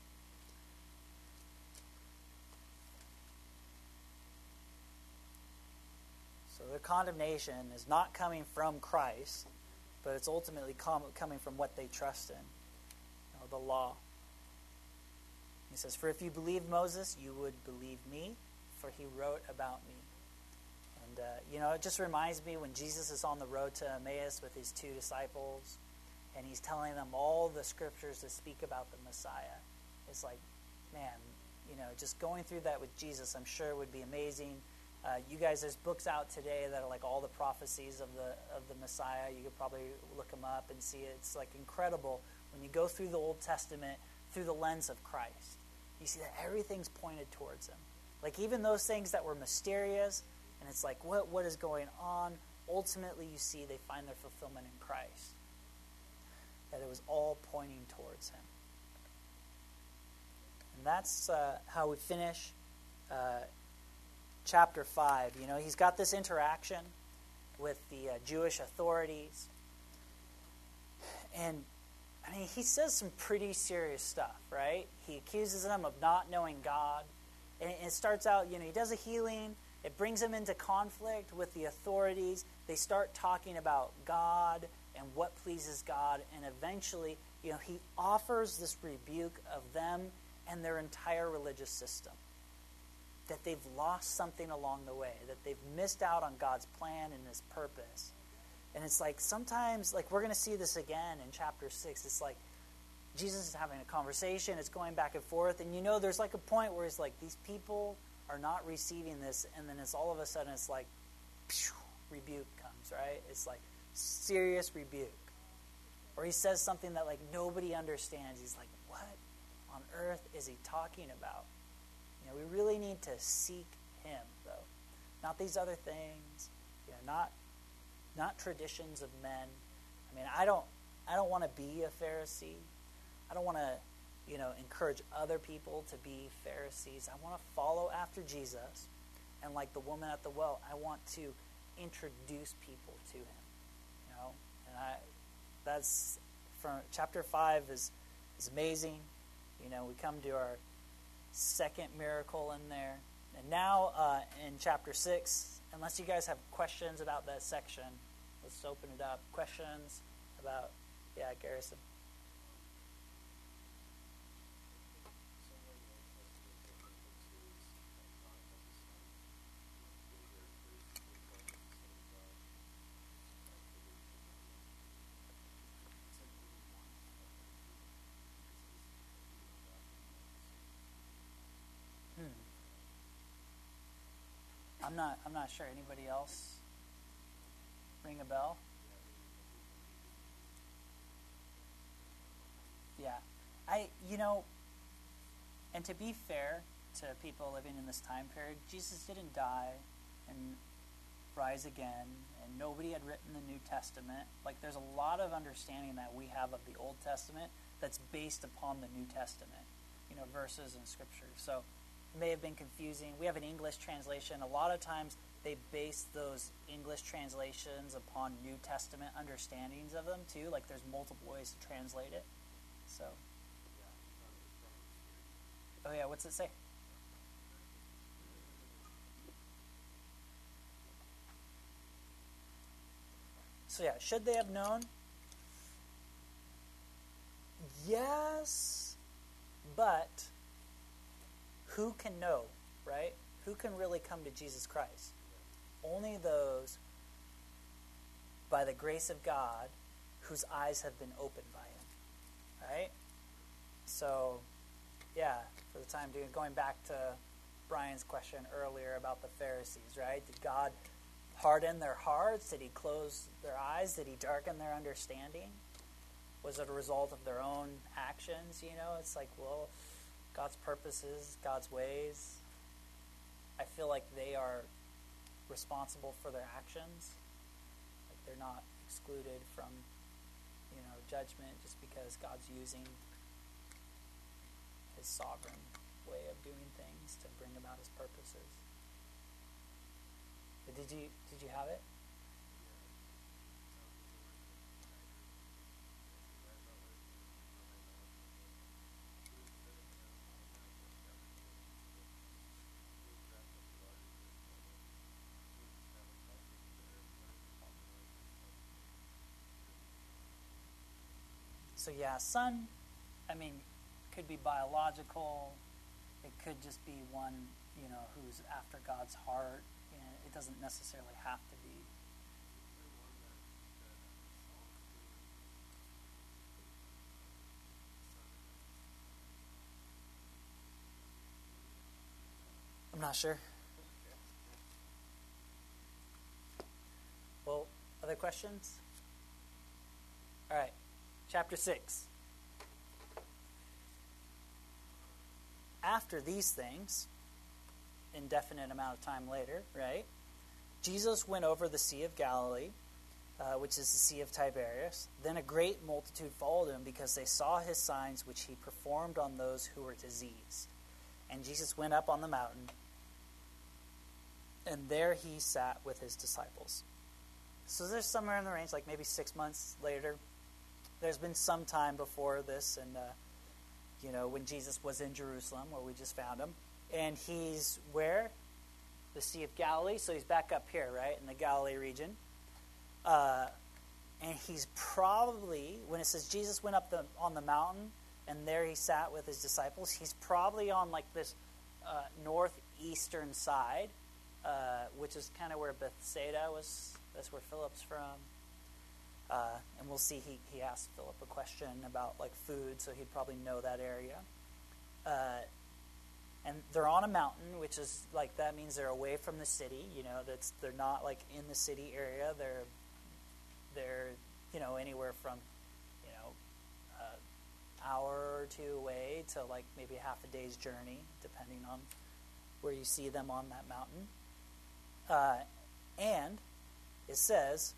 So their condemnation is not coming from Christ, but it's ultimately coming from what they trust in, the law. He says, for if you believed Moses, you would believe me, for he wrote about me. And, it just reminds me when Jesus is on the road to Emmaus with his two disciples, and he's telling them all the scriptures that speak about the Messiah. It's like, man, just going through that with Jesus, I'm sure would be amazing. You guys, there's books out today that are like all the prophecies of the Messiah. You could probably look them up and see it. It's like incredible when you go through the Old Testament through the lens of Christ. You see that everything's pointed towards him. Like even those things that were mysterious, and it's like, what is going on? Ultimately, you see they find their fulfillment in Christ. That it was all pointing towards him. And that's how we finish chapter 5. He's got this interaction with the Jewish authorities. And, he says some pretty serious stuff, right? He accuses them of not knowing God. And it starts out, he does a healing. It brings him into conflict with the authorities. They start talking about God and what pleases God. And eventually, he offers this rebuke of them and their entire religious system. That they've lost something along the way. That they've missed out on God's plan and his purpose. And it's like sometimes, we're going to see this again in chapter 6. It's like Jesus is having a conversation. It's going back and forth. And there's a point where it's like these people are not receiving this. And then it's all of a sudden it's like, phew, rebuke comes, right? It's like serious rebuke. Or he says something that nobody understands. He's like, what on earth is he talking about? We really need to seek him, though. Not these other things. Not not traditions of men. I mean, I don't want to be a Pharisee. I don't want to, encourage other people to be Pharisees. I want to follow after Jesus. And like the woman at the well, I want to introduce people to him. And that's from chapter 5 is amazing. We come to our second miracle in there. And now in chapter 6, unless you guys have questions about that section, let's open it up. Questions about, Garrison. I'm not sure. Anybody else ring a bell? Yeah. And to be fair to people living in this time period, Jesus didn't die and rise again, and nobody had written the New Testament. Like, there's a lot of understanding that we have of the Old Testament that's based upon the New Testament, verses in Scripture. So it may have been confusing. We have an English translation. A lot of times they base those English translations upon New Testament understandings of them too. Like, there's multiple ways to translate it. So, oh yeah, what's it say? So yeah, should they have known? Yes, but who can know, right? Who can really come to Jesus Christ? Only those, by the grace of God, whose eyes have been opened by him, right? So, yeah, for the time being, going back to Brian's question earlier about the Pharisees, right? Did God harden their hearts? Did he close their eyes? Did he darken their understanding? Was it a result of their own actions? It's like, well, God's purposes, God's ways. I feel like they are responsible for their actions. Like, they're not excluded from, judgment just because God's using his sovereign way of doing things to bring about his purposes. But did you have it? So yeah, son, could be biological. It could just be one, who's after God's heart. It doesn't necessarily have to be. I'm not sure. Well, other questions? All right. Chapter 6. After these things, indefinite amount of time later, right? Jesus went over the Sea of Galilee, which is the Sea of Tiberias. Then a great multitude followed him because they saw his signs which he performed on those who were diseased. And Jesus went up on the mountain, and there he sat with his disciples. So there's somewhere in the range, like maybe 6 months later. There's been some time before this, and when Jesus was in Jerusalem, where we just found him. And he's where? The Sea of Galilee. So he's back up here, right, in the Galilee region. And he's probably, when it says Jesus went up on the mountain, and there he sat with his disciples, he's probably on like this northeastern side, which is kind of where Bethsaida was. That's where Philip's from. And we'll see he asked Philip a question about like food, so he'd probably know that area. And they're on a mountain, which is like, that means they're away from the city. They're not like in the city area. They're anywhere from an hour or two away to like maybe half a day's journey, depending on where you see them on that mountain. And it says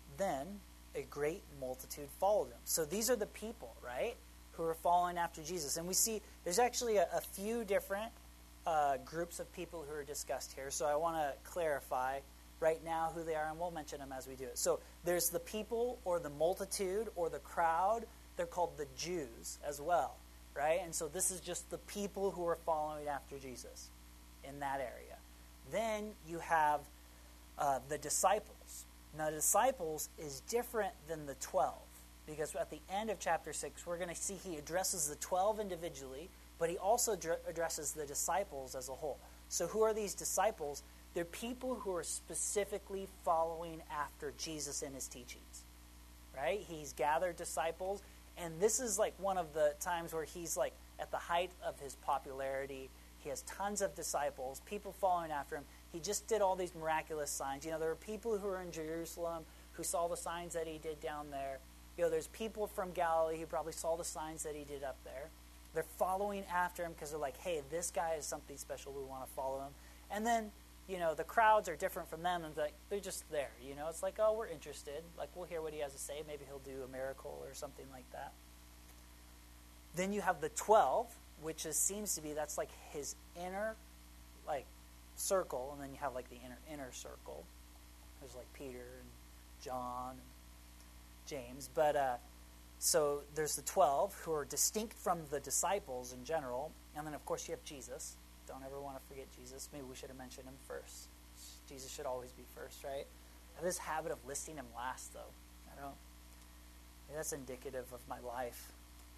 Then a great multitude followed him. So these are the people, right, who are following after Jesus. And we see there's actually a few different groups of people who are discussed here. So I want to clarify right now who they are, and we'll mention them as we do it. So there's the people or the multitude or the crowd. They're called the Jews as well, right? And so this is just the people who are following after Jesus in that area. Then you have the disciples. Now, the disciples is different than the 12, because at the end of chapter 6, we're going to see he addresses the 12 individually, but he also addresses the disciples as a whole. So who are these disciples? They're people who are specifically following after Jesus in his teachings, right? He's gathered disciples, and this is like one of the times where he's like at the height of his popularity. He has tons of disciples, people following after him. He just did all these miraculous signs. You know, there were people who were in Jerusalem who saw the signs that he did down there. You know, there's people from Galilee who probably saw the signs that he did up there. They're following after him because they're like, hey, this guy is something special. We want to follow him. And then, you know, the crowds are different from them, and they're just there. You know, it's like, oh, we're interested. Like, we'll hear what he has to say. Maybe he'll do a miracle or something like that. Then you have the 12, which seems to be, that's like his inner, like, circle, and then you have like the inner circle. There's like Peter and John and James. But so there's the 12 who are distinct from the disciples in general, and then of course you have Jesus. Don't ever want to forget Jesus. Maybe we should have mentioned him first. Jesus should always be first, right? I have this habit of listing him last, though. Maybe that's indicative of my life.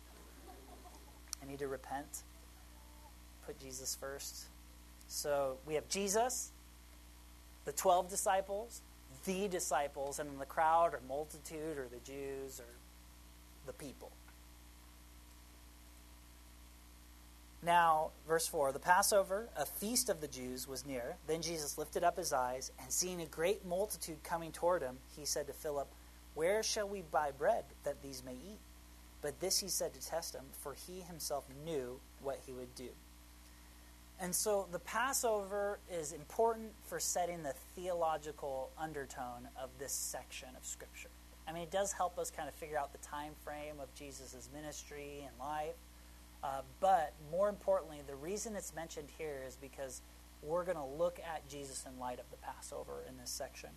I need to repent. Put Jesus first. So we have Jesus, the 12 disciples, the disciples, and then the crowd or multitude or the Jews or the people. Now, verse 4, the Passover, a feast of the Jews, was near. Then Jesus lifted up his eyes, and seeing a great multitude coming toward him, he said to Philip, "Where shall we buy bread that these may eat?" But this he said to test him, for he himself knew what he would do. And so the Passover is important for setting the theological undertone of this section of Scripture. I mean, it does help us kind of figure out the time frame of Jesus' ministry and life. But more importantly, the reason it's mentioned here is because we're going to look at Jesus in light of the Passover in this section.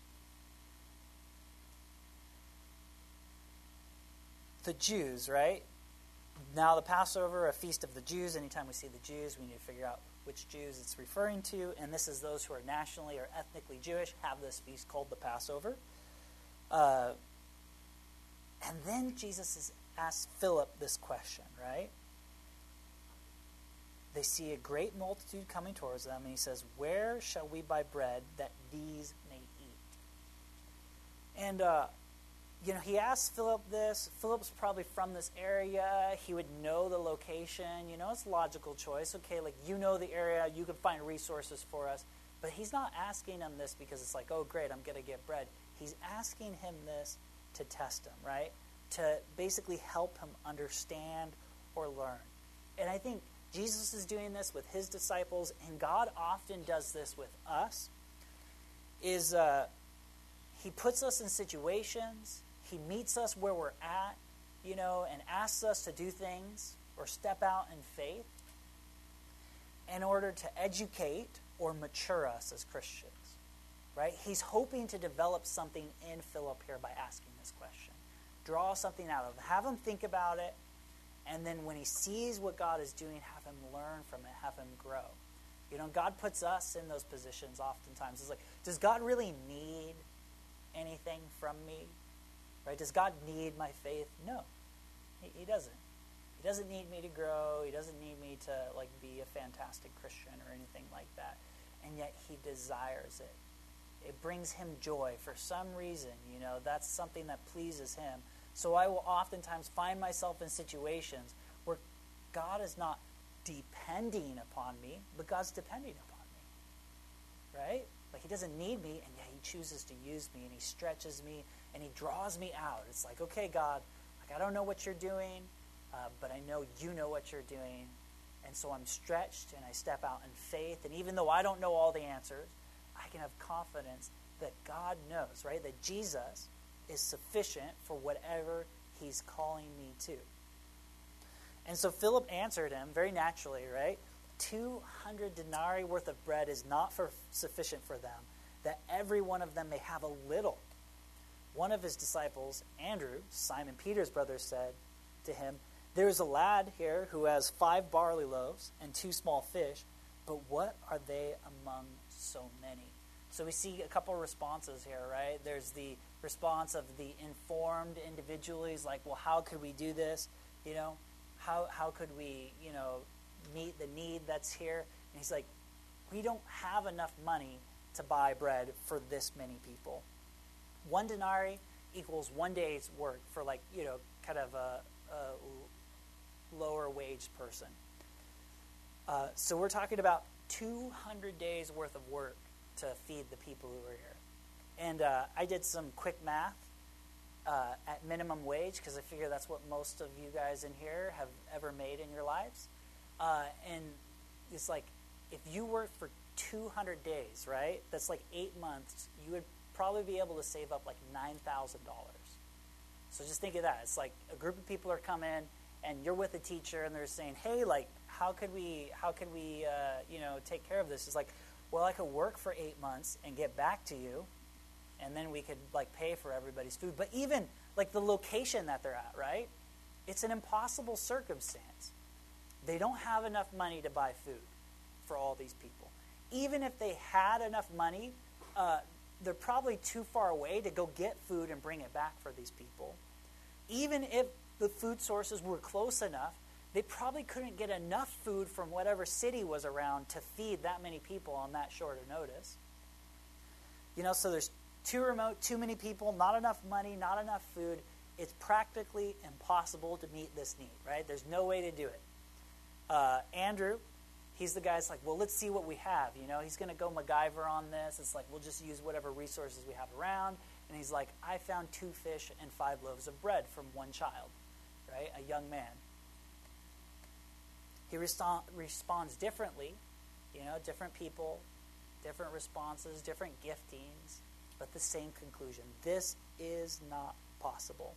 The Jews, right? Now the Passover, a feast of the Jews. Anytime we see the Jews, we need to figure out which Jews it's referring to. And this is those who are nationally or ethnically Jewish have this feast called the Passover. And then Jesus has asked Philip this question, right? They see a great multitude coming towards them, and he says, "Where shall we buy bread that these may eat?" And, he asked Philip this. Philip's probably from this area. He would know the location. It's a logical choice. Okay, like, you know the area. You can find resources for us. But he's not asking him this because it's like, oh, great, I'm going to get bread. He's asking him this to test him, right? To basically help him understand or learn. And I think Jesus is doing this with his disciples, and God often does this with us, is he puts us in situations, he meets us where we're at, and asks us to do things or step out in faith in order to educate or mature us as Christians, right? He's hoping to develop something in Philip here by asking this question. Draw something out of it. Have him think about it. And then when he sees what God is doing, have him learn from it, have him grow. God puts us in those positions oftentimes. It's like, does God really need anything from me? Right? Does God need my faith? No, he doesn't. He doesn't need me to grow. He doesn't need me to be a fantastic Christian or anything like that. And yet he desires it. It brings him joy for some reason. That's something that pleases him. So I will oftentimes find myself in situations where God is not depending upon me, but God's depending upon me, right? Like, he doesn't need me, and yet he chooses to use me, and he stretches me, and he draws me out. It's like, okay, God, I don't know what you're doing, but I know you know what you're doing, and so I'm stretched, and I step out in faith, and even though I don't know all the answers, I can have confidence that God knows, right? That Jesus is sufficient for whatever he's calling me to. And so Philip answered him very naturally, right? 200 denarii worth of bread is not sufficient for them, that every one of them may have a little. One of his disciples, Andrew, Simon Peter's brother, said to him, there is a lad here who has 5 barley loaves and 2 small fish, but what are they among so many? So we see a couple of responses here, right? There's the response of the informed individual. He's like, well, how could we do this? How could we, meet the need that's here? And he's like, we don't have enough money to buy bread for this many people. 1 denarii equals 1 day's work for kind of a lower wage person. So we're talking about 200 days worth of work to feed the people who are here. And I did some quick math at minimum wage, because I figure that's what most of you guys in here have ever made in your lives. And it's like, if you worked for 200 days, right, that's like 8 months, you would probably be able to save up like $9,000. So just think of that. It's like a group of people are coming, and you're with a teacher, and they're saying, hey, like, how could we take care of this? It's like, well, I could work for 8 months and get back to you, and then we could like pay for everybody's food. But even like the location that they're at, right? It's an impossible circumstance. They don't have enough money to buy food for all these people. Even if they had enough money, they're probably too far away to go get food and bring it back for these people. Even if the food sources were close enough, they probably couldn't get enough food from whatever city was around to feed that many people on that short a notice. So there's too remote, too many people, not enough money, not enough food. It's practically impossible to meet this need, right? There's no way to do it. Andrew, he's the guy that's like, well, let's see what we have. He's going to go MacGyver on this. It's like, we'll just use whatever resources we have around. And he's like, I found 2 fish and 5 loaves of bread from 1 child, right? A young man. He responds differently, different people, different responses, different giftings, but the same conclusion. This is not possible.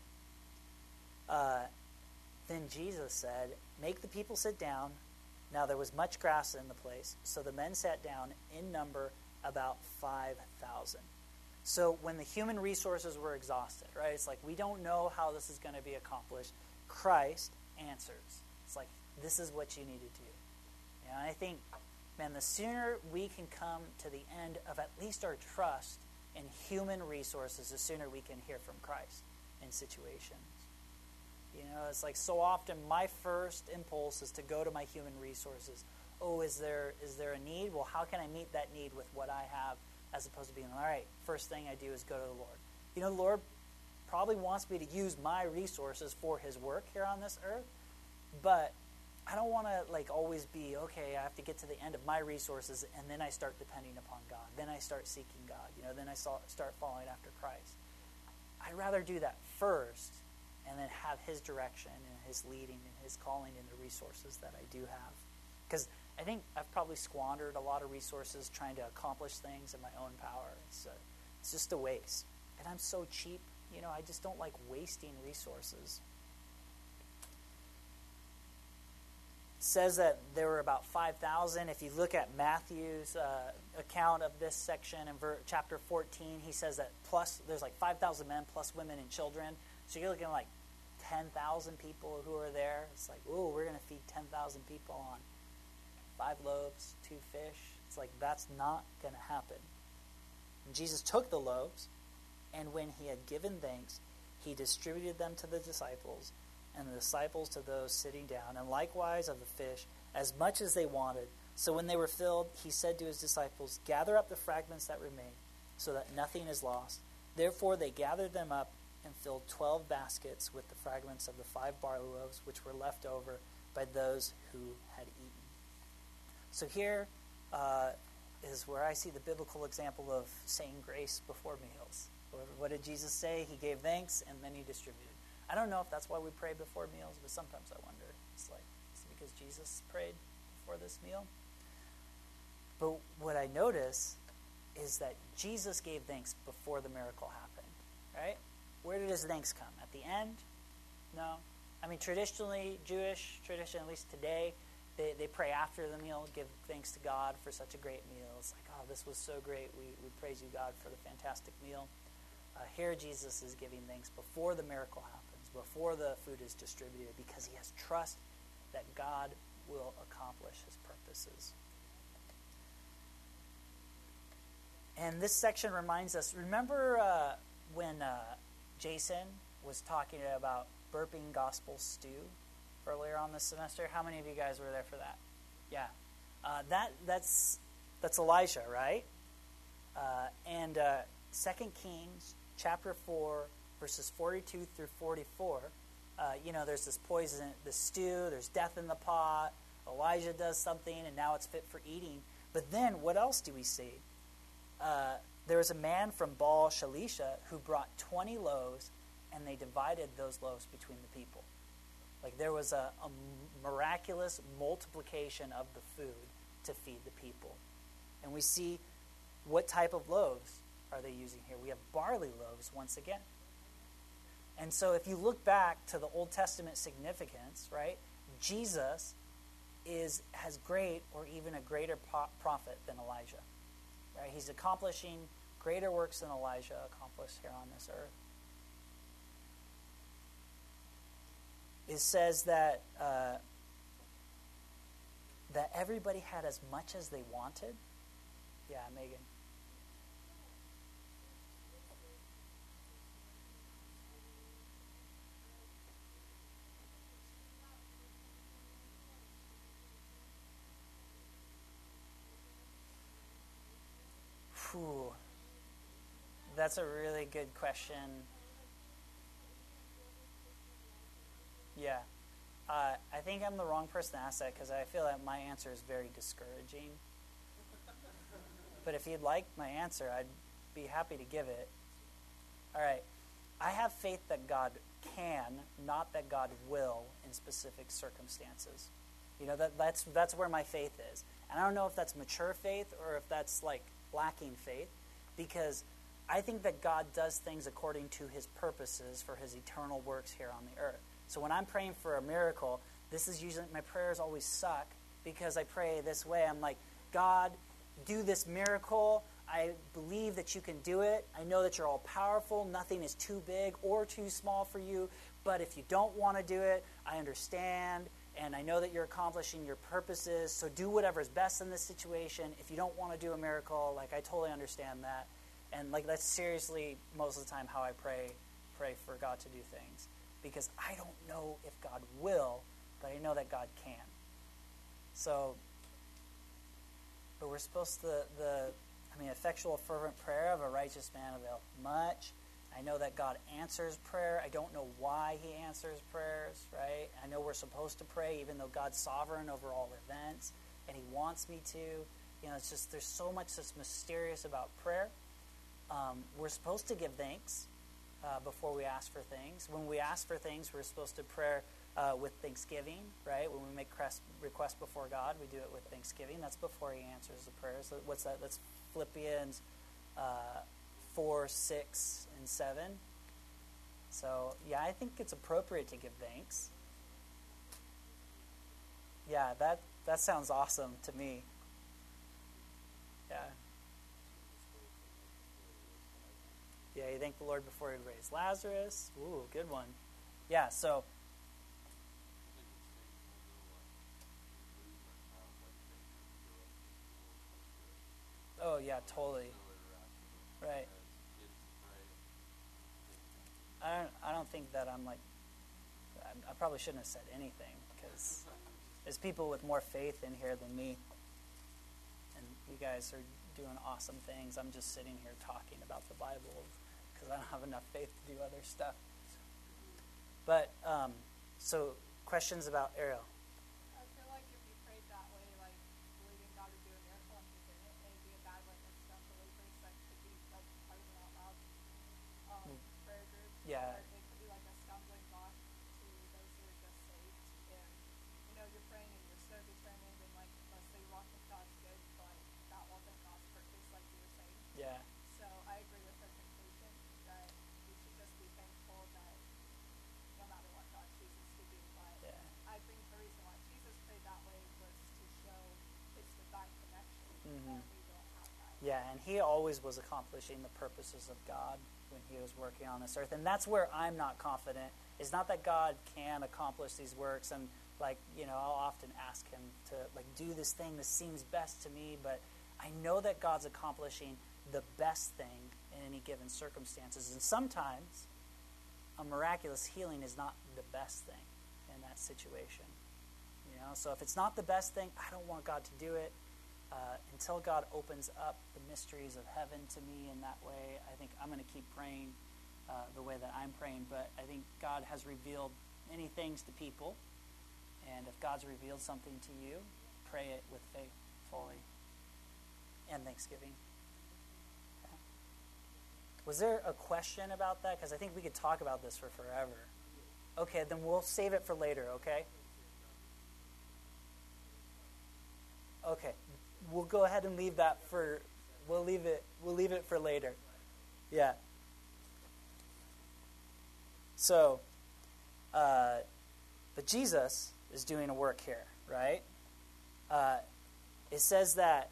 Then Jesus said, make the people sit down. Now there was much grass in the place, so the men sat down, in number about 5,000. So when the human resources were exhausted, right, it's like, we don't know how this is going to be accomplished. Christ answers. It's like, this is what you need to do. And I think, man, the sooner we can come to the end of at least our trust in human resources, the sooner we can hear from Christ in situations. It's like, so often my first impulse is to go to my human resources. Oh, is there a need? Well, how can I meet that need with what I have, as opposed to being, all right, first thing I do is go to the Lord. The Lord probably wants me to use my resources for his work here on this earth, but I don't want to always be, okay, I have to get to the end of my resources, and then I start depending upon God. Then I start seeking God. Then I start following after Christ. I'd rather do that first, and then have his direction and his leading and his calling in the resources that I do have. Because I think I've probably squandered a lot of resources trying to accomplish things in my own power. It's just a waste. And I'm so cheap, I just don't like wasting resources. It says that there were about 5,000. If you look at Matthew's account of this section in chapter 14, he says that there's 5,000 men plus women and children. So you're looking at 10,000 people who are there. It's like, ooh, we're going to feed 10,000 people on 5 loaves, 2 fish. It's like, that's not going to happen. And Jesus took the loaves, and when he had given thanks, he distributed them to the disciples, and the disciples to those sitting down, and likewise of the fish, as much as they wanted. So when they were filled, he said to his disciples, gather up the fragments that remain, so that nothing is lost. Therefore they gathered them up and filled 12 baskets with the fragments of the 5 barley loaves, which were left over by those who had eaten. So here is where I see the biblical example of saying grace before meals. What did Jesus say? He gave thanks, and then he distributed. I don't know if that's why we pray before meals, but sometimes I wonder. Is it because Jesus prayed before this meal? But what I notice is that Jesus gave thanks before the miracle happened, right? Where does thanks come? At the end? No. I mean, traditionally, Jewish tradition, at least today, they pray after the meal, give thanks to God for such a great meal. It's like, oh, this was so great. We praise you, God, for the fantastic meal. Here, Jesus is giving thanks before the miracle happens, before the food is distributed, because he has trust that God will accomplish his purposes. And this section reminds us, remember when Jason was talking about burping gospel stew earlier on this semester? How many of you guys were there for that? Yeah. That's Elijah, right? And 2 Kings chapter 4, verses 42 through 44, there's this poison, the stew, there's death in the pot, Elijah does something, and now it's fit for eating. But then, what else do we see? There was a man from Baal Shalisha who brought 20 loaves, and they divided those loaves between the people. Like there was a miraculous multiplication of the food to feed the people. And we see what type of loaves are they using here. We have barley loaves once again. And so if you look back to the Old Testament significance, right, Jesus has great or even a greater prophet than Elijah. Right? He's accomplishing greater works than Elijah accomplished here on this earth. It says that that everybody had as much as they wanted. Yeah, Megan. Whew. That's a really good question. Yeah. I think I'm the wrong person to ask that because I feel that my answer is very discouraging. But if you'd like my answer, I'd be happy to give it. All right. I have faith that God can, not that God will, in specific circumstances. That's where my faith is. And I don't know if that's mature faith or if that's like lacking faith, because I think that God does things according to his purposes for his eternal works here on the earth. So when I'm praying for a miracle, this is usually, my prayers always suck because I pray this way. I'm like, God, do this miracle. I believe that you can do it. I know that you're all powerful. Nothing is too big or too small for you. But if you don't want to do it, I understand. And I know that you're accomplishing your purposes. So do whatever's best in this situation. If you don't want to do a miracle, I totally understand that. And that's seriously most of the time how I pray for God to do things. Because I don't know if God will, but I know that God can. So, but we're supposed to, effectual fervent prayer of a righteous man availeth much. I know that God answers prayer. I don't know why he answers prayers, right? I know we're supposed to pray even though God's sovereign over all events, and he wants me to. It's just, there's so much that's mysterious about prayer. We're supposed to give thanks before we ask for things. When we ask for things, we're supposed to pray with thanksgiving, right? When we make requests before God, we do it with thanksgiving. That's before he answers the prayers. What's that? That's Philippians 4, 6, and 7. So, yeah, I think it's appropriate to give thanks. Yeah, that sounds awesome to me. Yeah. Yeah, you thank the Lord before he raised Lazarus. Ooh, good one. Yeah, so... Oh, yeah, totally. Right. I don't think that I'm I probably shouldn't have said anything because there's people with more faith in here than me. And you guys are doing awesome things. I'm just sitting here talking about the Bible because I don't have enough faith to do other stuff. But, so questions about Ariel? I feel like if you prayed that way, believing God would do a miracle and he didn't, it'd be a bad witness to unbelievers that could be praying out loud prayer groups. Yeah. Or it could be a stumbling block to those who are just saved. And you're praying and you're so determined and let's say you walk with God's good, but that wasn't God's purpose, like you were saying. Yeah. So I agree with her conclusion that we should just be thankful Yeah, and he always was accomplishing the purposes of God when he was working on this earth. And that's where I'm not confident. It's not that God can accomplish these works. And, I'll often ask him to, do this thing. This seems best to me. But I know that God's accomplishing the best thing in any given circumstances. And sometimes a miraculous healing is not the best thing in that situation. So if it's not the best thing, I don't want God to do it. Until God opens up the mysteries of heaven to me in that way, I think I'm going to keep praying the way that I'm praying. But I think God has revealed many things to people. And if God's revealed something to you, pray it with faith fully. And thanksgiving. Okay. Was there a question about that? Because I think we could talk about this for forever. Okay, then we'll save it for later, okay? Okay. We'll go ahead and leave that for we'll leave it for later. Yeah. So but Jesus is doing a work here, right? It says that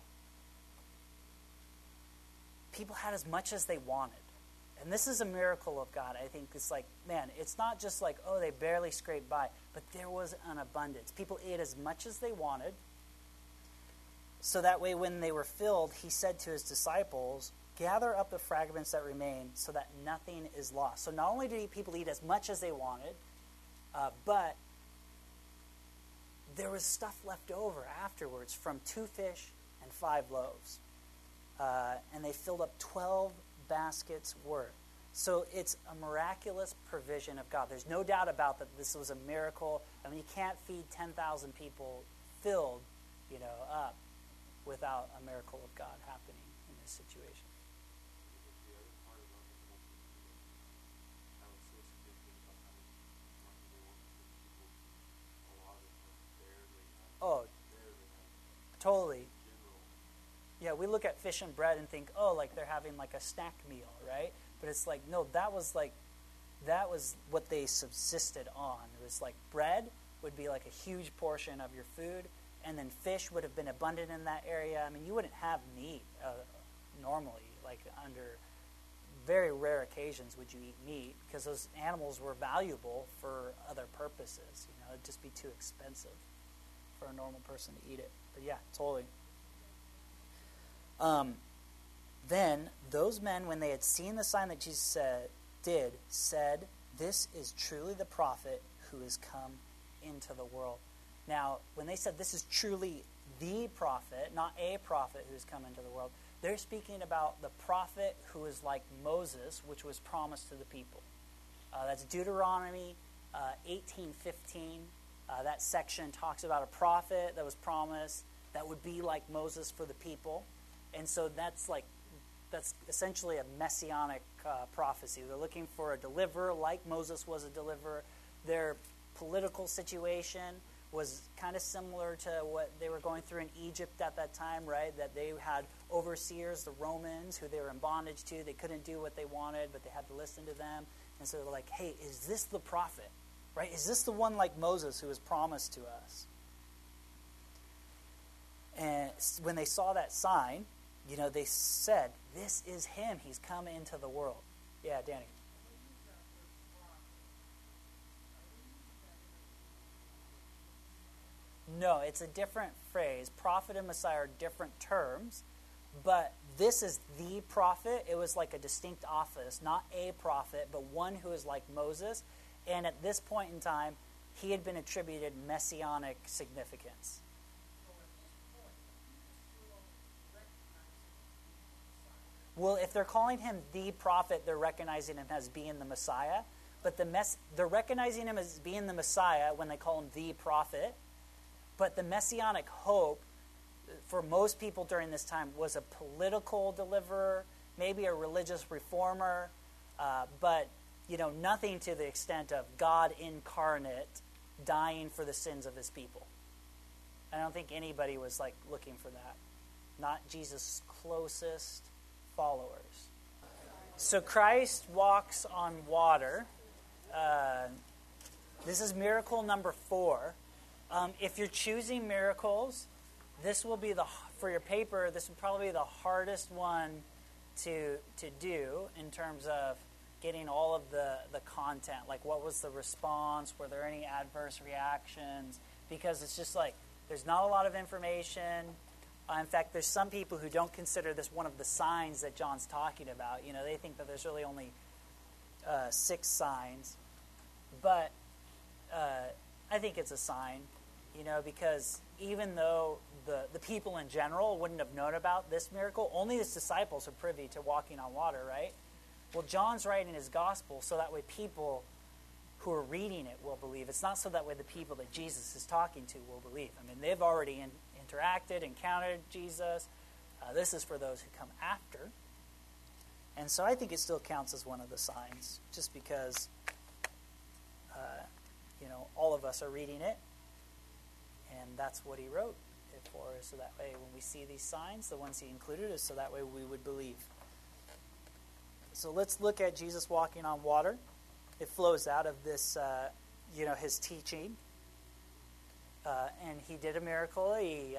people had as much as they wanted. And this is a miracle of God. I think it's it's not just they barely scraped by, but there was an abundance. People ate as much as they wanted. So that way, when they were filled, he said to his disciples, gather up the fragments that remain so that nothing is lost. So not only did people eat as much as they wanted, but there was stuff left over afterwards from 2 fish and 5 loaves. And they filled up 12 baskets worth. So it's a miraculous provision of God. There's no doubt about that this was a miracle. I mean, you can't feed 10,000 people filled, up without a miracle of God happening in this situation. The other part about the whole thing, how it's so significant about how remarkable people, a lot of them barely have. Totally. In general. Yeah, we look at fish and bread and think, they're having a snack meal, right? But it's no, that was what they subsisted on. It was bread would be a huge portion of your food. And then fish would have been abundant in that area. I mean, you wouldn't have meat normally. Under very rare occasions would you eat meat because those animals were valuable for other purposes. It'd just be too expensive for a normal person to eat it. But yeah, totally. Then those men, when they had seen the sign that Jesus said, "This is truly the prophet who has come into the world." Now, when they said this is truly the prophet, not a prophet who's come into the world, they're speaking about the prophet who is like Moses, which was promised to the people. That's Deuteronomy 18:15. That section talks about a prophet that was promised that would be like Moses for the people. And so that's essentially a messianic prophecy. They're looking for a deliverer like Moses was a deliverer. Their political situation was kind of similar to what they were going through in Egypt at that time, right? That they had overseers, the Romans, who they were in bondage to. They couldn't do what they wanted, but they had to listen to them. And so they're like, hey, is this the prophet? Right? Is this the one like Moses who was promised to us? And when they saw that sign, they said, this is him. He's come into the world. Yeah, Danny. No, it's a different phrase. Prophet and Messiah are different terms, but this is the prophet. It was like a distinct office, not a prophet, but one who is like Moses. And at this point in time, he had been attributed messianic significance. Well, if they're calling him the prophet, they're recognizing him as being the Messiah. But they're recognizing him as being the Messiah when they call him the prophet. But the messianic hope for most people during this time was a political deliverer, maybe a religious reformer, but nothing to the extent of God incarnate dying for the sins of his people. I don't think anybody was looking for that. Not Jesus' closest followers. So Christ walks on water. This is miracle number 4. If you're choosing miracles, this will be for your paper, this would probably be the hardest one to do in terms of getting all of the content. Like, what was the response? Were there any adverse reactions? Because it's just like, there's not a lot of information. In fact, there's some people who don't consider this one of the signs that John's talking about. You know, they think that there's really only 6 signs. But I think it's a sign, you know, because even though the people in general wouldn't have known about this miracle, only his disciples are privy to walking on water, right? Well, John's writing his gospel so that way people who are reading it will believe. It's not so that way the people that Jesus is talking to will believe. I mean, they've already interacted, encountered Jesus. This is for those who come after. And so I think it still counts as one of the signs, just because, you know, all of us are reading it, and that's what he wrote it for, so that way when we see these signs, the ones he included, is so that way we would believe. So let's look at Jesus walking on water. It flows out of this, you know, his teaching. And he did a miracle. He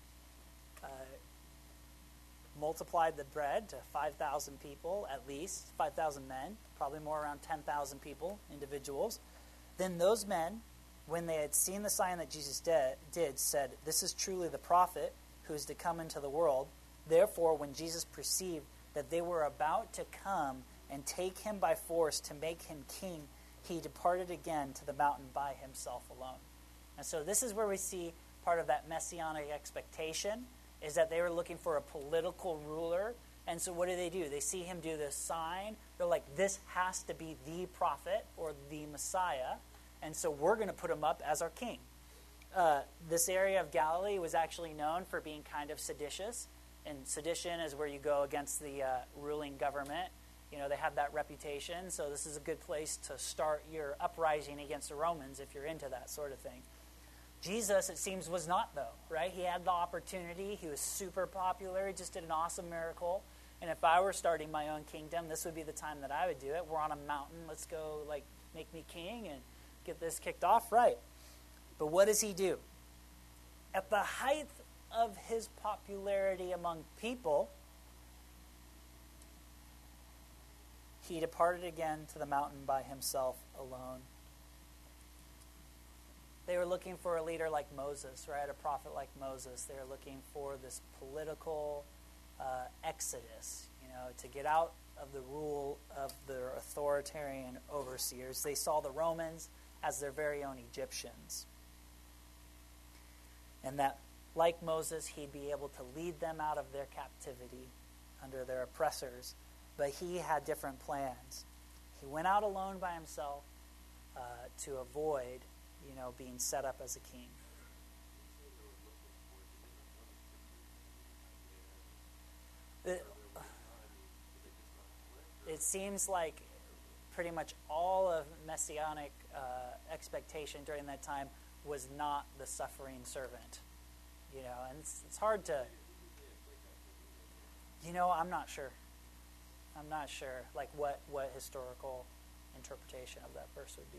multiplied the bread to 5,000 people, at least, 5,000 men, probably more, around 10,000 people, individuals. Then those men, when they had seen the sign that Jesus did, said, "This is truly the prophet who is to come into the world." Therefore, when Jesus perceived that they were about to come and take him by force to make him king, he departed again to the mountain by himself alone. And so this is where we see part of that messianic expectation, is that they were looking for a political ruler. And so what do? They see him do this sign. They're like, this has to be the prophet or the Messiah. And so we're going to put him up as our king. This area of Galilee was actually known for being kind of seditious. And sedition is where you go against the ruling government. You know, they have that reputation. So this is a good place to start your uprising against the Romans if you're into that sort of thing. Jesus, it seems, was not, though, right? He had the opportunity. He was super popular. He just did an awesome miracle. And if I were starting my own kingdom, this would be the time that I would do it. We're on a mountain. Let's go, like, make me king and get this kicked off right. But what does he do? At the height of his popularity among people, he departed again to the mountain by himself alone. They were looking for a leader like Moses, right? A prophet like Moses. They were looking for this political exodus, you know, to get out of the rule of their authoritarian overseers. They saw the Romans as their very own Egyptians. And that, like Moses, he'd be able to lead them out of their captivity under their oppressors. But he had different plans. He went out alone by himself to avoid, you know, being set up as a king. It seems like pretty much all of messianic expectation during that time was not the suffering servant. You know, and it's hard to, you know, I'm not sure, like, what historical interpretation of that verse would be.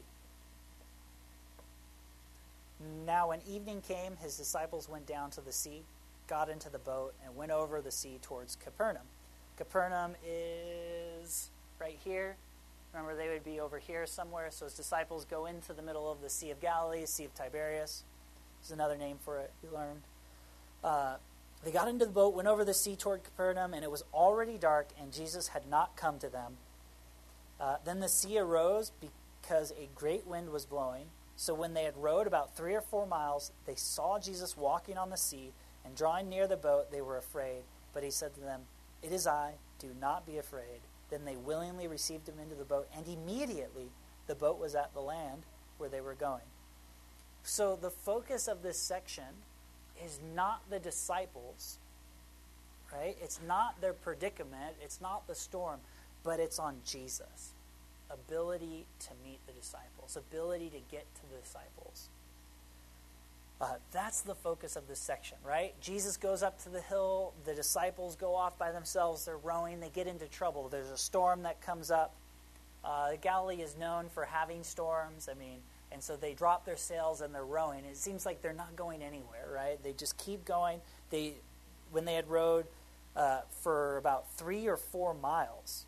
Now, when evening came, his disciples went down to the sea, got into the boat, and went over the sea towards Capernaum. Capernaum is right here. Remember, they would be over here somewhere. So his disciples go into the middle of the Sea of Galilee, Sea of Tiberias. There's another name for it, we learned. They got into the boat, went over the sea toward Capernaum, and it was already dark, and Jesus had not come to them. Then the sea arose because a great wind was blowing. So when they had rowed about 3 or 4 miles, they saw Jesus walking on the sea, and drawing near the boat, they were afraid. But he said to them, "It is I, do not be afraid." Then they willingly received him into the boat, and immediately the boat was at the land where they were going. So the focus of this section is not the disciples, right? It's not their predicament. It's not the storm, but it's on Jesus. Ability to meet the disciples, ability to get to the disciples. That's the focus of this section, right? Jesus goes up to the hill. The disciples go off by themselves. They're rowing. They get into trouble. There's a storm that comes up. Galilee is known for having storms. I mean, And so they drop their sails and they're rowing. It seems like they're not going anywhere, right? They just keep going. When they had rowed for about 3 or 4 miles,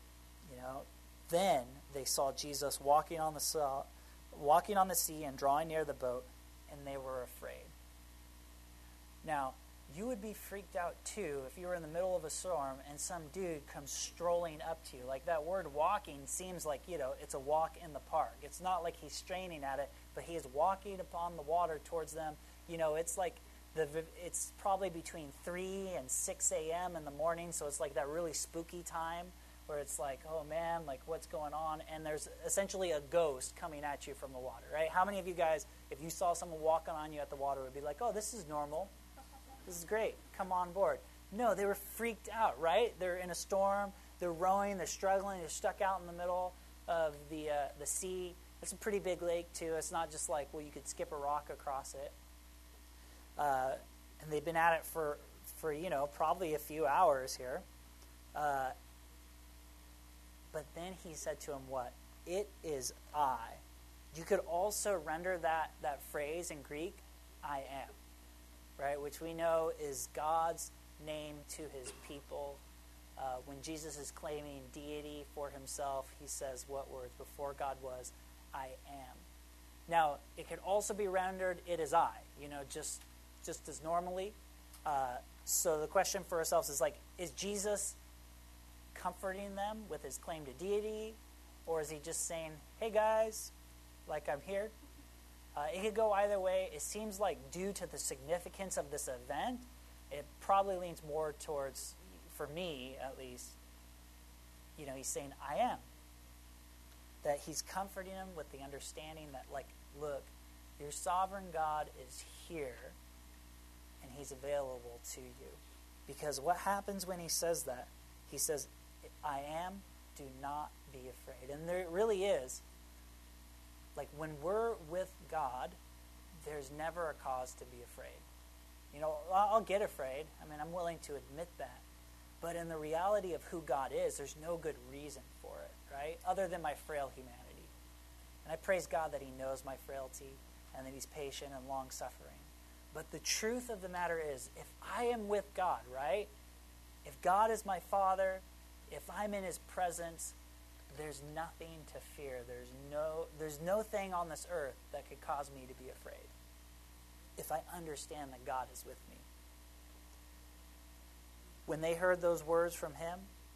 then they saw Jesus walking on the sea and drawing near the boat, and they were afraid. Now, you would be freaked out too if you were in the middle of a storm and some dude comes strolling up to you. Like, that word walking seems like, it's a walk in the park. It's not like he's straining at it, but he is walking upon the water towards them. It's like it's probably between 3 and 6 a.m. in the morning, so it's like that really spooky time where it's like, oh man, like what's going on? And there's essentially a ghost coming at you from the water, right? How many of you guys, if you saw someone walking on you at the water, would be like, oh, this is normal. This is great. Come on board. No, they were freaked out, right? They're in a storm. They're rowing. They're struggling. They're stuck out in the middle of the sea. It's a pretty big lake, too. It's not just like, well, you could skip a rock across it. And they've been at it for probably a few hours here. But then he said to him, what? It is I. You could also render that phrase in Greek, I am. Right, which we know is God's name to his people. When Jesus is claiming deity for himself, he says what words? Before God was, I am. Now, it could also be rendered, it is I, just as normally. So the question for ourselves is like, is Jesus comforting them with his claim to deity? Or is he just saying, hey guys, like I'm here? It could go either way. It seems like due to the significance of this event, it probably leans more towards, for me at least, he's saying, I am. That he's comforting them with the understanding that, like, look, your sovereign God is here, and he's available to you. Because what happens when he says that? He says, I am, do not be afraid. And there really is. Like, when we're with God, there's never a cause to be afraid. I'll get afraid. I mean, I'm willing to admit that. But in the reality of who God is, there's no good reason for it, right? Other than my frail humanity. And I praise God that he knows my frailty and that he's patient and long-suffering. But the truth of the matter is, if I am with God, right? If God is my Father, if I'm in his presence, there's nothing to fear. There's no thing on this earth that could cause me to be afraid if I understand that God is with me. When they heard those words from him,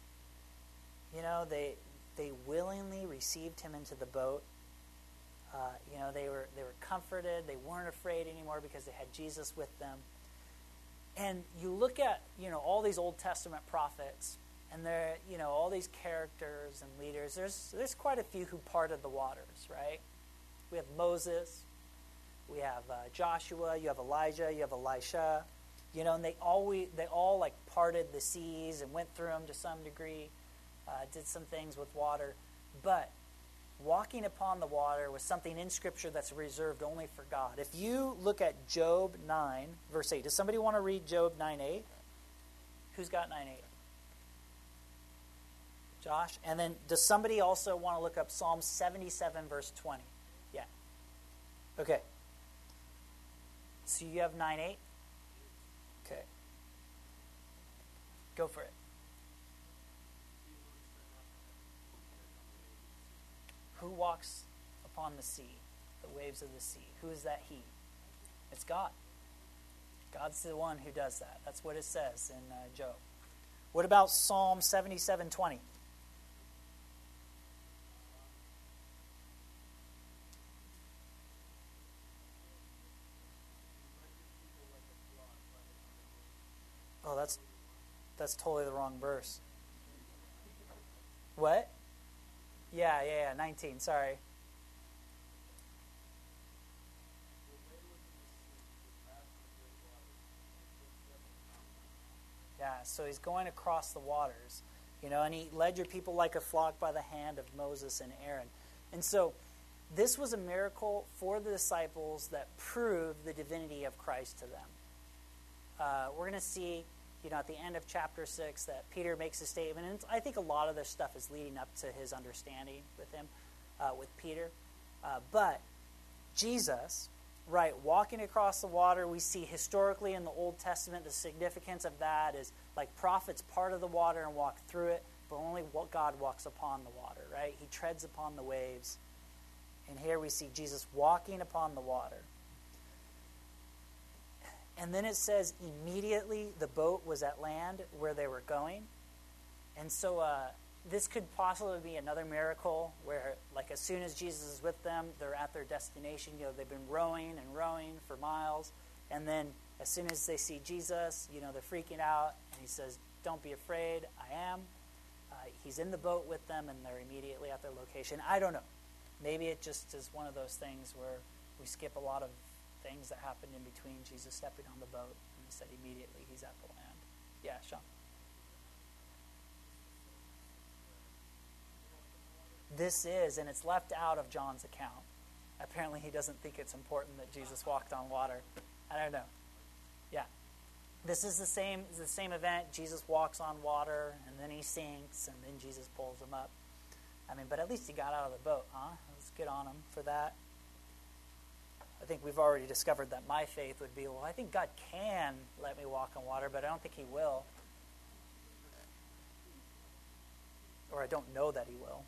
they willingly received him into the boat. They were comforted. They weren't afraid anymore because they had Jesus with them. And you look at all these Old Testament prophets. And there, all these characters and leaders. There's quite a few who parted the waters, right? We have Moses, we have Joshua, you have Elijah, you have Elisha, and they all like parted the seas and went through them to some degree, did some things with water. But walking upon the water was something in Scripture that's reserved only for God. If you look at Job 9, verse 8, does somebody want to read Job 9:8? Who's got 9:8? Josh? And then does somebody also want to look up Psalm 77, verse 20? Yeah. Okay. So you have 9:8? Okay. Go for it. Who walks upon the sea, the waves of the sea? Who is that he? It's God. God's the one who does that. That's what it says in Job. What about Psalm 77:20? Oh, that's totally the wrong verse. What? Yeah, 19, sorry. Yeah, so he's going across the waters, and he led your people like a flock by the hand of Moses and Aaron. And so this was a miracle for the disciples that proved the divinity of Christ to them. We're going to see, at the end of chapter 6 that Peter makes a statement, and I think a lot of this stuff is leading up to his understanding with him, with Peter. But Jesus, right, walking across the water, we see historically in the Old Testament the significance of that is like prophets part of the water and walk through it, but only God walks upon the water, right? He treads upon the waves. And here we see Jesus walking upon the water. And then it says immediately the boat was at land where they were going. And so this could possibly be another miracle where, like, as soon as Jesus is with them, they're at their destination. You know, they've been rowing and rowing for miles. And then as soon as they see Jesus, you know, they're freaking out. And he says, "Don't be afraid, I am." He's in the boat with them, and they're immediately at their location. I don't know. Maybe it just is one of those things where we skip a lot of things that happened in between Jesus stepping on the boat, and he said immediately he's at the land. Yeah, Sean. This is, and it's left out of John's account. Apparently he doesn't think it's important that Jesus walked on water. I don't know. Yeah. This is the same event. Jesus walks on water, and then he sinks, and then Jesus pulls him up. I mean, but at least he got out of the boat, huh? Let's get on him for that. I think we've already discovered that my faith would be, well, I think God can let me walk on water, but I don't think he will. Or I don't know that he will.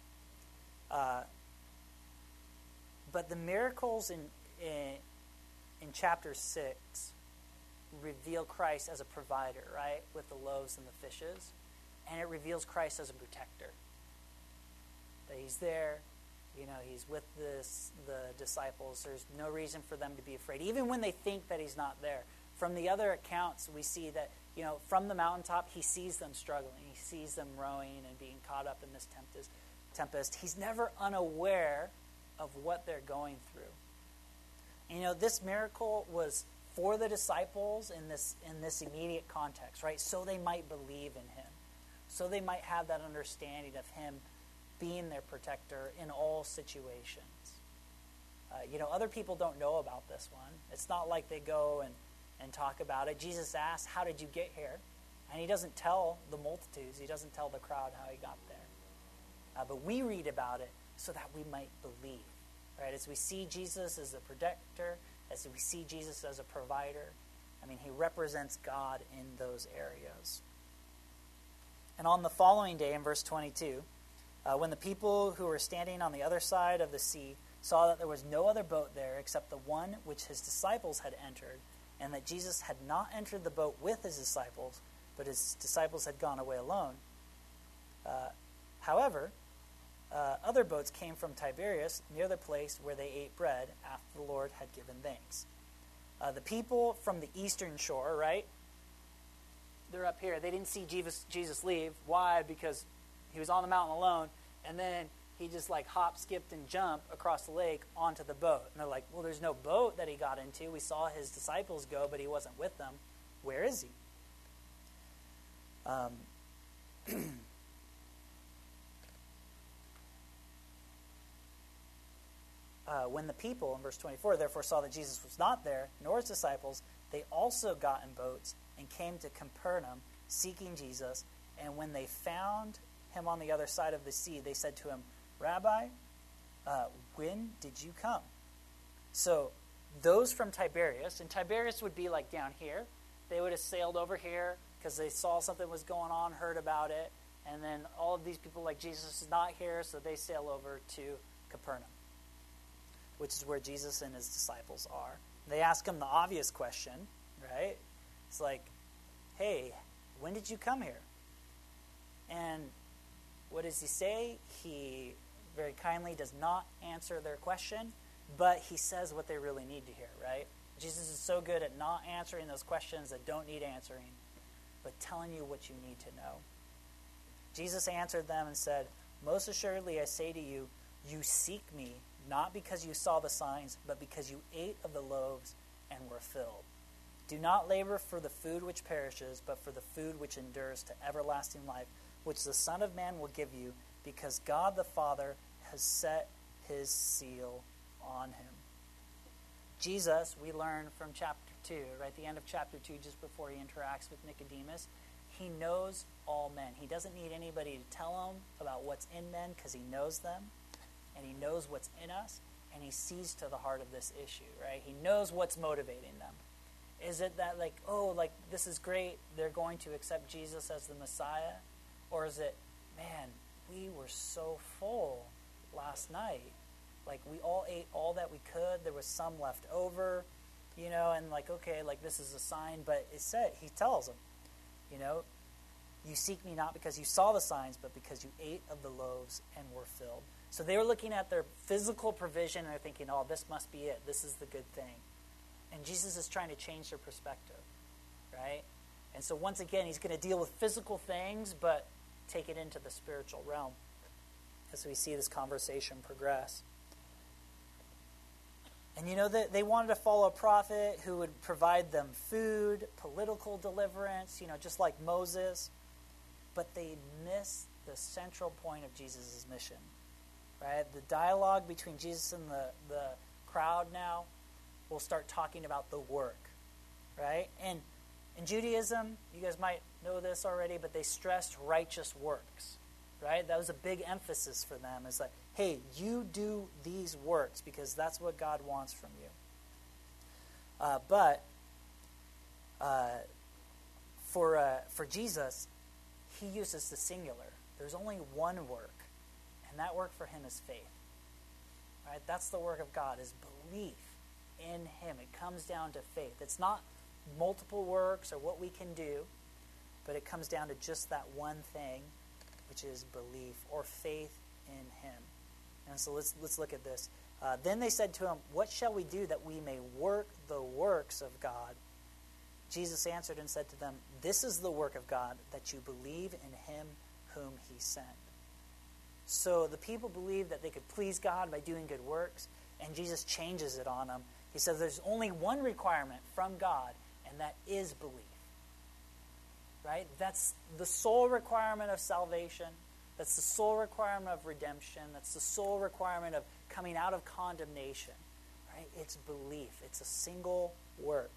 But the miracles in chapter 6 reveal Christ as a provider, right? With the loaves and the fishes. And it reveals Christ as a protector. That he's there, you know, he's with the disciples. There's no reason for them to be afraid, even when they think that he's not there. From the other accounts, we see that, you know, from the mountaintop, he sees them struggling. He sees them rowing and being caught up in this tempest. He's never unaware of what they're going through. And, you know, this miracle was for the disciples in this immediate context, right? So they might believe in him. So they might have that understanding of him being their protector in all situations. You know, other people don't know about this one. It's not like they go and talk about it. Jesus asks, "How did you get here?" And he doesn't tell the multitudes. He doesn't tell the crowd how he got there. But we read about it so that we might believe. Right? As we see Jesus as a protector, as we see Jesus as a provider, I mean, he represents God in those areas. And on the following day, in verse 22, when the people who were standing on the other side of the sea saw that there was no other boat there except the one which his disciples had entered, and that Jesus had not entered the boat with his disciples, but his disciples had gone away alone. However, other boats came from Tiberias near the place where they ate bread after the Lord had given thanks. The people from the eastern shore, right? They're up here. They didn't see Jesus leave. Why? Because he was on the mountain alone, and then he just like hopped, skipped, and jumped across the lake onto the boat. And they're like, well, there's no boat that he got into. We saw his disciples go, but he wasn't with them. Where is he? When the people, in verse 24, therefore saw that Jesus was not there, nor his disciples, they also got in boats and came to Capernaum, seeking Jesus. And when they found him on the other side of the sea, they said to him, "Rabbi, when did you come?" So those from Tiberias, and Tiberias would be like down here, they would have sailed over here because they saw something was going on, heard about it, and then all of these people like Jesus is not here, so they sail over to Capernaum, which is where Jesus and his disciples are. They ask him the obvious question, right? It's like, hey, when did you come here? And what does he say? He very kindly does not answer their question, but he says what they really need to hear, right? Jesus is so good at not answering those questions that don't need answering, but telling you what you need to know. Jesus answered them and said, "Most assuredly I say to you, you seek me, not because you saw the signs, but because you ate of the loaves and were filled. Do not labor for the food which perishes, but for the food which endures to everlasting life, which the Son of Man will give you, because God the Father has set his seal on him." Jesus, we learn from chapter 2, right at the end of chapter 2, just before he interacts with Nicodemus, he knows all men. He doesn't need anybody to tell him about what's in men because he knows them, and he knows what's in us. and he sees to the heart of this issue, right? He knows what's motivating them. Is it that this is great, they're going to accept Jesus as the Messiah? Or is it, man, we were so full last night. Like, we all ate all that we could. There was some left over, and this is a sign. But he tells them, you seek me not because you saw the signs, but because you ate of the loaves and were filled. So they were looking at their physical provision and they're thinking, oh, this must be it. This is the good thing. And Jesus is trying to change their perspective, right? And so once again, he's going to deal with physical things, but take it into the spiritual realm as we see this conversation progress. And that they wanted to follow a prophet who would provide them food, political deliverance, just like Moses. But they missed the central point of Jesus' mission, right? The dialogue between Jesus and the crowd now will start talking about the work, right? And in Judaism, you guys might know this already, but they stressed righteous works, right? That was a big emphasis for them. It's like, hey, you do these works because that's what God wants from you. But for Jesus, he uses the singular. There's only one work, and that work for him is faith. Right? That's the work of God, is belief in him. It comes down to faith. It's not multiple works or what we can do, but it comes down to just that one thing, which is belief or faith in him. And so let's look at this. Then they said to him, what shall we do that we may work the works of God? Jesus answered and said to them, this is the work of God, that you believe in him whom he sent. So the people believed that they could please God by doing good works, and Jesus changes it on them. He says there's only one requirement from God, and that is belief. Right? That's the sole requirement of salvation. That's the sole requirement of redemption. That's the sole requirement of coming out of condemnation. Right? It's belief. It's a single work.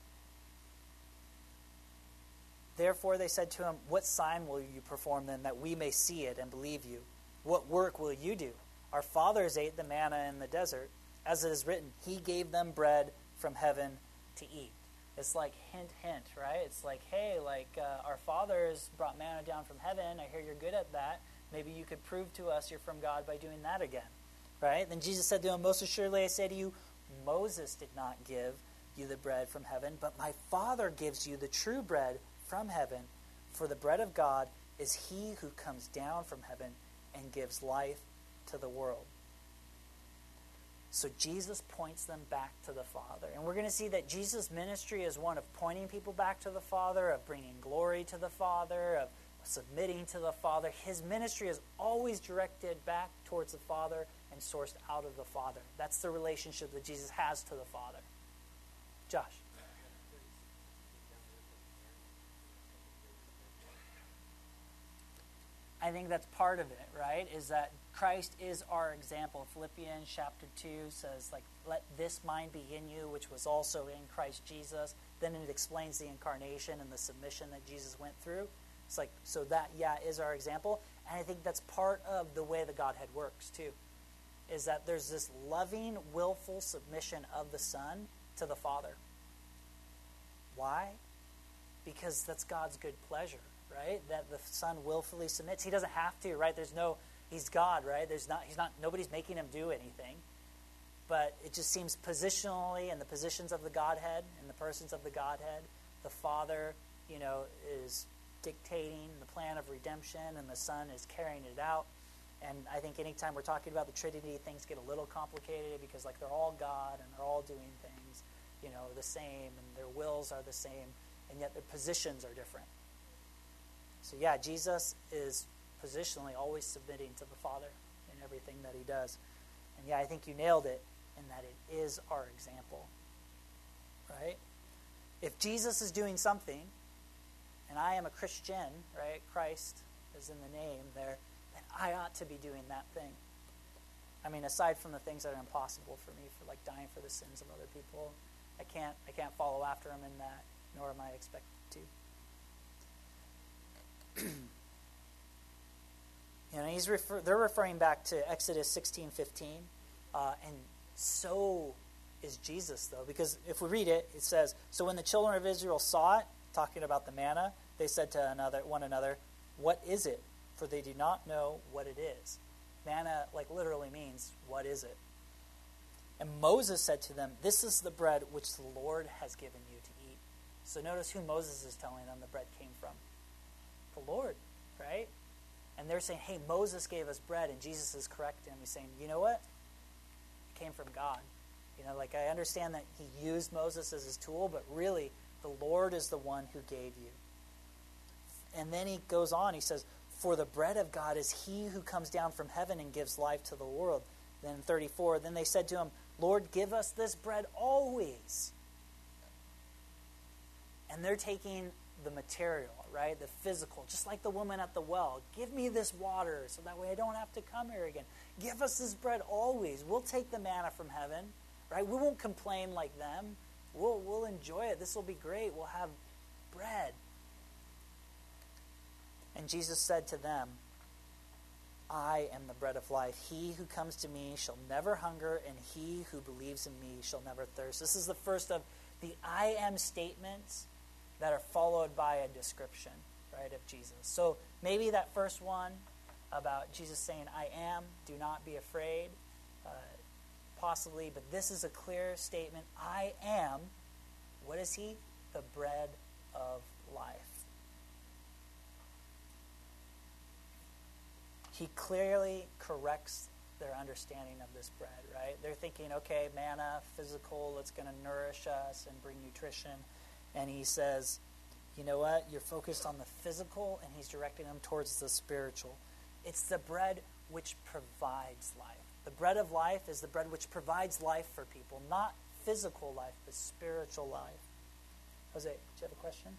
Therefore they said to him, what sign will you perform then, that we may see it and believe you? What work will you do? Our fathers ate the manna in the desert. As it is written, he gave them bread from heaven to eat. It's like hint, hint, right? It's like, hey, our fathers brought manna down from heaven. I hear you're good at that. Maybe you could prove to us you're from God by doing that again, right? Then Jesus said to him, most assuredly I say to you, Moses did not give you the bread from heaven, but my Father gives you the true bread from heaven. For the bread of God is he who comes down from heaven and gives life to the world. So Jesus points them back to the Father. And we're going to see that Jesus' ministry is one of pointing people back to the Father, of bringing glory to the Father, of submitting to the Father. His ministry is always directed back towards the Father and sourced out of the Father. That's the relationship that Jesus has to the Father. Josh. I think that's part of it, right? Is that Christ is our example. Philippians chapter 2 says, let this mind be in you, which was also in Christ Jesus. Then it explains the incarnation and the submission that Jesus went through. It's so that, is our example. And I think that's part of the way the Godhead works, too. Is that there's this loving, willful submission of the Son to the Father. Why? Because that's God's good pleasure. Right? That the Son willfully submits. He doesn't have to, right? He's God, right? Nobody's making him do anything. But it just seems positionally in the positions of the Godhead, in the persons of the Godhead, the Father, is dictating the plan of redemption and the Son is carrying it out. And I think anytime we're talking about the Trinity, things get a little complicated because they're all God and they're all doing things, the same, and their wills are the same, and yet their positions are different. So Jesus is positionally always submitting to the Father in everything that he does. And I think you nailed it in that it is our example. Right? If Jesus is doing something, and I am a Christian, right? Christ is in the name there, then I ought to be doing that thing. I mean, aside from the things that are impossible for me, for dying for the sins of other people, I can't follow after him in that, nor am I expected to. They're referring back to Exodus 16:15, and So is Jesus, though, because if we read it, it says, so when the children of Israel saw it, talking about the manna, they said to one another, what is it? For they do not know what it is. Manna, like, literally means, what is it? And Moses said to them, this is the bread which the Lord has given you to eat. So notice who Moses is telling them the bread came from. The Lord, right? And they're saying, hey, Moses gave us bread, and Jesus is correcting him. He's saying, you know what? It came from God. You know, like, I understand that he used Moses as his tool, but really, the Lord is the one who gave you. And then he goes on, he says, for the bread of God is he who comes down from heaven and gives life to the world. Then 34, then they said to him, Lord, give us this bread always. And they're taking the material, right? The physical, just like the woman at the well. Give me this water so that way I don't have to come here again. Give us this bread always. We'll take the manna from heaven, right? We won't complain like them. We'll enjoy it. This will be great. We'll have bread. And Jesus said to them, I am the bread of life. He who comes to me shall never hunger, and he who believes in me shall never thirst. This is the first of the I am statements that are followed by a description, right, of Jesus. So maybe that first one about Jesus saying, I am, do not be afraid, possibly, but this is a clear statement. I am, what is he? The bread of life. He clearly corrects their understanding of this bread, right? They're thinking, okay, manna, physical, it's going to nourish us and bring nutrition. And he says, you know what? You're focused on the physical, and he's directing them towards the spiritual. It's the bread which provides life. The bread of life is the bread which provides life for people, not physical life, but spiritual life. Jose, do you have a question?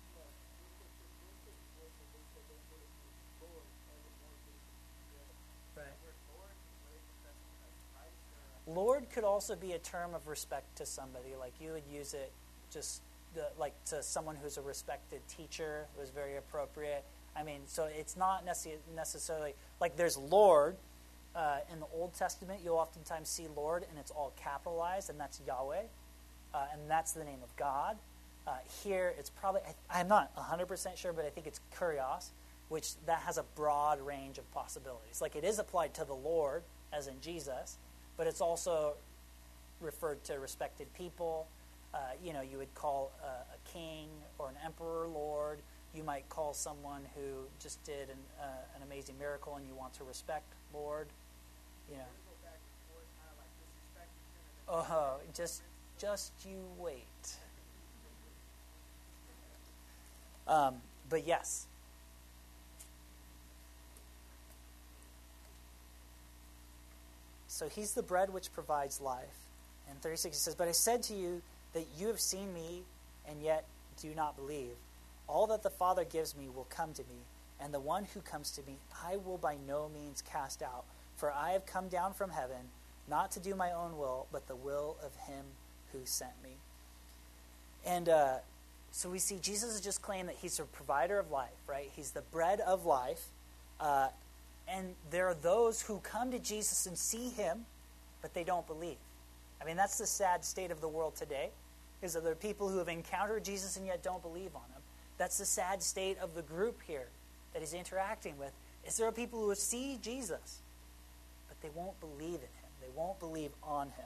Lord could also be a term of respect to somebody. Like you would use it just like to someone who's a respected teacher. It was very appropriate. I mean, so it's not necessarily like there's Lord. In the Old Testament, you'll oftentimes see Lord, and it's all capitalized, and that's Yahweh. And that's the name of God. Here, it's probably, I'm not 100% sure, but I think it's Kurios, which that has a broad range of possibilities. Like it is applied to the Lord, as in Jesus, but it's also referred to respected people. You would call a king or an emperor Lord. You might call someone who just did an amazing miracle and you want to respect Lord. Oh, just you wait. But yes. So he's the bread which provides life. And 36 he says, but I said to you that you have seen me and yet do not believe. All that the Father gives me will come to me, and the one who comes to me I will by no means cast out. For I have come down from heaven, not to do my own will, but the will of him who sent me. And so we see Jesus has just claimed that he's a provider of life, right? He's the bread of life. And there are those who come to Jesus and see him, but they don't believe. I mean, that's the sad state of the world today, is that there are people who have encountered Jesus and yet don't believe on him. That's the sad state of the group here that he's interacting with, is there are people who see Jesus, but they won't believe in him. They won't believe on him.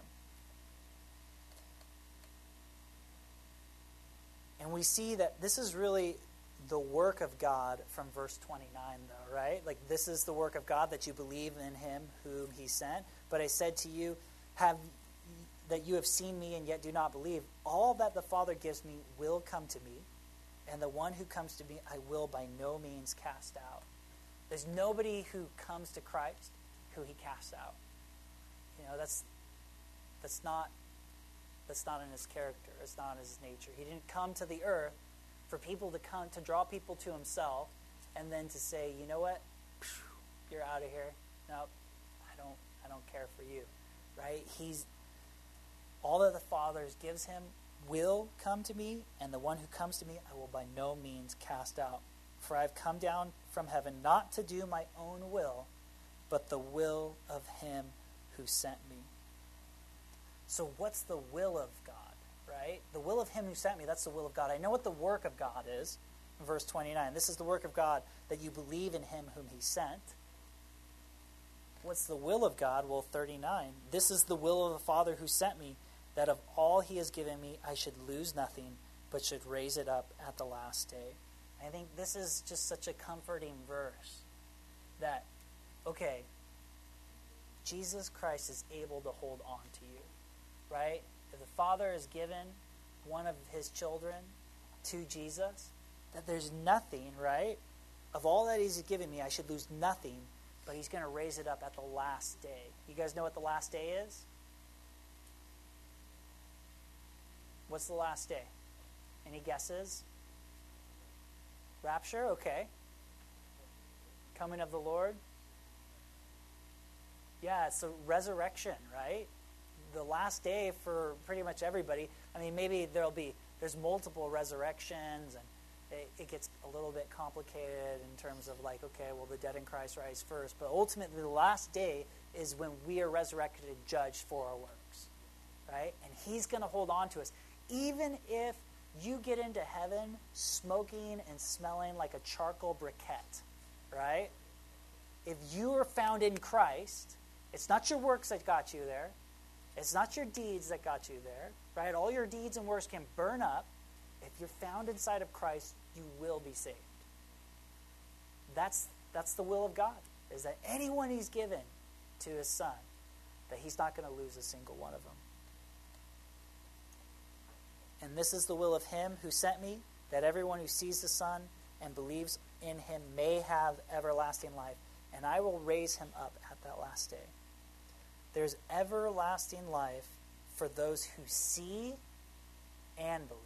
And we see that this is really the work of God from verse 29, though, right? Like, this is the work of God, that you believe in him whom he sent. But I said to you, that you have seen me and yet do not believe. All that the Father gives me will come to me, and the one who comes to me I will by no means cast out. There's nobody who comes to Christ who he casts out. That's not in his character. It's not in his nature. He didn't come to the earth for people to draw people to himself, and then to say, you know what, you're out of here. No, I don't care for you, right? All that the Father gives him will come to me, and the one who comes to me I will by no means cast out. For I have come down from heaven not to do my own will, but the will of him who sent me. So what's the will of God, right? The will of him who sent me, that's the will of God. I know what the work of God is. In verse 29, this is the work of God, that you believe in him whom he sent. What's the will of God? Well, 39, this is the will of the Father who sent me, that of all he has given me, I should lose nothing, but should raise it up at the last day. I think this is just such a comforting verse that, okay, Jesus Christ is able to hold on to you, right? If the Father has given one of his children to Jesus, that there's nothing, right? Of all that he's given me, I should lose nothing, but he's going to raise it up at the last day. You guys know what the last day is? What's the last day? Any guesses? Rapture? Okay. Coming of the Lord? Yeah, it's the resurrection, right? The last day for pretty much everybody. I mean, maybe there's multiple resurrections, and it gets a little bit complicated in terms of like, okay, well, the dead in Christ rise first. But ultimately, the last day is when we are resurrected and judged for our works, right? And he's going to hold on to us. Even if you get into heaven smoking and smelling like a charcoal briquette, right? If you are found in Christ, it's not your works that got you there. It's not your deeds that got you there, right? All your deeds and works can burn up. If you're found inside of Christ, you will be saved. That's the will of God, is that anyone he's given to his Son, that he's not going to lose a single one of them. And this is the will of him who sent me, that everyone who sees the Son and believes in him may have everlasting life, and I will raise him up at that last day. There's everlasting life for those who see and believe.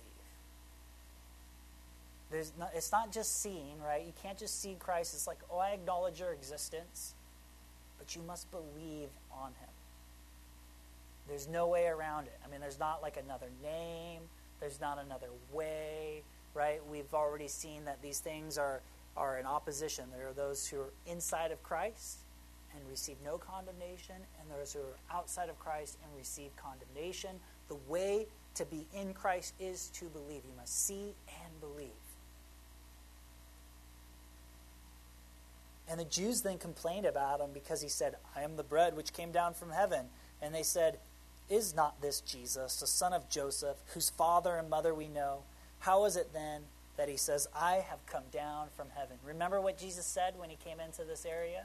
It's not just seeing, right? You can't just see Christ. It's like, oh, I acknowledge your existence, but you must believe on him. There's no way around it. I mean, there's not like another name. There's not another way, right? We've already seen that these things are in opposition. There are those who are inside of Christ and receive no condemnation, and those who are outside of Christ and receive condemnation. The way to be in Christ is to believe. You must see and believe. And the Jews then complained about him because he said, I am the bread which came down from heaven. And they said, is not this Jesus, the son of Joseph, whose father and mother we know? How is it then that he says, I have come down from heaven? Remember what Jesus said when he came into this area?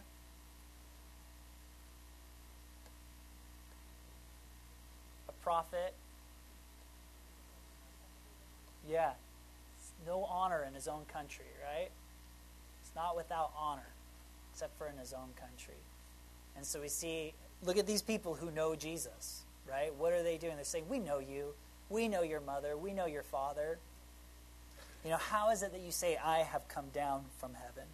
A prophet. Yeah. No honor in his own country, right? It's not without honor, except for in his own country. And so we see, look at these people who know Jesus, right? What are they doing? They're saying, we know you. We know your mother. We know your father. You know, how is it that you say, I have come down from heaven?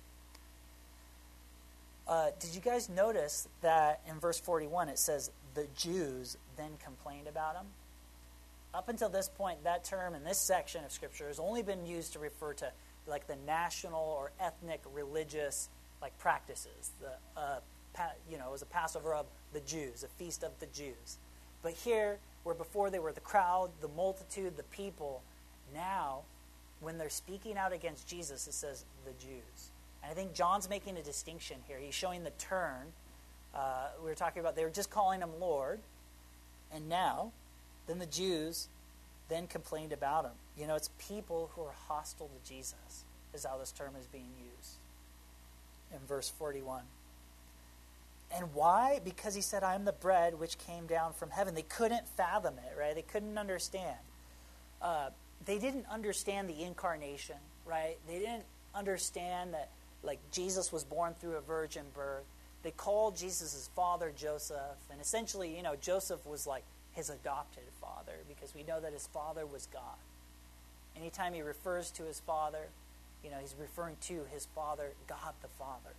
Did you guys notice that in verse 41 it says, the Jews then complained about him? Up until this point, that term in this section of Scripture has only been used to refer to like the national or ethnic religious like practices. It was a Passover of the Jews, a feast of the Jews. But here, where before they were the crowd, the multitude, the people, now, when they're speaking out against Jesus, it says the Jews. And I think John's making a distinction here. He's showing the turn. We were talking about they were just calling him Lord, and now, then the Jews then complained about him. You know, it's people who are hostile to Jesus is how this term is being used in verse 41. And why? Because he said, I am the bread which came down from heaven. They couldn't fathom it, right? They couldn't understand. They didn't understand the incarnation, right? They didn't understand that, like, Jesus was born through a virgin birth. They called Jesus' father Joseph. And essentially, you know, Joseph was like his adopted father because we know that his father was God. Anytime he refers to his father, you know, he's referring to his father, God the Father.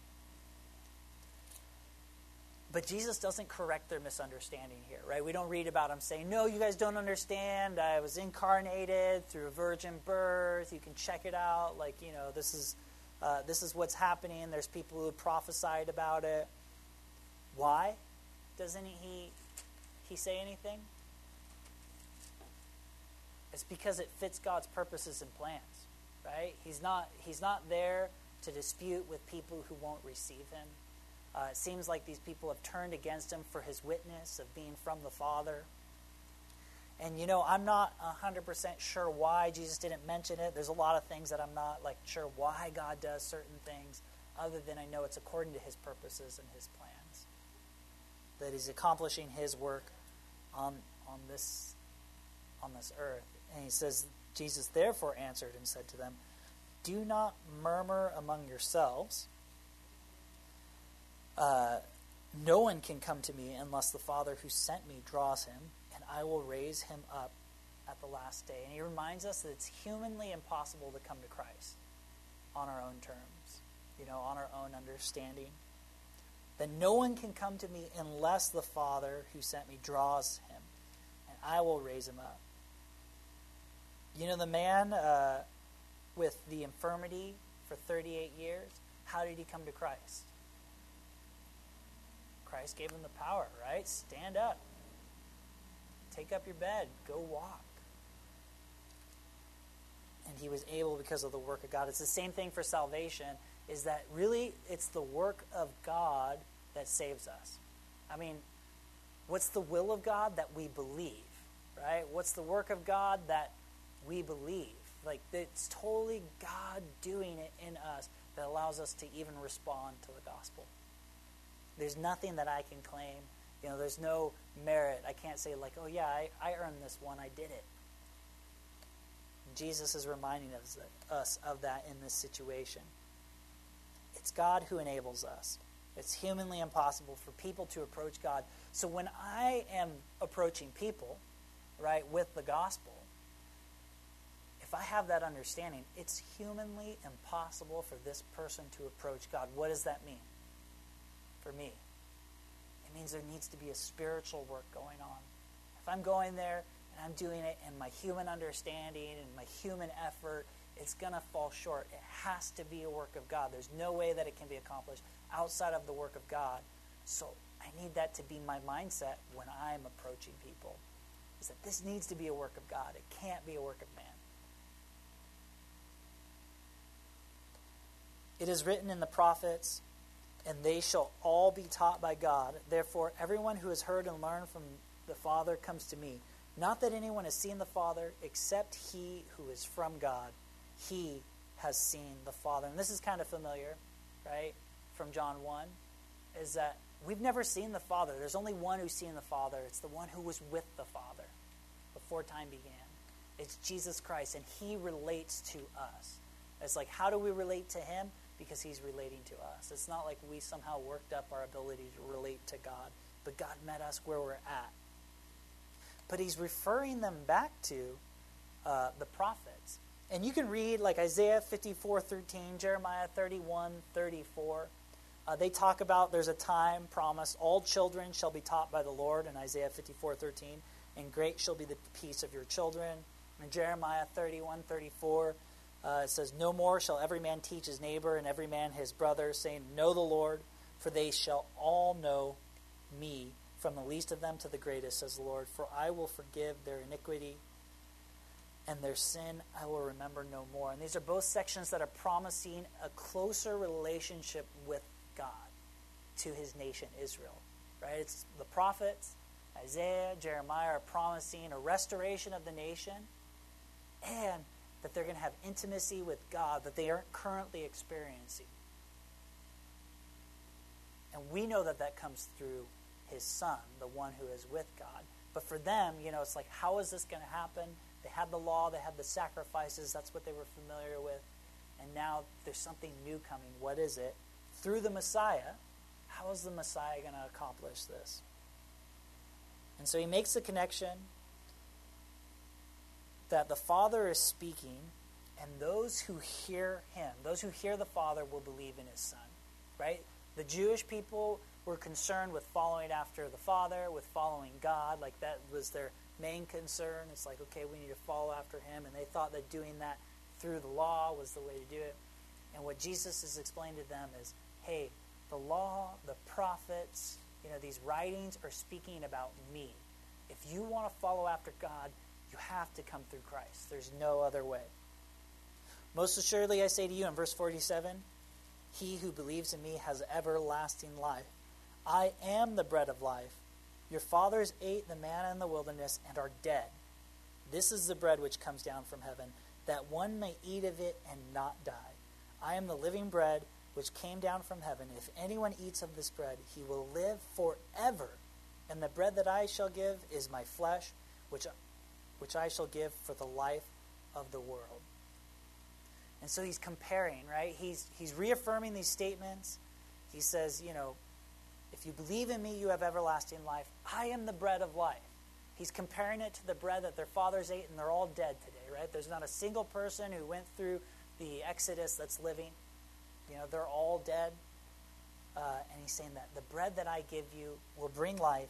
But Jesus doesn't correct their misunderstanding here, right? We don't read about him saying, no, you guys don't understand. I was incarnated through a virgin birth. You can check it out. Like, you know, this is what's happening. There's people who prophesied about it. Why doesn't he say anything? It's because it fits God's purposes and plans, right? He's not there to dispute with people who won't receive him. It seems like these people have turned against him for his witness of being from the Father. And, I'm not 100% sure why Jesus didn't mention it. There's a lot of things that I'm not sure why God does certain things, other than I know it's according to his purposes and his plans. That he's accomplishing his work on this earth. And he says, Jesus therefore answered and said to them, do not murmur among yourselves. No one can come to me unless the Father who sent me draws him, and I will raise him up at the last day. And he reminds us that it's humanly impossible to come to Christ on our own terms, on our own understanding. That no one can come to me unless the Father who sent me draws him, and I will raise him up. The man with the infirmity for 38 years, how did he come to Christ? Christ gave him the power, right? Stand up. Take up your bed. Go walk. And he was able because of the work of God. It's the same thing for salvation, is that really it's the work of God that saves us. I mean, what's the will of God? That we believe, right? What's the work of God? That we believe. It's totally God doing it in us that allows us to even respond to the gospel. There's nothing that I can claim. There's no merit. I can't say I earned this one. I did it. Jesus is reminding us of that in this situation. It's God who enables us. It's humanly impossible for people to approach God. So when I am approaching people, right, with the gospel, if I have that understanding, it's humanly impossible for this person to approach God. What does that mean for me? It means there needs to be a spiritual work going on. If I'm going there and I'm doing it in my human understanding and my human effort, it's going to fall short. It has to be a work of God. There's no way that it can be accomplished outside of the work of God. So I need that to be my mindset when I'm approaching people, is that this needs to be a work of God. It can't be a work of man. It is written in the prophets, and they shall all be taught by God. Therefore, everyone who has heard and learned from the Father comes to me. Not that anyone has seen the Father, except he who is from God. He has seen the Father. And this is kind of familiar, right, from John 1, is that we've never seen the Father. There's only one who's seen the Father. It's the one who was with the Father before time began. It's Jesus Christ, and he relates to us. It's how do we relate to him? Because he's relating to us. It's not like we somehow worked up our ability to relate to God, but God met us where we're at. But he's referring them back to the prophets. And you can read Isaiah 54:13, Jeremiah 31:34. They talk about there's a time promised, all children shall be taught by the Lord in Isaiah 54:13, and great shall be the peace of your children. In Jeremiah 31:34, it says, no more shall every man teach his neighbor and every man his brother, saying, know the Lord, for they shall all know me, from the least of them to the greatest, says the Lord. For I will forgive their iniquity, and their sin I will remember no more. And these are both sections that are promising a closer relationship with God to his nation Israel. Right? It's the prophets, Isaiah, Jeremiah are promising a restoration of the nation, and that they're going to have intimacy with God that they aren't currently experiencing. And we know that that comes through his Son, the one who is with God. But for them, it's how is this going to happen? They had the law, they had the sacrifices, that's what they were familiar with. And now there's something new coming. What is it? Through the Messiah. How is the Messiah going to accomplish this? And so he makes the connection that the Father is speaking, and those who hear him, those who hear the Father, will believe in his Son. Right? The Jewish people were concerned with following after the Father, with following God. That was their main concern. It's okay, we need to follow after him. And they thought that doing that through the law was the way to do it. And what Jesus has explained to them is, hey, the law, the prophets, these writings are speaking about me. If you want to follow after God, You have to come through Christ. There's no other way. Most assuredly I say to you in verse 47, he who believes in me has everlasting life. I am the bread of life. Your fathers ate the manna in the wilderness and are dead. This is the bread which comes down from heaven, that one may eat of it and not die. I am the living bread which came down from heaven. If anyone eats of this bread, he will live forever. And the bread that I shall give is my flesh, which I shall give for the life of the world. And so he's comparing, right? He's reaffirming these statements. He says, if you believe in me, you have everlasting life. I am the bread of life. He's comparing it to the bread that their fathers ate, and they're all dead today, right? There's not a single person who went through the Exodus that's living. They're all dead. And he's saying that the bread that I give you will bring life.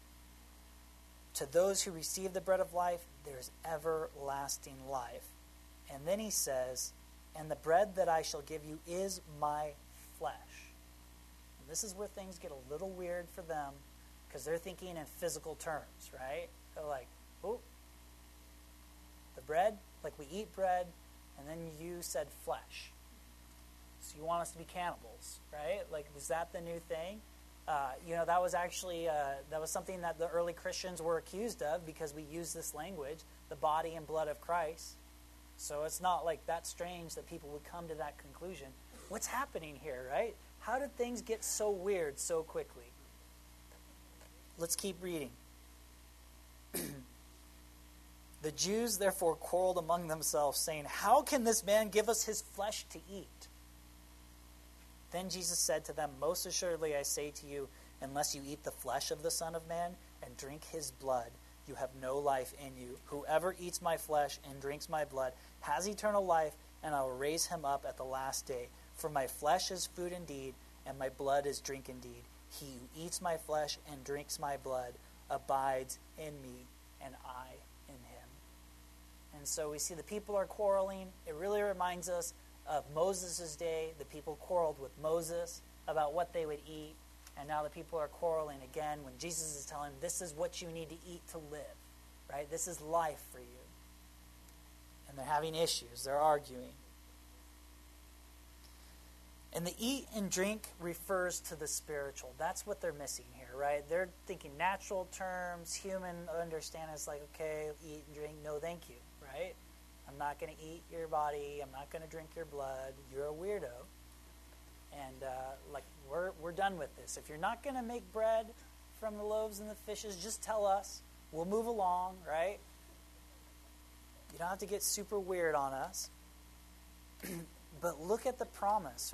To those who receive the bread of life, there's everlasting life. And then he says, and the bread that I shall give you is my flesh. And this is where things get a little weird for them, because they're thinking in physical terms, right? They're like, oh, the bread, like we eat bread, and then you said flesh. So you want us to be cannibals, right? Like, is that the new thing? That was actually, that was something that the early Christians were accused of, because we use this language, the body and blood of Christ. So it's not like that strange that people would come to that conclusion. What's happening here, right? How did things get so weird so quickly? Let's keep reading. The Jews therefore quarreled among themselves, saying, how can this man give us his flesh to eat? Then Jesus said to them, most assuredly I say to you, unless you eat the flesh of the Son of Man and drink his blood, you have no life in you. Whoever eats my flesh and drinks my blood has eternal life, and I will raise him up at the last day. For my flesh is food indeed, and my blood is drink indeed. He who eats my flesh and drinks my blood abides in me, and I in him. And so we see the people are quarreling. It really reminds us of Moses' day. The people quarreled with Moses about what they would eat. And now the people are quarreling again when Jesus is telling them, this is what you need to eat to live. Right? This is life for you. And they're having issues. They're arguing. And the eat and drink refers to the spiritual. That's what they're missing here, right? They're thinking natural terms, human understanding. It's like, okay, eat and drink. No, thank you, right? I'm not going to eat your body. I'm not going to drink your blood. You're a weirdo. And we're done with this. If you're not going to make bread from the loaves and the fishes, just tell us. We'll move along, right? You don't have to get super weird on us. But look at the promise,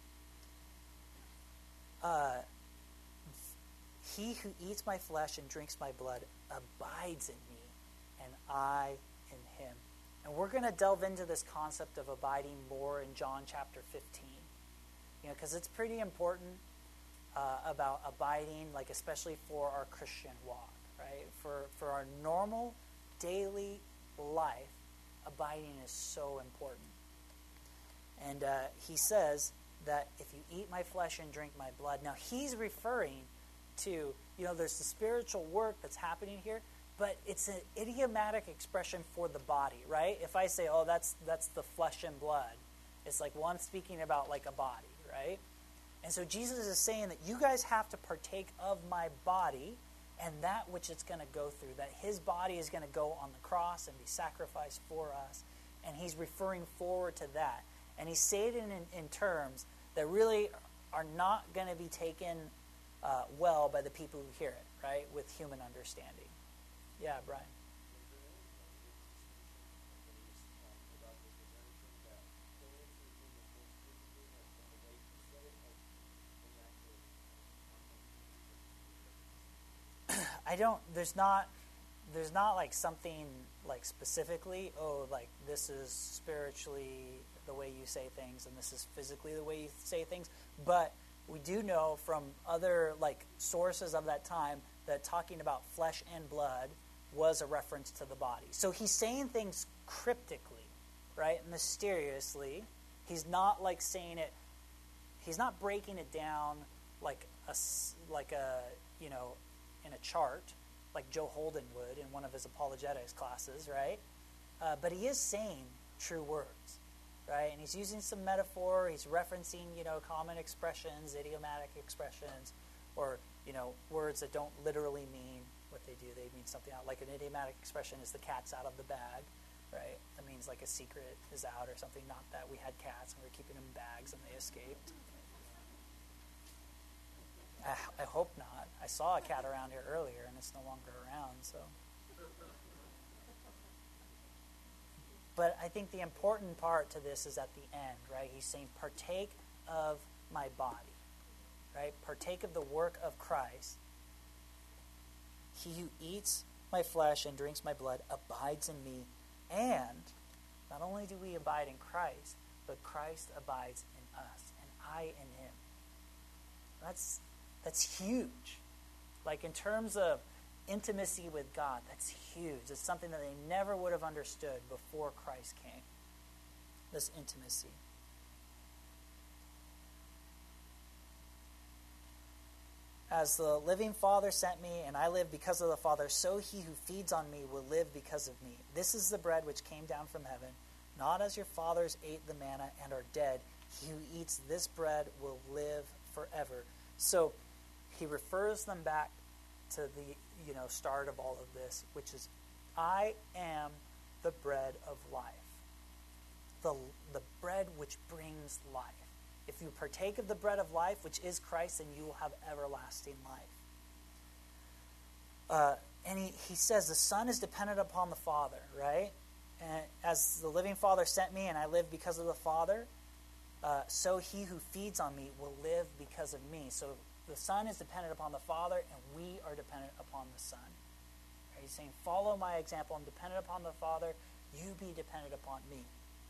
right? He who eats my flesh and drinks my blood abides in me, and I in him. And we're going to delve into this concept of abiding more in John chapter 15. Because it's pretty important about abiding, like especially for our Christian walk, right? For our normal daily life, abiding is so important. And he says that if you eat my flesh and drink my blood, now he's referring to, there's the spiritual work that's happening here, but it's an idiomatic expression for the body, right? If I say, oh, that's the flesh and blood, it's like, well, I'm speaking about like a body, right? And so Jesus is saying that you guys have to partake of my body and that which it's going to go through, that his body is going to go on the cross and be sacrificed for us. And he's referring forward to that. And he's saying it in terms that really are not going to be taken well by the people who hear it, right, with human understanding. Yeah, Brian. There's not like something like specifically, oh, like this is spiritually the way you say things and this is physically the way you say things. But we do know from other like sources of that time that talking about flesh and blood was a reference to the body. So he's saying things cryptically, right? Mysteriously. He's not like saying it, he's not breaking it down like a in a chart. like Joe Holden would in one of his apologetics classes, right? But he is saying true words, right? And he's using some metaphor. He's referencing, common expressions, idiomatic expressions, or, words that don't literally mean what they do. They mean something out. Like an idiomatic expression is the cat's out of the bag, right? That means like a secret is out or something. Not that we had cats and we were keeping them in bags and they escaped. I hope not. I saw a cat around here earlier and it's no longer around, so. But I think the important part to this is at the end, right? He's saying, partake of my body, right? Partake of the work of Christ. He who eats my flesh and drinks my blood abides in me. And not only do we abide in Christ, but Christ abides in us, and I in him. That's huge. Like in terms of intimacy with God, that's huge. It's something that they never would have understood before Christ came. This intimacy. As the living Father sent me, and I live because of the Father, so he who feeds on me will live because of me. This is the bread which came down from heaven, not as your fathers ate the manna and are dead. He who eats this bread will live forever. So he refers them back to the start of all of this, which is, I am the bread of life. The bread which brings life. If you partake of the bread of life, which is Christ, then you will have everlasting life. And he says the Son is dependent upon the Father, right? And as the living Father sent me, and I live because of the Father, so he who feeds on me will live because of me. So the Son is dependent upon the Father, and we are dependent upon the Son. Right? He's saying, follow my example. I'm dependent upon the Father. You be dependent upon me.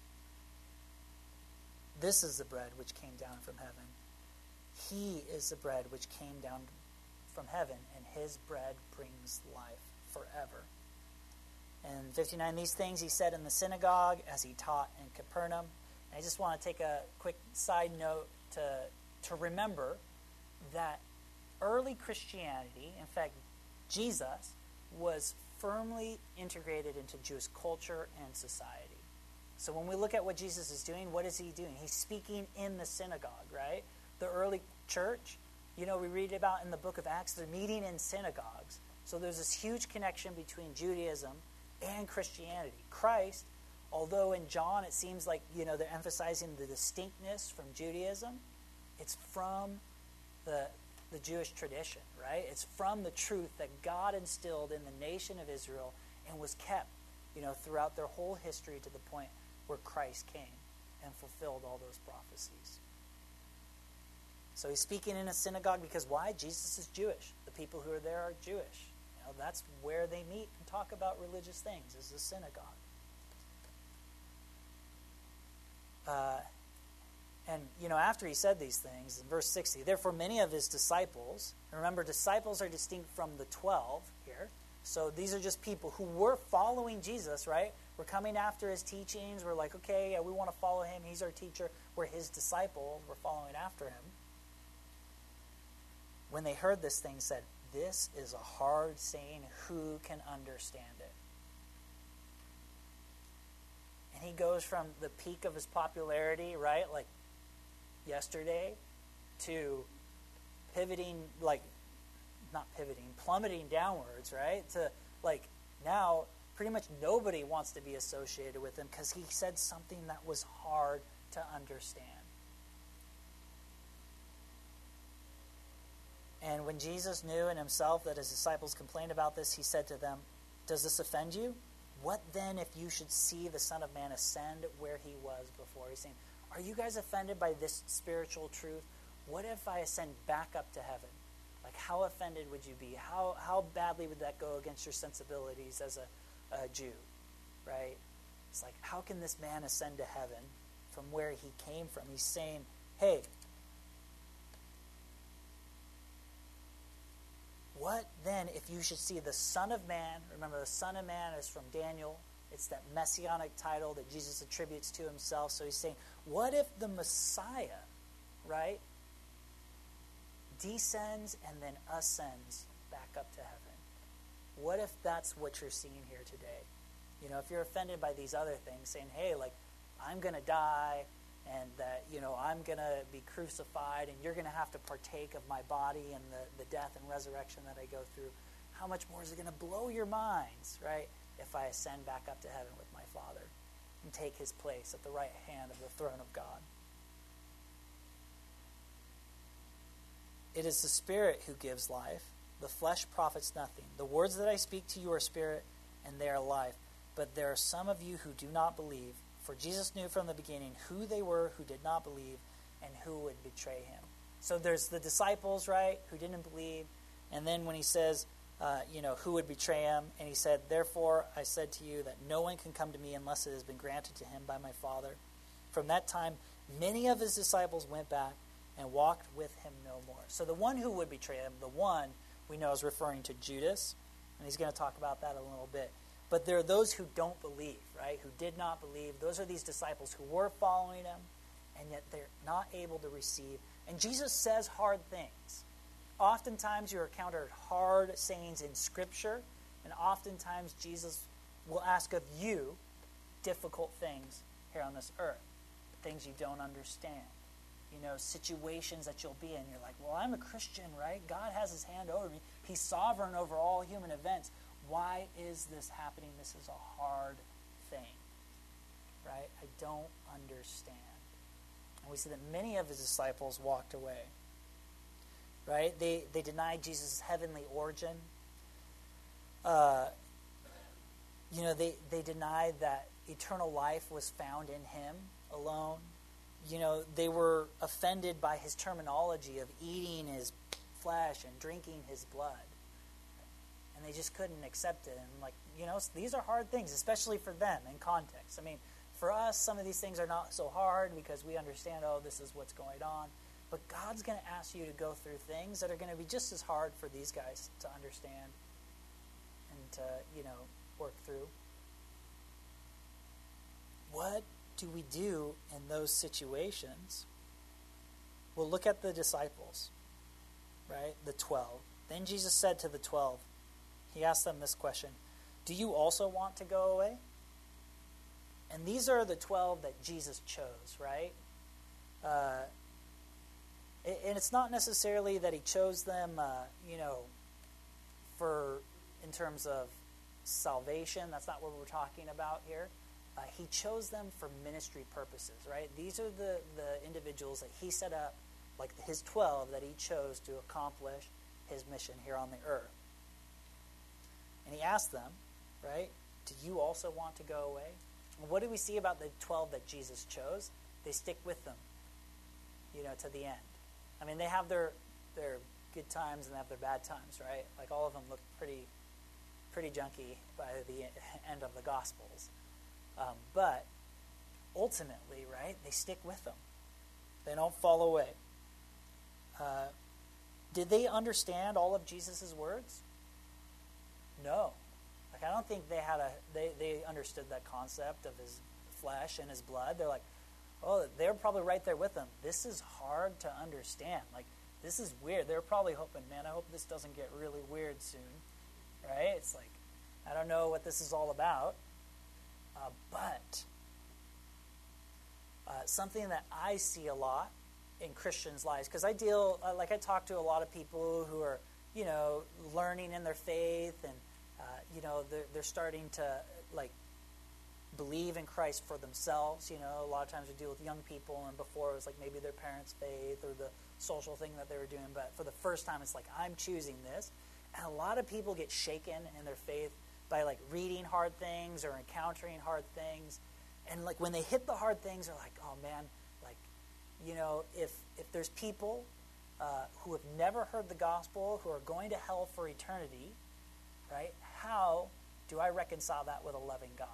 This is the bread which came down from heaven. He is the bread which came down from heaven, and his bread brings life forever. And 59, these things he said in the synagogue as he taught in Capernaum. And I just want to take a quick side note to remember that early Christianity, in fact, Jesus, was firmly integrated into Jewish culture and society. So when we look at what Jesus is doing, what is he doing? He's speaking in the synagogue, right? The early church, we read about in the book of Acts, they're meeting in synagogues. So there's this huge connection between Judaism and Christianity. Christ, although in John it seems like, they're emphasizing the distinctness from Judaism, it's from the Jewish tradition, right? It's from the truth that God instilled in the nation of Israel and was kept, throughout their whole history to the point where Christ came and fulfilled all those prophecies. So he's speaking in a synagogue because why? Jesus is Jewish. The people who are there are Jewish. That's where they meet and talk about religious things, is the synagogue. And after he said these things, in verse 60, therefore many of his disciples, and remember, disciples are distinct from the 12 here. So these are just people who were following Jesus, right? We're coming after his teachings. We're like, okay, yeah, we want to follow him. He's our teacher. We're his disciples. We're following after him. When they heard this thing, said, this is a hard saying. Who can understand it? And he goes from the peak of his popularity, right, like yesterday, to plummeting downwards, right? To now pretty much nobody wants to be associated with him because he said something that was hard to understand. And when Jesus knew in himself that his disciples complained about this, he said to them, does this offend you? What then if you should see the Son of Man ascend where he was before? He's saying, are you guys offended by this spiritual truth? What if I ascend back up to heaven? How offended would you be? How badly would that go against your sensibilities as a Jew, right? It's like, how can this man ascend to heaven from where he came from? He's saying, hey, what then if you should see the Son of Man? Remember, the Son of Man is from Daniel. It's that messianic title that Jesus attributes to himself. So he's saying, what if the Messiah, right, descends and then ascends back up to heaven? what if that's what you're seeing here today? You know, if you're offended by these other things, saying, hey, like, I'm going to die, and that, you know, I'm going to be crucified, and you're going to have to partake of my body and the death and resurrection that I go through, how much more is it going to blow your minds, right, if I ascend back up to heaven with my Father and take his place at the right hand of the throne of God? It is the Spirit who gives life. The flesh profits nothing. The words that I speak to you are spirit, and they are life. But there are some of you who do not believe. For Jesus knew from the beginning who they were who did not believe and who would betray him. So there's the disciples, right, who didn't believe. And then when he says, who would betray him, and he said, therefore I said to you that no one can come to me unless it has been granted to him by my Father. From that time, many of his disciples went back and walked with him no more. So the one who would betray him, the one we know is referring to Judas, and he's going to talk about that a little bit. But there are those who don't believe, right, who did not believe. Those are these disciples who were following him, and yet they're not able to receive. And Jesus says hard things. Oftentimes you encounter hard sayings in Scripture, and oftentimes Jesus will ask of you difficult things here on this earth, things you don't understand. You know, situations that you'll be in. You're like, well, I'm a Christian, right? God has his hand over me. He's sovereign over all human events. Why is this happening? This is a hard thing, right? I don't understand. And we see that many of his disciples walked away, right? They denied Jesus' heavenly origin. They denied that eternal life was found in him alone. You know, they were offended by his terminology of eating his flesh and drinking his blood. And they just couldn't accept it. And like, you know, these are hard things, especially for them in context. I mean, for us, some of these things are not so hard because we understand, oh, this is what's going on. But God's going to ask you to go through things that are going to be just as hard for these guys to understand and to, work through. What do we do in those situations? Well, look at the disciples, right? The 12. Then Jesus said to the 12, he asked them this question, do you also want to go away? And these are the 12 that Jesus chose, right? And it's not necessarily that he chose them, in terms of salvation. That's not what we're talking about here. He chose them for ministry purposes, right? These are the individuals that he set up, like his 12 that he chose to accomplish his mission here on the earth. And he asked them, right, do you also want to go away? And what do we see about the 12 that Jesus chose? They stick with them, to the end. I mean, they have their good times and they have their bad times, right? Like all of them look pretty junky by the end of the Gospels. But ultimately, right, they stick with them. They don't fall away. Did they understand all of Jesus' words? No. Like, I don't think they understood that concept of his flesh and his blood. They're like, oh, they're probably right there with him. This is hard to understand. Like, this is weird. They're probably hoping, man, I hope this doesn't get really weird soon. Right? It's like, I don't know what this is all about. But something that I see a lot in Christians' lives, because I talk to a lot of people who are, learning in their faith, and, they're starting to, believe in Christ for themselves. A lot of times we deal with young people, and before it was maybe their parents' faith or the social thing that they were doing, but for the first time it's I'm choosing this. And a lot of people get shaken in their faith by reading hard things or encountering hard things. And when they hit the hard things, they're like, oh man, if there's people who have never heard the gospel, who are going to hell for eternity, right? How do I reconcile that with a loving God?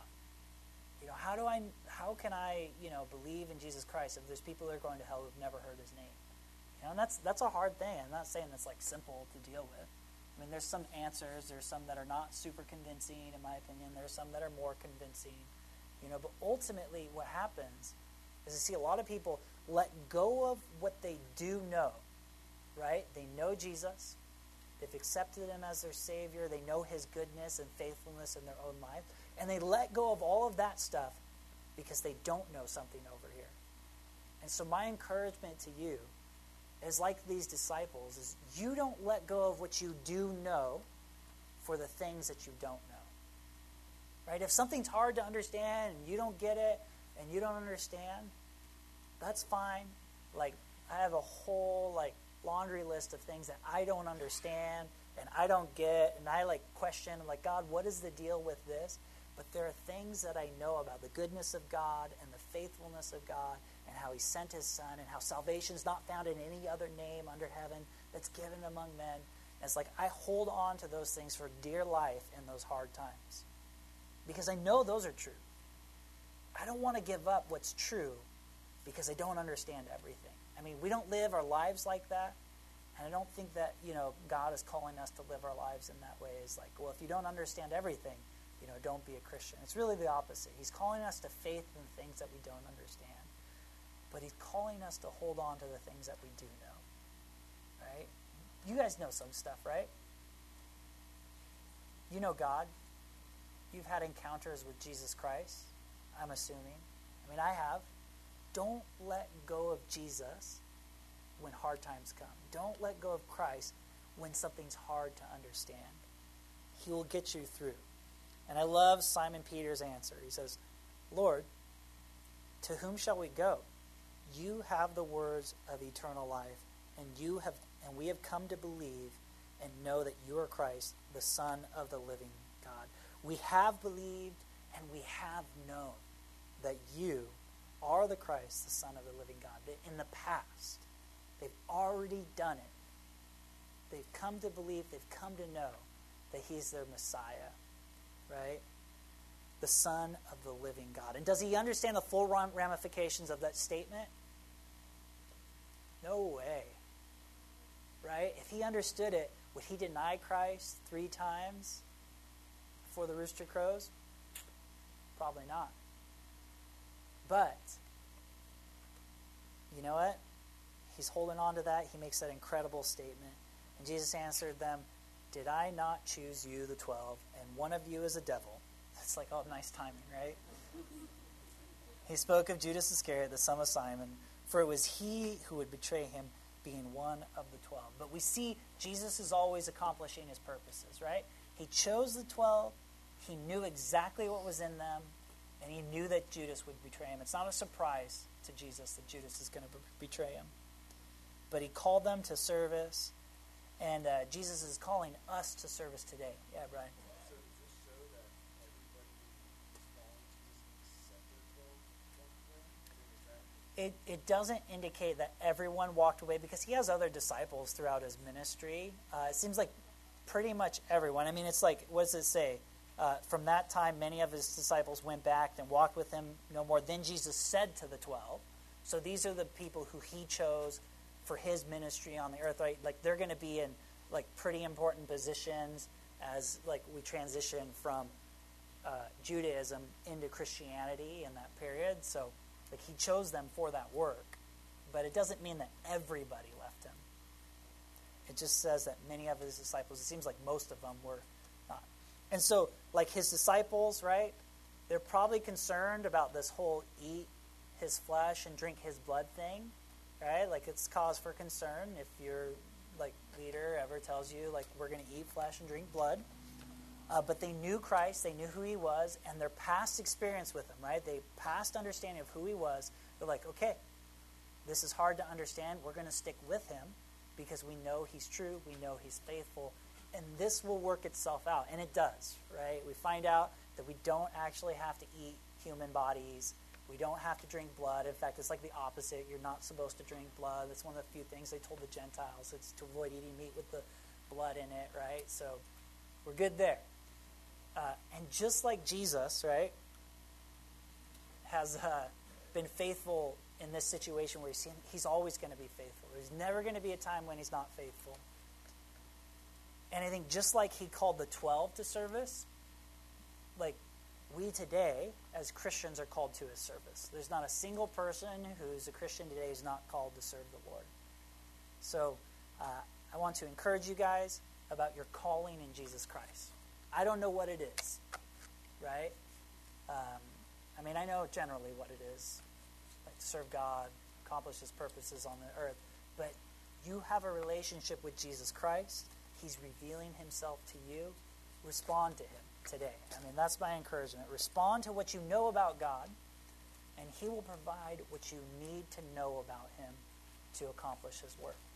How can I believe in Jesus Christ if there's people that are going to hell who've never heard his name? And that's a hard thing. I'm not saying that's simple to deal with. I mean, there's some answers. There's some that are not super convincing, in my opinion. There's some that are more convincing. But ultimately what happens is I see a lot of people let go of what they do know, right? They know Jesus. They've accepted him as their Savior. They know his goodness and faithfulness in their own life. And they let go of all of that stuff because they don't know something over here. And so my encouragement to you is like these disciples, is you don't let go of what you do know for the things that you don't know. Right? If something's hard to understand and you don't get it and you don't understand, that's fine. Like, I have a whole laundry list of things that I don't understand and I don't get, and I question, God, what is the deal with this? But there are things that I know about the goodness of God and the faithfulness of God and how he sent his Son and how salvation is not found in any other name under heaven that's given among men. And it's I hold on to those things for dear life in those hard times because I know those are true. I don't want to give up what's true because I don't understand everything. I mean, we don't live our lives like that. And I don't think that, God is calling us to live our lives in that way. It's well, if you don't understand everything, don't be a Christian. It's really the opposite. He's calling us to faith in things that we don't understand. But he's calling us to hold on to the things that we do know. Right? You guys know some stuff, right? You know God. You've had encounters with Jesus Christ, I'm assuming. I mean, I have. Don't let go of Jesus when hard times come. Don't let go of Christ when something's hard to understand. He will get you through. And I love Simon Peter's answer. He says, Lord, to whom shall we go? You have the words of eternal life, and we have come to believe and know that you are Christ, the Son of the living God. We have believed and we have known that you are the Christ, the Son of the living God. That in the past, they've already done it. They've come to believe, they've come to know that he's their Messiah, right? The Son of the living God. And does he understand the full ramifications of that statement? No way. Right? If he understood it, would he deny Christ 3 times before the rooster crows? Probably not. But, you know what? He's holding on to that. He makes that incredible statement. And Jesus answered them, did I not choose you, the 12, and one of you is a devil? It's nice timing, right? He spoke of Judas Iscariot, the son of Simon, for it was he who would betray him, being one of the 12. But we see Jesus is always accomplishing his purposes, right? He chose the 12. He knew exactly what was in them, and he knew that Judas would betray him. It's not a surprise to Jesus that Judas is going to betray him. But he called them to service, and Jesus is calling us to service today. Yeah, Brian. So does this show that everybody who's following Jesus accepted 12 then? It doesn't indicate that everyone walked away because he has other disciples throughout his ministry. It seems like pretty much everyone. I mean, it's what does it say? From that time, many of his disciples went back and walked with him no more. Then Jesus said to the 12. So these are the people who he chose for his ministry on the earth, right? They're going to be in pretty important positions as we transition from Judaism into Christianity in that period. So he chose them for that work. But it doesn't mean that everybody left him. It just says that many of his disciples, it seems like most of them were not. And so, his disciples, right, they're probably concerned about this whole eat his flesh and drink his blood thing, right? It's cause for concern if your leader ever tells you we're going to eat flesh and drink blood. But they knew Christ, they knew who he was, and their past experience with him, right? They past understanding of who he was. They're okay, this is hard to understand. We're going to stick with him because we know he's true, we know he's faithful, and this will work itself out. And it does, right? We find out that we don't actually have to eat human bodies. We don't have to drink blood. In fact, it's the opposite. You're not supposed to drink blood. That's one of the few things they told the Gentiles. It's to avoid eating meat with the blood in it, right? So we're good there. And just like Jesus, right, has been faithful in this situation where he's always going to be faithful. There's never going to be a time when he's not faithful. And I think just like he called the 12 to service, we today, as Christians, are called to his service. There's not a single person who's a Christian today who's not called to serve the Lord. So I want to encourage you guys, about your calling in Jesus Christ. I don't know what it is, right? I mean, I know generally what it is, like to serve God, accomplish His purposes on the earth, but you have a relationship with Jesus Christ. He's revealing Himself to you. Respond to Him today. I mean, that's my encouragement. Respond to what you know about God, and He will provide what you need to know about Him to accomplish His work.